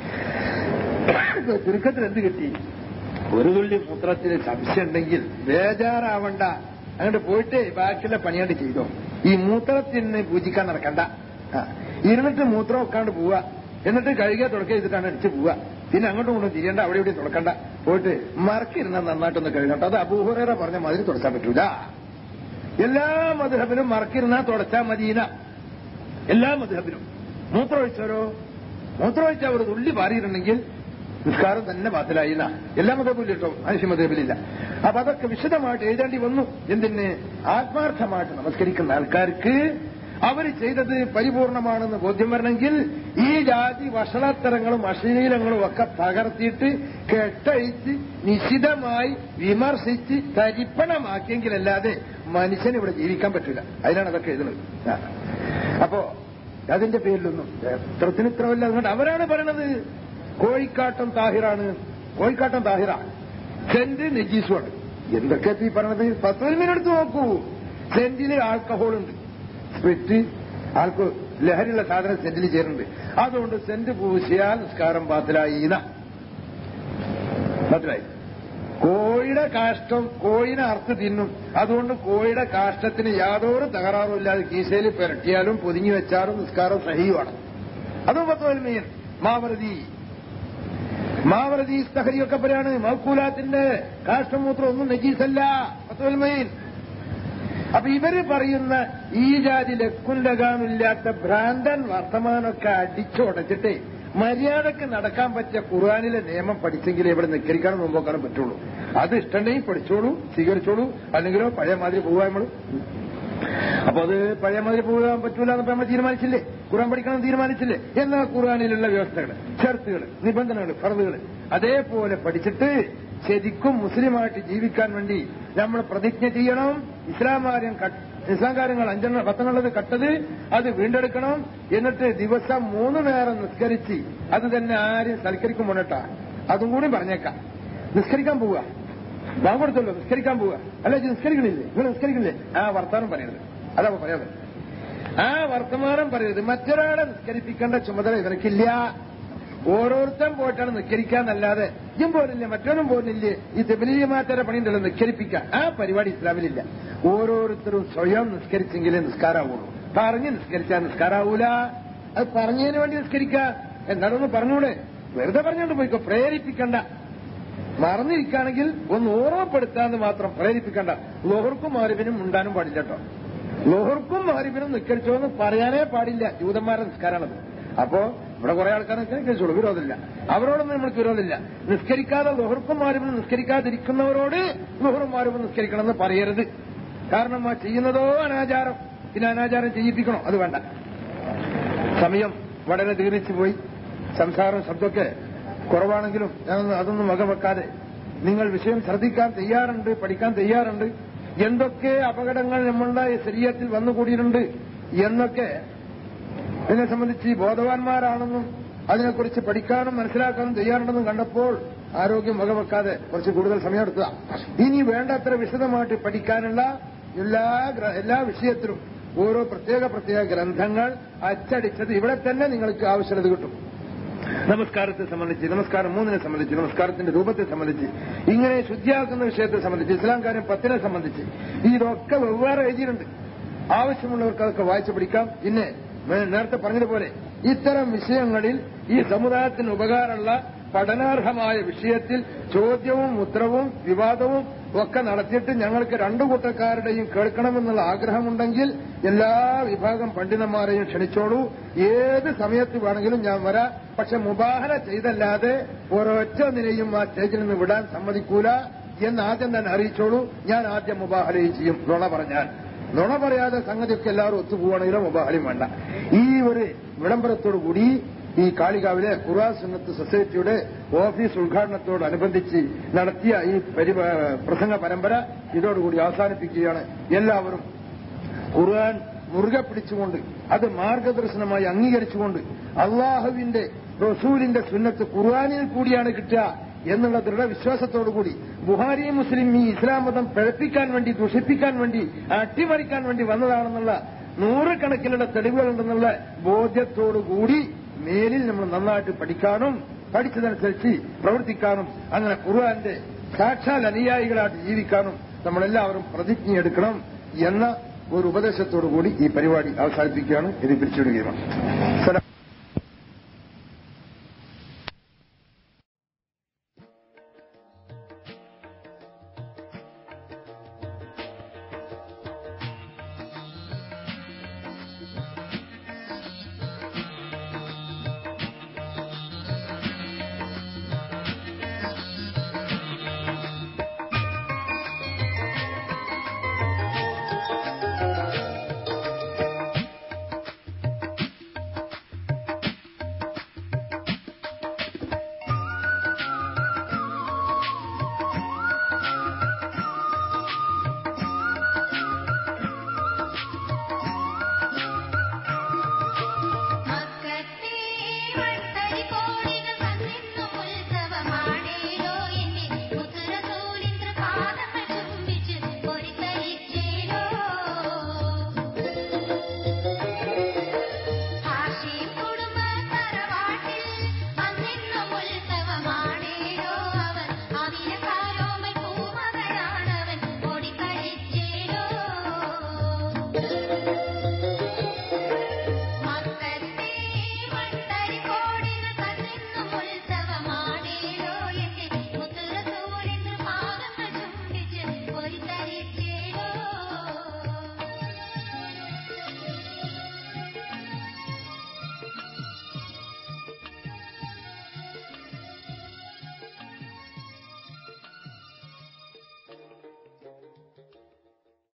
S1: ചുരുക്കത്തിൽ എന്ത് കിട്ടി? ഒരു തുള്ളി മൂത്രത്തിന് സംശയം ഉണ്ടെങ്കിൽ ബേജാറാവണ്ട. അങ്ങോട്ട് പോയിട്ട് ബാക്കിയുള്ള പണിയാണ്ട് ചെയ്തോ. ഈ മൂത്രത്തിന് പൂജിക്കാൻ നടക്കണ്ട. ഇരുന്നിട്ട് മൂത്രം വെക്കാണ്ട് പോവുക. എന്നിട്ട് കഴുകിയ തുടക്കം ചെയ്തിട്ടാണ് അടിച്ച് പോവുക. പിന്നെ അങ്ങോട്ടും കൊണ്ടും തിരിയണ്ട, അവിടെ ഇവിടെ തുടക്കണ്ട. പോയിട്ട് മറക്കിരുന്നാൽ നന്നായിട്ടൊന്ന് കഴുകണ്ട. അത് അബൂ ഹുറൈറ പറഞ്ഞ മാതിരി തുടച്ചാൻ പറ്റൂല. എല്ലാ മദ്ഹബിലും മറക്കിരുന്നാൽ തുടച്ചാൽ മദീന. എല്ലാ മദ്ഹബിലും മൂത്രമൊഴിച്ചാൽ ഒരു തുള്ളി പാറിയിട്ടുണ്ടെങ്കിൽ നിസ്കാരം തന്നെ ബാത്തിലായില്ല. എല്ലാ മതബിലും കേട്ടോ, മനുഷ്യ മതബിലില്ല. അപ്പൊ അതൊക്കെ വിശദമായിട്ട് എഴുതേണ്ടി വന്നു. എന്തിന്? ആത്മാർത്ഥമായിട്ട് നമസ്കരിക്കുന്ന ആൾക്കാർക്ക് അവർ ചെയ്തത് പരിപൂർണമാണെന്ന് ബോധ്യം വരണമെങ്കിൽ ഈ ജാതി വഷളത്തരങ്ങളും അശ്ലീലങ്ങളും ഒക്കെ പകർത്തിയിട്ട് കെട്ടഴിച്ച് നിശിതമായി വിമർശിച്ച് തരിപ്പണമാക്കിയെങ്കിലല്ലാതെ മനുഷ്യന് ഇവിടെ ജീവിക്കാൻ പറ്റില്ല. അതിനാണ് അതൊക്കെ എഴുതുന്നത്. അപ്പോ അതിന്റെ പേരിലൊന്നും എത്രത്തിന് ഇത്രമല്ല. അതുകൊണ്ട് അവരാണ് പറയണത് കോഴിക്കാട്ടം താഹിറാണ്. കോഴിക്കാട്ടം താഹിറാണ്, സെന്റ് നജീസുമാണ്. എന്തൊക്കെ ഈ പറയണത്? 10 മിനിറ്റ് നോക്കൂ. സെന്റിൽ ആൽക്കഹോളുണ്ട്, സ്പിരിറ്റ്, ലഹരിയുള്ള സാധനം സെന്റിൽ ചേരുന്നുണ്ട്. അതുകൊണ്ട് സെന്റ് പൂശിയാൽ നിസ്കാരം ബാത്തിലായി. കോഴിയുടെ കാഷ്ടം കോഴിനെ അറുത്ത് തിന്നും. അതുകൊണ്ട് കോഴിയുടെ കാഷ്ടത്തിന് യാതൊരു തകരാറും ഇല്ലാതെ കീശയിൽ പുരട്ടിയാലും പൊതിഞ്ഞു വെച്ചാലും നിസ്കാരം സഹിയുമാണ്. അതും 10 മീൻ. മാവറതി സ്തഹരിയൊക്കെ പറയാണ് മൗക്കൂലാത്തിന്റെ കാഷ്ടം മൂത്രം ഒന്നും നജീസല്ല. 10 മീൻ. അപ്പൊ ഇവര് പറയുന്ന ഈ ജാതി ലക്കുല്ലകാമില്ലാത്ത ഭ്രാന്തൻ വർത്തമാനമൊക്കെ അടിച്ചുടച്ചിട്ടേ മര്യാദക്ക് നടക്കാൻ പറ്റിയ ഖുർആനിലെ നിയമം പഠിച്ചെങ്കിലേ ഇവിടെ നിസ്കരിക്കാനും നോമ്പോക്കാനും പറ്റുള്ളൂ. അത് ഇഷ്ടമുണ്ടെങ്കിൽ പഠിച്ചോളൂ, സ്വീകരിച്ചോളൂ. അല്ലെങ്കിലോ പഴയ മാതിരി പോവാ നമ്മൾ. അപ്പൊ അത് പഴയ മാതിരി പോകാൻ പറ്റൂല എന്നപ്പോ നമ്മൾ തീരുമാനിച്ചില്ലേ? ഖുർആൻ പഠിക്കണം തീരുമാനിച്ചില്ലേ? എന്നാൽ ഖുർആനിലുള്ള വ്യവസ്ഥകൾ, ഷർത്തുകൾ, നിബന്ധനകൾ, ഫർളുകൾ അതേപോലെ പഠിച്ചിട്ട് ശരിക്കും മുസ്ലിമായിട്ട് ജീവിക്കാൻ വേണ്ടി നമ്മൾ പ്രതിജ്ഞ ചെയ്യണം. ഇസ്ലാം കാര്യങ്ങൾ 10 കട്ടത് അത് വീണ്ടെടുക്കണം. എന്നിട്ട് ദിവസം 3 നേരം നിസ്കരിച്ച് അത് തന്നെ ആരും സൽക്കരിക്കും മുന്നട്ടാ. അതും കൂടി പറഞ്ഞേക്കാം. നിസ്കരിക്കാൻ പോവുക, ബാങ്ക് കൊടുത്തല്ലോ, നിസ്കരിക്കാൻ പോവുക. അല്ല, നിസ്കരിക്കണില്ലേ? നിങ്ങൾ നിസ്കരിക്കില്ലേ? ആ വർത്തമാനം പറയരുത്. അതാ പറയാതെ, ആ വർത്തമാനം പറയരുത്. മറ്റൊരാളെ നിസ്കരിപ്പിക്കേണ്ട ചുമതല ഇവർക്കില്ല. ഓരോരുത്തരും പോയിട്ടാണ് നിസ്കരിക്കാന്നല്ലാതെ ഇതും പോലില്ലേ, മറ്റൊന്നും പോലില്ലേ. ഈ തെബലീഗമാറ്റയുടെ പണിയുണ്ടല്ലോ നിസ്കരിപ്പിക്കുക, ആ പരിപാടി ഇസ്ലാമിലില്ല. ഓരോരുത്തരും സ്വയം നിസ്കരിച്ചെങ്കിലേ നിസ്കാരാവുള്ളൂ. പറഞ്ഞ് നിസ്കരിച്ചാൽ നിസ്കാരാവൂല. അത് പറഞ്ഞതിന് വേണ്ടി നിസ്കരിക്കുക. എന്നാലൊന്ന് പറഞ്ഞൂടെ? വെറുതെ പറഞ്ഞുകൊണ്ട് പോയിക്കോ, പ്രേരിപ്പിക്കണ്ട. മറന്നിരിക്കുകയാണെങ്കിൽ ഒന്ന് ഓർമ്മപ്പെടുത്താന്ന് മാത്രം, പ്രേരിപ്പിക്കണ്ട. ലോഹർക്കും മാരിബിനും ഉണ്ടാനും പാടില്ല കേട്ടോ. ലോഹർക്കും മാരിബിനും നിസ്കരിച്ചോന്ന് പറയാനേ പാടില്ല. ജൂതന്മാരുടെ നിസ്കാരമാണത്. അപ്പോ ഇവിടെ കുറെ ആൾക്കാർ നിസ്കരിച്ചോളൂ, വിരോധമില്ല. അവരോടൊന്നും നമ്മൾക്ക് വിരോധമില്ല. നിസ്കരിക്കാതെ ലോഹർക്കും മാരിബിനും നിസ്കരിക്കാതിരിക്കുന്നവരോട് ലോഹറും മാരിബിനും നിസ്കരിക്കണമെന്ന് പറയരുത്. കാരണം ആ ചെയ്യുന്നതോ അനാചാരം, പിന്നെ അനാചാരം ചെയ്യിപ്പിക്കണോ? അത് വേണ്ട. സമയം വളരെ ദീർഘിച്ചു പോയി. സംസാരം ശബ്ദമൊക്കെ കുറവാണെങ്കിലും അതൊന്നും വകവെക്കാതെ നിങ്ങൾ വിഷയം ശ്രദ്ധിക്കാൻ തയ്യാറുണ്ട്, പഠിക്കാൻ തയ്യാറുണ്ട്. എന്തൊക്കെ അപകടങ്ങൾ നമ്മളുടെ ശരീരത്തിൽ വന്നുകൂടിയിട്ടുണ്ട് എന്നൊക്കെ ഇതിനെ സംബന്ധിച്ച് ബോധവാന്മാരാണെന്നും അതിനെക്കുറിച്ച് പഠിക്കാനും മനസ്സിലാക്കാനും തയ്യാറുണ്ടെന്നും കണ്ടപ്പോൾ ആരോഗ്യം വകവെക്കാതെ കുറച്ച് കൂടുതൽ സമയമെടുക്കുക. ഇനി വേണ്ടത്ര വിശദമായിട്ട് പഠിക്കാനുള്ള എല്ലാ വിഷയത്തിലും ഓരോ പ്രത്യേക ഗ്രന്ഥങ്ങൾ അച്ചടിച്ചത് ഇവിടെ തന്നെ നിങ്ങൾക്ക് ആവശ്യമുള്ളത് കിട്ടും. നമസ്കാരത്തെ സംബന്ധിച്ച്, നമസ്കാരം 3 സംബന്ധിച്ച്, നമസ്കാരത്തിന്റെ രൂപത്തെ സംബന്ധിച്ച്, ഇങ്ങനെ ശുദ്ധിയാക്കുന്ന വിഷയത്തെ സംബന്ധിച്ച്, ഇസ്ലാം കാര്യം 10 സംബന്ധിച്ച് ഇതൊക്കെ വെവ്വേറെ എഴുതിയിട്ടുണ്ട്. ആവശ്യമുള്ളവർക്ക് അതൊക്കെ വായിച്ചു പഠിക്കാം. പിന്നെ നേരത്തെ പറഞ്ഞതുപോലെ ഇത്തരം വിഷയങ്ങളിൽ ഈ സമുദായത്തിന് ഉപകാരമുള്ള പഠനാർഹമായ വിഷയത്തിൽ ചോദ്യവും ഉത്തരവും വിവാദവും ഒക്കെ നടത്തിയിട്ട് ഞങ്ങൾക്ക് 2 കൂട്ടക്കാരുടെയും കേൾക്കണമെന്നുള്ള ആഗ്രഹമുണ്ടെങ്കിൽ എല്ലാ വിഭാഗം പണ്ഡിതന്മാരെയും ക്ഷണിച്ചോളൂ. ഏത് സമയത്ത് വേണമെങ്കിലും ഞാൻ വരാം. പക്ഷെ മുബാഹന ചെയ്തല്ലാതെ ഒരൊറ്റ നിലയും ആ സ്റ്റേജിൽ നിന്ന് വിടാൻ സമ്മതിക്കൂല എന്ന് ആദ്യം തന്നെ അറിയിച്ചോളൂ. ഞാൻ ആദ്യം മുബാഹലയും ചെയ്യും. നുണ പറയാതെ സംഗതിയൊക്കെ എല്ലാവരും ഒത്തുപോവുകയാണെങ്കിലും മുബാഹലയും വേണ്ട. ഈ ഒരു വിളംബരത്തോടുകൂടി ഈ കാളികാവിലെ ഖുർആൻ സുന്നത്ത് സൊസൈറ്റിയുടെ ഓഫീസ് ഉദ്ഘാടനത്തോടനുബന്ധിച്ച് നടത്തിയ ഈ പ്രസംഗ പരമ്പര ഇതോടുകൂടി അവസാനിപ്പിക്കുകയാണ്. എല്ലാവരും ഖുർആൻ മുറുകെ പിടിച്ചുകൊണ്ട് അത് മാർഗദർശനമായി അംഗീകരിച്ചുകൊണ്ട് അള്ളാഹുവിന്റെ റസൂലിന്റെ സുന്നത്ത് ഖുർആനിൽ കൂടിയാണ് കിട്ടുക എന്നുള്ള ദൃഢവിശ്വാസത്തോടുകൂടി ബുഹാരിയും മുസ്ലിം ഈ ഇസ്ലാം മതം പിഴപ്പിക്കാൻ വേണ്ടി, ദുഷിപ്പിക്കാൻ വേണ്ടി, അട്ടിമറിക്കാൻ വേണ്ടി വന്നതാണെന്നുള്ള 100 കണക്കിലുള്ള തെളിവുകളുണ്ടെന്നുള്ള ബോധ്യത്തോടുകൂടി മേലിൽ നമ്മൾ നന്നായിട്ട് പഠിക്കാനും പഠിച്ചതനുസരിച്ച് പ്രവർത്തിക്കാനും അങ്ങനെ ഖുർആന്റെ സാക്ഷാൽ അനുയായികളായിട്ട് ജീവിക്കാനും നമ്മളെല്ലാവരും പ്രതിജ്ഞയെടുക്കണം എന്ന ഒരു ഉപദേശത്തോടുകൂടി ഈ പരിപാടി അവസാനിപ്പിക്കുകയാണ്. ഇത് പിരിച്ചുവിടുകയാണ്.